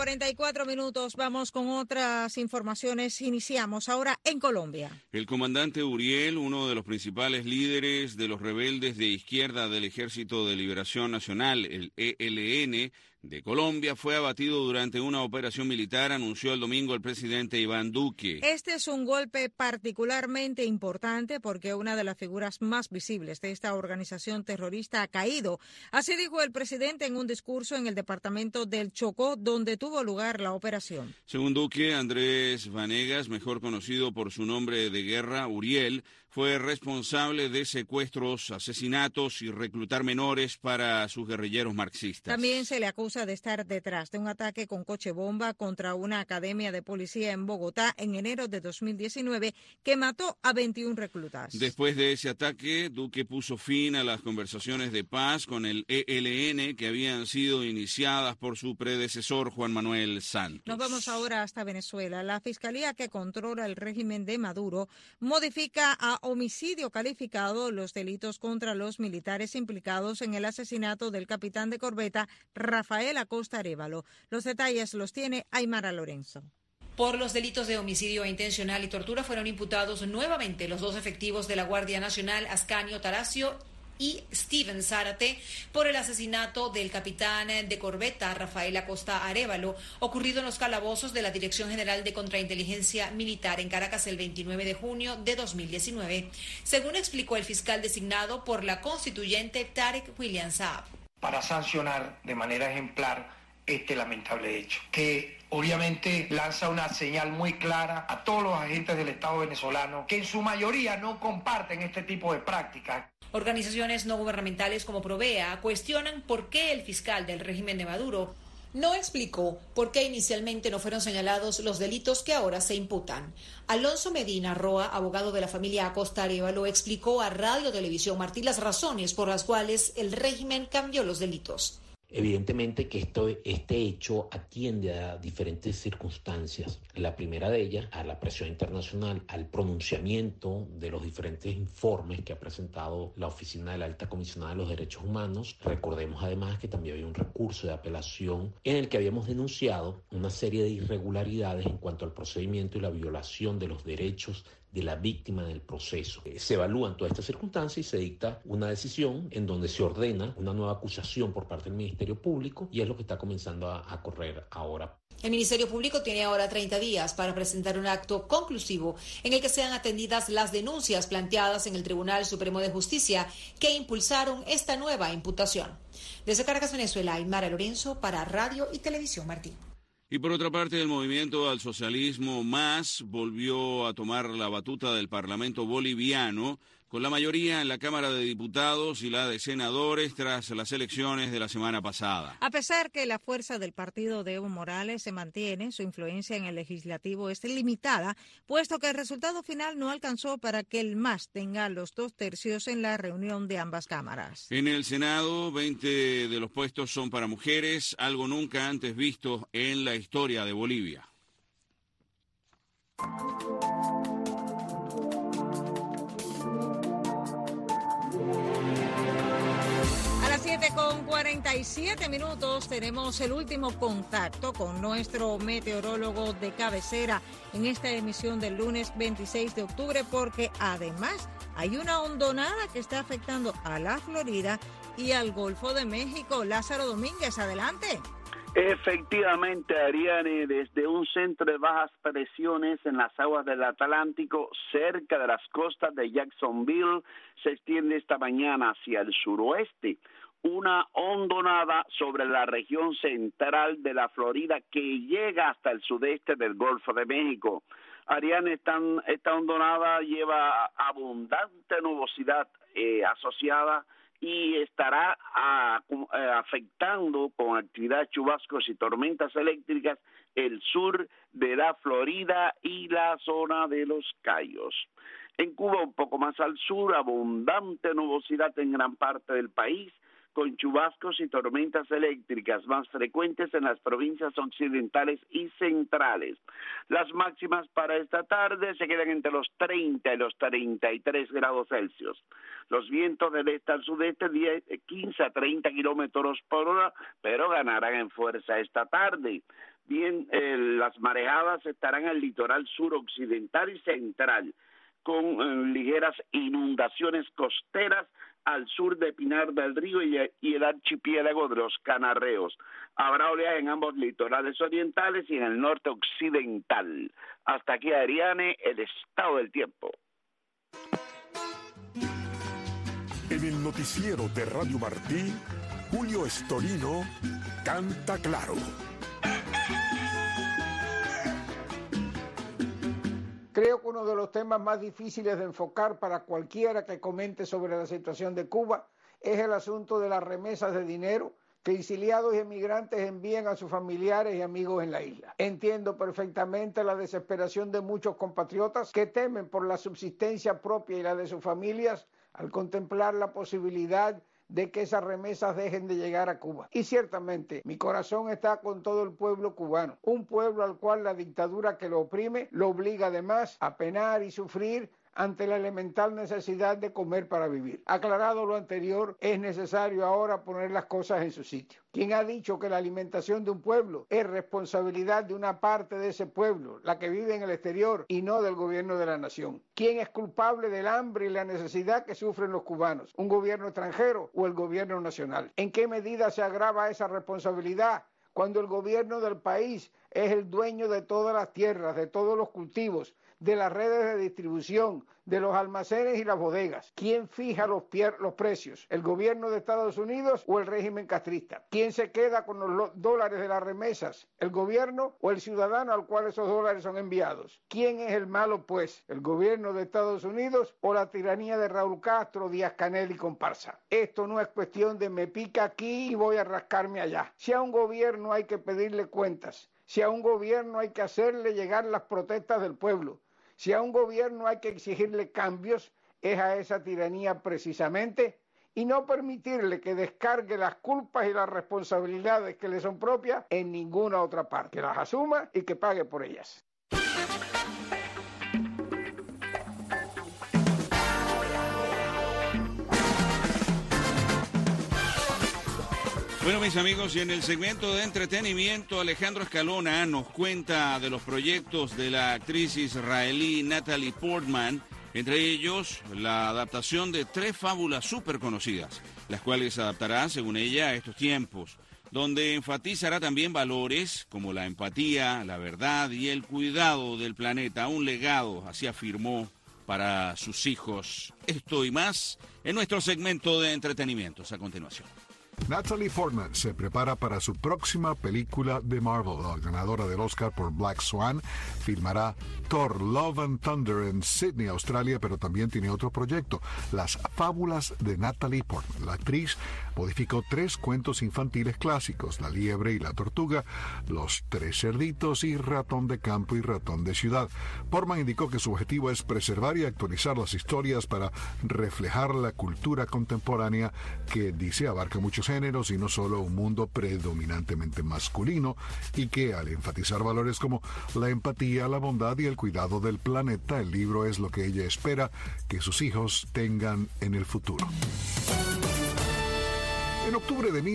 7:44 vamos con otras informaciones. Iniciamos ahora en Colombia. El comandante Uriel, uno de los principales líderes de los rebeldes de izquierda del Ejército de Liberación Nacional, el ELN, de Colombia, fue abatido durante una operación militar, anunció el domingo el presidente Iván Duque. Este es un golpe particularmente importante porque una de las figuras más visibles de esta organización terrorista ha caído. Así dijo el presidente en un discurso en el departamento del Chocó, donde tuvo lugar la operación. Según Duque, Andrés Vanegas, mejor conocido por su nombre de guerra, Uriel, fue responsable de secuestros, asesinatos y reclutar menores para sus guerrilleros marxistas. También se le acusa de estar detrás de un ataque con coche bomba contra una academia de policía en Bogotá en enero de 2019 que mató a 21 reclutas. Después de ese ataque, Duque puso fin a las conversaciones de paz con el ELN que habían sido iniciadas por su predecesor Juan Manuel Santos. Nos vamos ahora hasta Venezuela. La fiscalía que controla el régimen de Maduro modifica a homicidio calificado los delitos contra los militares implicados en el asesinato del capitán de corbeta Rafael Acosta Arévalo. Los detalles los tiene Aymara Lorenzo. Por los delitos de homicidio intencional y tortura fueron imputados nuevamente los dos efectivos de la Guardia Nacional, Ascanio Taracio y Steven Zárate, por el asesinato del capitán de corbeta Rafael Acosta Arévalo, ocurrido en los calabozos de la Dirección General de Contrainteligencia Militar en Caracas el 29 de junio de 2019, según explicó el fiscal designado por la constituyente Tarek William Saab. Para sancionar de manera ejemplar este lamentable hecho, que obviamente lanza una señal muy clara a todos los agentes del Estado venezolano, que en su mayoría no comparten este tipo de prácticas. Organizaciones no gubernamentales como Provea cuestionan por qué el fiscal del régimen de Maduro no explicó por qué inicialmente no fueron señalados los delitos que ahora se imputan. Alonso Medina Roa, abogado de la familia Acosta Arévalo, explicó a Radio Televisión Martí las razones por las cuales el régimen cambió los delitos. Evidentemente que este hecho atiende a diferentes circunstancias. La primera de ellas, a la presión internacional, al pronunciamiento de los diferentes informes que ha presentado la Oficina de la Alta Comisionada de los Derechos Humanos. Recordemos además que también había un recurso de apelación en el que habíamos denunciado una serie de irregularidades en cuanto al procedimiento y la violación de los derechos de la víctima del proceso. Se evalúan todas estas circunstancias y se dicta una decisión en donde se ordena una nueva acusación por parte del Ministerio Público y es lo que está comenzando a correr ahora. El Ministerio Público tiene ahora 30 días para presentar un acto conclusivo en el que sean atendidas las denuncias planteadas en el Tribunal Supremo de Justicia que impulsaron esta nueva imputación. Desde Caracas, Venezuela, Aymara Lorenzo para Radio y Televisión Martí. Y por otra parte, el movimiento al socialismo MAS volvió a tomar la batuta del Parlamento boliviano, con la mayoría en la Cámara de Diputados y la de Senadores tras las elecciones de la semana pasada. A pesar que la fuerza del partido de Evo Morales se mantiene, su influencia en el legislativo es limitada, puesto que el resultado final no alcanzó para que el MAS tenga los 2/3 en la reunión de ambas cámaras. En el Senado, 20 de los puestos son para mujeres, algo nunca antes visto en la historia de Bolivia. A las 7:47 tenemos el último contacto con nuestro meteorólogo de cabecera en esta emisión del lunes 26 de octubre, porque además hay una hondonada que está afectando a la Florida y al Golfo de México. Lázaro Domínguez, adelante. Efectivamente, Ariane, desde un centro de bajas presiones en las aguas del Atlántico, cerca de las costas de Jacksonville, se extiende esta mañana hacia el suroeste una hondonada sobre la región central de la Florida que llega hasta el sudeste del Golfo de México. Ariane, esta hondonada lleva abundante nubosidad asociada y estará afectando con actividad, chubascos y tormentas eléctricas el sur de la Florida y la zona de los Cayos. En Cuba, un poco más al sur, abundante nubosidad en gran parte del país, con chubascos y tormentas eléctricas más frecuentes en las provincias occidentales y centrales. Las máximas para esta tarde se quedan entre los 30 y los 33 grados Celsius. Los vientos del este al sudeste 15 a 30 kilómetros por hora, pero ganarán en fuerza esta tarde. Bien, las marejadas estarán en el litoral suroccidental y central, con ligeras inundaciones costeras al sur de Pinar del Río y el archipiélago de los Canarreos. Habrá oleaje en ambos litorales orientales y en el norte occidental. Hasta aquí, Ariane, el estado del tiempo. En el noticiero de Radio Martí, Julio Estorino canta claro. Creo que uno de los temas más difíciles de enfocar para cualquiera que comente sobre la situación de Cuba es el asunto de las remesas de dinero que exiliados y emigrantes envían a sus familiares y amigos en la isla. Entiendo perfectamente la desesperación de muchos compatriotas que temen por la subsistencia propia y la de sus familias al contemplar la posibilidad de que esas remesas dejen de llegar a Cuba. Y ciertamente, mi corazón está con todo el pueblo cubano, un pueblo al cual la dictadura que lo oprime lo obliga además a penar y sufrir ante la elemental necesidad de comer para vivir. Aclarado lo anterior, es necesario ahora poner las cosas en su sitio. ¿Quién ha dicho que la alimentación de un pueblo es responsabilidad de una parte de ese pueblo, la que vive en el exterior, y no del gobierno de la nación? ¿Quién es culpable del hambre y la necesidad que sufren los cubanos? ¿Un gobierno extranjero o el gobierno nacional? ¿En qué medida se agrava esa responsabilidad cuando el gobierno del país es el dueño de todas las tierras, de todos los cultivos, de las redes de distribución, de los almacenes y las bodegas? ¿Quién fija los precios? ¿El gobierno de Estados Unidos o el régimen castrista? ¿Quién se queda con los dólares de las remesas? ¿El gobierno o el ciudadano al cual esos dólares son enviados? ¿Quién es el malo, pues? ¿El gobierno de Estados Unidos o la tiranía de Raúl Castro, Díaz-Canel y comparsa? Esto no es cuestión de me pica aquí y voy a rascarme allá. Si a un gobierno hay que pedirle cuentas, si a un gobierno hay que hacerle llegar las protestas del pueblo, si a un gobierno hay que exigirle cambios, es a esa tiranía precisamente, y no permitirle que descargue las culpas y las responsabilidades que le son propias en ninguna otra parte. Que las asuma y que pague por ellas. Bueno, mis amigos, y en el segmento de entretenimiento, Alejandro Escalona nos cuenta de los proyectos de la actriz israelí Natalie Portman, entre ellos la adaptación de 3 fábulas súper conocidas, las cuales adaptará, según ella, a estos tiempos, donde enfatizará también valores como la empatía, la verdad y el cuidado del planeta, un legado, así afirmó, para sus hijos. Esto y más en nuestro segmento de entretenimientos a continuación. Natalie Portman se prepara para su próxima película de Marvel. La ganadora del Oscar por Black Swan filmará Thor Love and Thunder en Sydney, Australia, pero también tiene otro proyecto, Las Fábulas de Natalie Portman. La actriz modificó 3 cuentos infantiles clásicos, La Liebre y la Tortuga, Los 3 Cerditos y Ratón de Campo y Ratón de Ciudad. Portman indicó que su objetivo es preservar y actualizar las historias para reflejar la cultura contemporánea que, dice, abarca muchos géneros y no solo un mundo predominantemente masculino, y que al enfatizar valores como la empatía, la bondad y el cuidado del planeta, el libro es lo que ella espera que sus hijos tengan en el futuro. En octubre de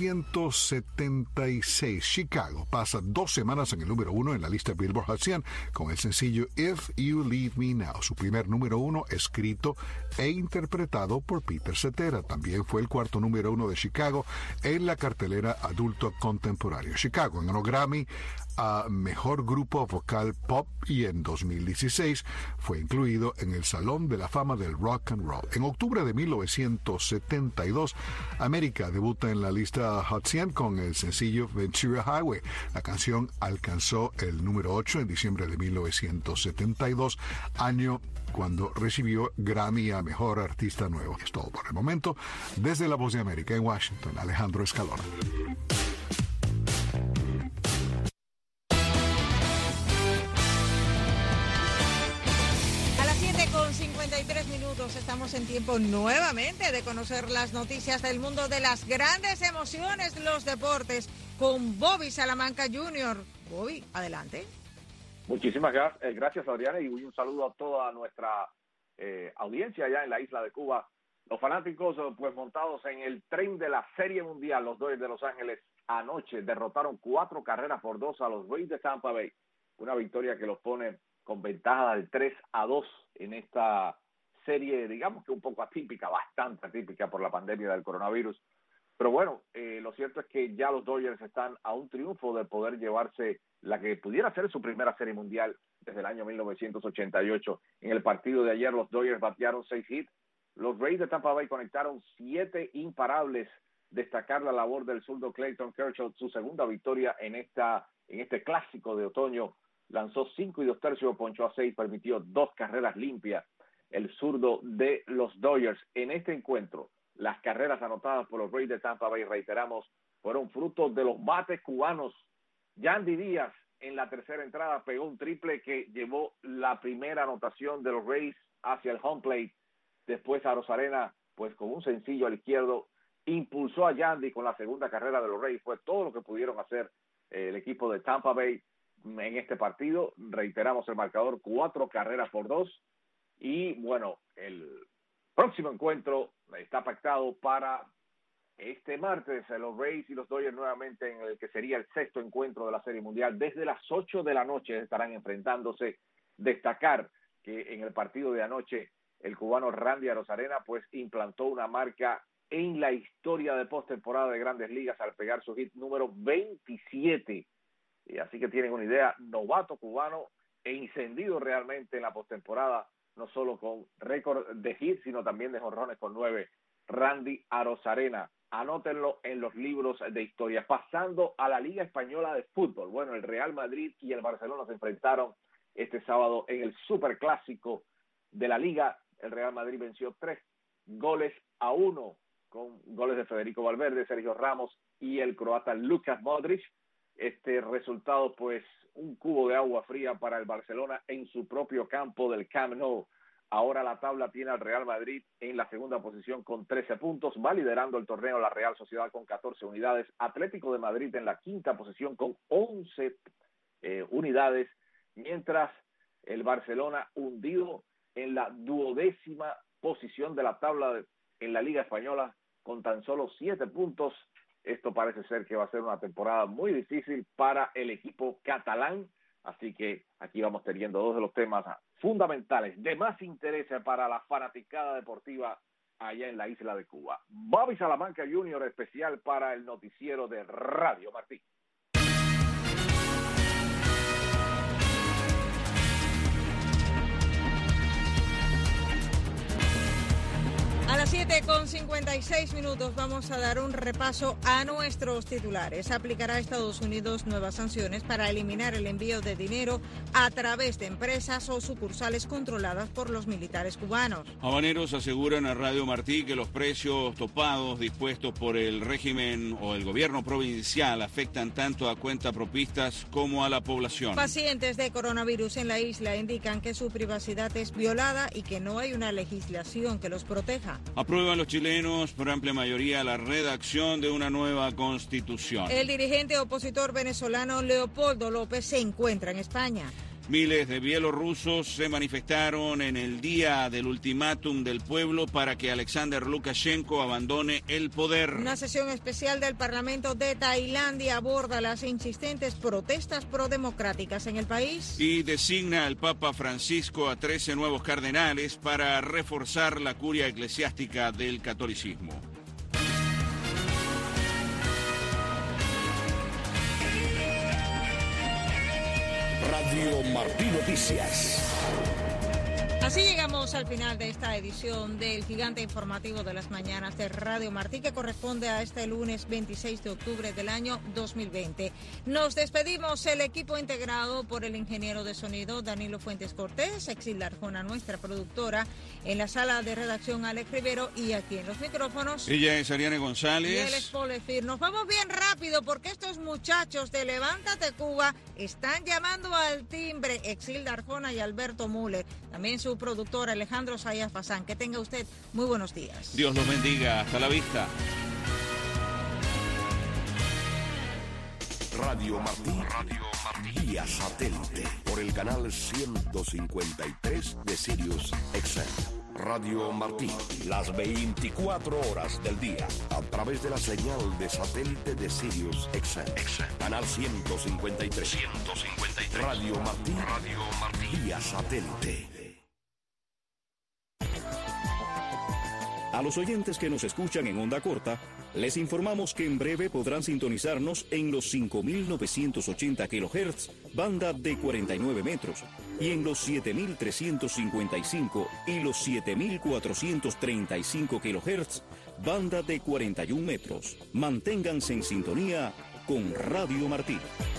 1976, Chicago pasa 2 semanas en el número 1 en la lista Billboard Hot 100 con el sencillo If You Leave Me Now, su primer número 1 escrito e interpretado por Peter Cetera. También fue el 4º número 1 de Chicago en la cartelera adulto contemporáneo. Chicago ganó Grammy a Mejor Grupo Vocal Pop y en 2016 fue incluido en el Salón de la Fama del Rock and Roll. En octubre de 1972, América debuta en la lista Hot 100 con el sencillo Ventura Highway. La canción alcanzó el número 8 en diciembre de 1972, año cuando recibió Grammy a Mejor Artista Nuevo. Es todo por el momento. Desde La Voz de América en Washington, Alejandro Escalona. A las 7:53 minutos estamos en tiempo nuevamente de conocer las noticias del mundo de las grandes emociones, los deportes, con Bobby Salamanca Jr. Bobby, adelante. Muchísimas gracias, Adriana, y un saludo a toda nuestra audiencia allá en la isla de Cuba. Los fanáticos, pues montados en el tren de la Serie Mundial, los Dodgers de Los Ángeles, anoche derrotaron 4-2 a los Rays de Tampa Bay. Una victoria que los pone con ventaja del 3-2 en esta serie, digamos que un poco atípica, bastante atípica por la pandemia del coronavirus. Pero bueno, lo cierto es que ya los Dodgers están a un triunfo de poder llevarse la que pudiera ser su primera Serie Mundial desde el año 1988. En el partido de ayer, los Dodgers batearon 6 hits. Los Rays de Tampa Bay conectaron 7 imparables. Destacar la labor del zurdo Clayton Kershaw, su segunda victoria en este clásico de otoño. Lanzó 5 2/3, ponchó a 6, permitió 2 carreras limpias. El zurdo de los Dodgers en este encuentro. Las carreras anotadas por los Rays de Tampa Bay, reiteramos, fueron fruto de los bates cubanos. Yandy Díaz en la tercera entrada pegó un triple que llevó la primera anotación de los Rays hacia el home plate. Después Arozarena, pues con un sencillo al izquierdo, impulsó a Yandy con la segunda carrera de los Rays. Fue todo lo que pudieron hacer el equipo de Tampa Bay en este partido. Reiteramos el marcador, 4-2. Y bueno, el próximo encuentro está pactado para este martes, los Rays y los Dodgers nuevamente en el que sería el sexto encuentro de la Serie Mundial. Desde las 8 de la noche estarán enfrentándose. Destacar que en el partido de anoche el cubano Randy Arozarena pues implantó una marca en la historia de postemporada de Grandes Ligas al pegar su hit número 27. Y así que tienen una idea, novato cubano e encendido realmente en la postemporada, no solo con récord de hits, sino también de jonrones con 9. Randy Arozarena, anótenlo en los libros de historia. Pasando a la Liga Española de Fútbol. Bueno, el Real Madrid y el Barcelona se enfrentaron este sábado en el superclásico de la Liga. El Real Madrid venció 3-1 con goles de Federico Valverde, Sergio Ramos y el croata Lukas Modric. Este resultado, pues, un cubo de agua fría para el Barcelona en su propio campo del Camp Nou. Ahora la tabla tiene al Real Madrid en la segunda posición con 13 puntos, va liderando el torneo la Real Sociedad con 14 unidades, Atlético de Madrid en la quinta posición con 11 unidades, mientras el Barcelona hundido en la 12ª posición de la tabla en la Liga Española con tan solo 7 puntos. Esto parece ser que va a ser una temporada muy difícil para el equipo catalán, así que aquí vamos teniendo dos de los temas fundamentales de más interés para la fanaticada deportiva allá en la isla de Cuba. Bobby Salamanca Jr., especial para el noticiero de Radio Martí. A las 7:56 vamos a dar un repaso a nuestros titulares. Aplicará a Estados Unidos nuevas sanciones para eliminar el envío de dinero a través de empresas o sucursales controladas por los militares cubanos. Habaneros aseguran a Radio Martí que los precios topados dispuestos por el régimen o el gobierno provincial afectan tanto a cuentapropistas como a la población. Pacientes de coronavirus en la isla indican que su privacidad es violada y que no hay una legislación que los proteja. Aprueban los chilenos por amplia mayoría la redacción de una nueva constitución. El dirigente opositor venezolano Leopoldo López se encuentra en España. Miles de bielorrusos se manifestaron en el día del ultimátum del pueblo para que Alexander Lukashenko abandone el poder. Una sesión especial del Parlamento de Tailandia aborda las insistentes protestas prodemocráticas en el país. Y designa al Papa Francisco a 13 nuevos cardenales para reforzar la curia eclesiástica del catolicismo. Radio Martí Noticias. Así llegamos al final de esta edición del Gigante Informativo de las Mañanas de Radio Martí, que corresponde a este lunes 26 de octubre del año 2020. Nos despedimos, el equipo integrado por el ingeniero de sonido Danilo Fuentes Cortés, Exilda Arjona, nuestra productora, en la sala de redacción Alex Rivero, y aquí en los micrófonos. Ella es Ariane González. Y él es Paul Efir. Nos vamos bien rápido porque estos muchachos de Levántate Cuba están llamando al timbre, Exilda Arjona y Alberto Müller. También su productor Alejandro Sayas Bazán. Que tenga usted muy buenos días. Dios los bendiga. Hasta la vista. Radio Martí vía satélite por el canal 153 de Sirius XM. Radio Martí, las 24 horas del día, a través de la señal de satélite de Sirius XM. Canal 153. Radio Martí vía satélite. A los oyentes que nos escuchan en onda corta, les informamos que en breve podrán sintonizarnos en los 5.980 kHz, banda de 49 metros, y en los 7.355 y los 7.435 kHz, banda de 41 metros. Manténganse en sintonía con Radio Martí.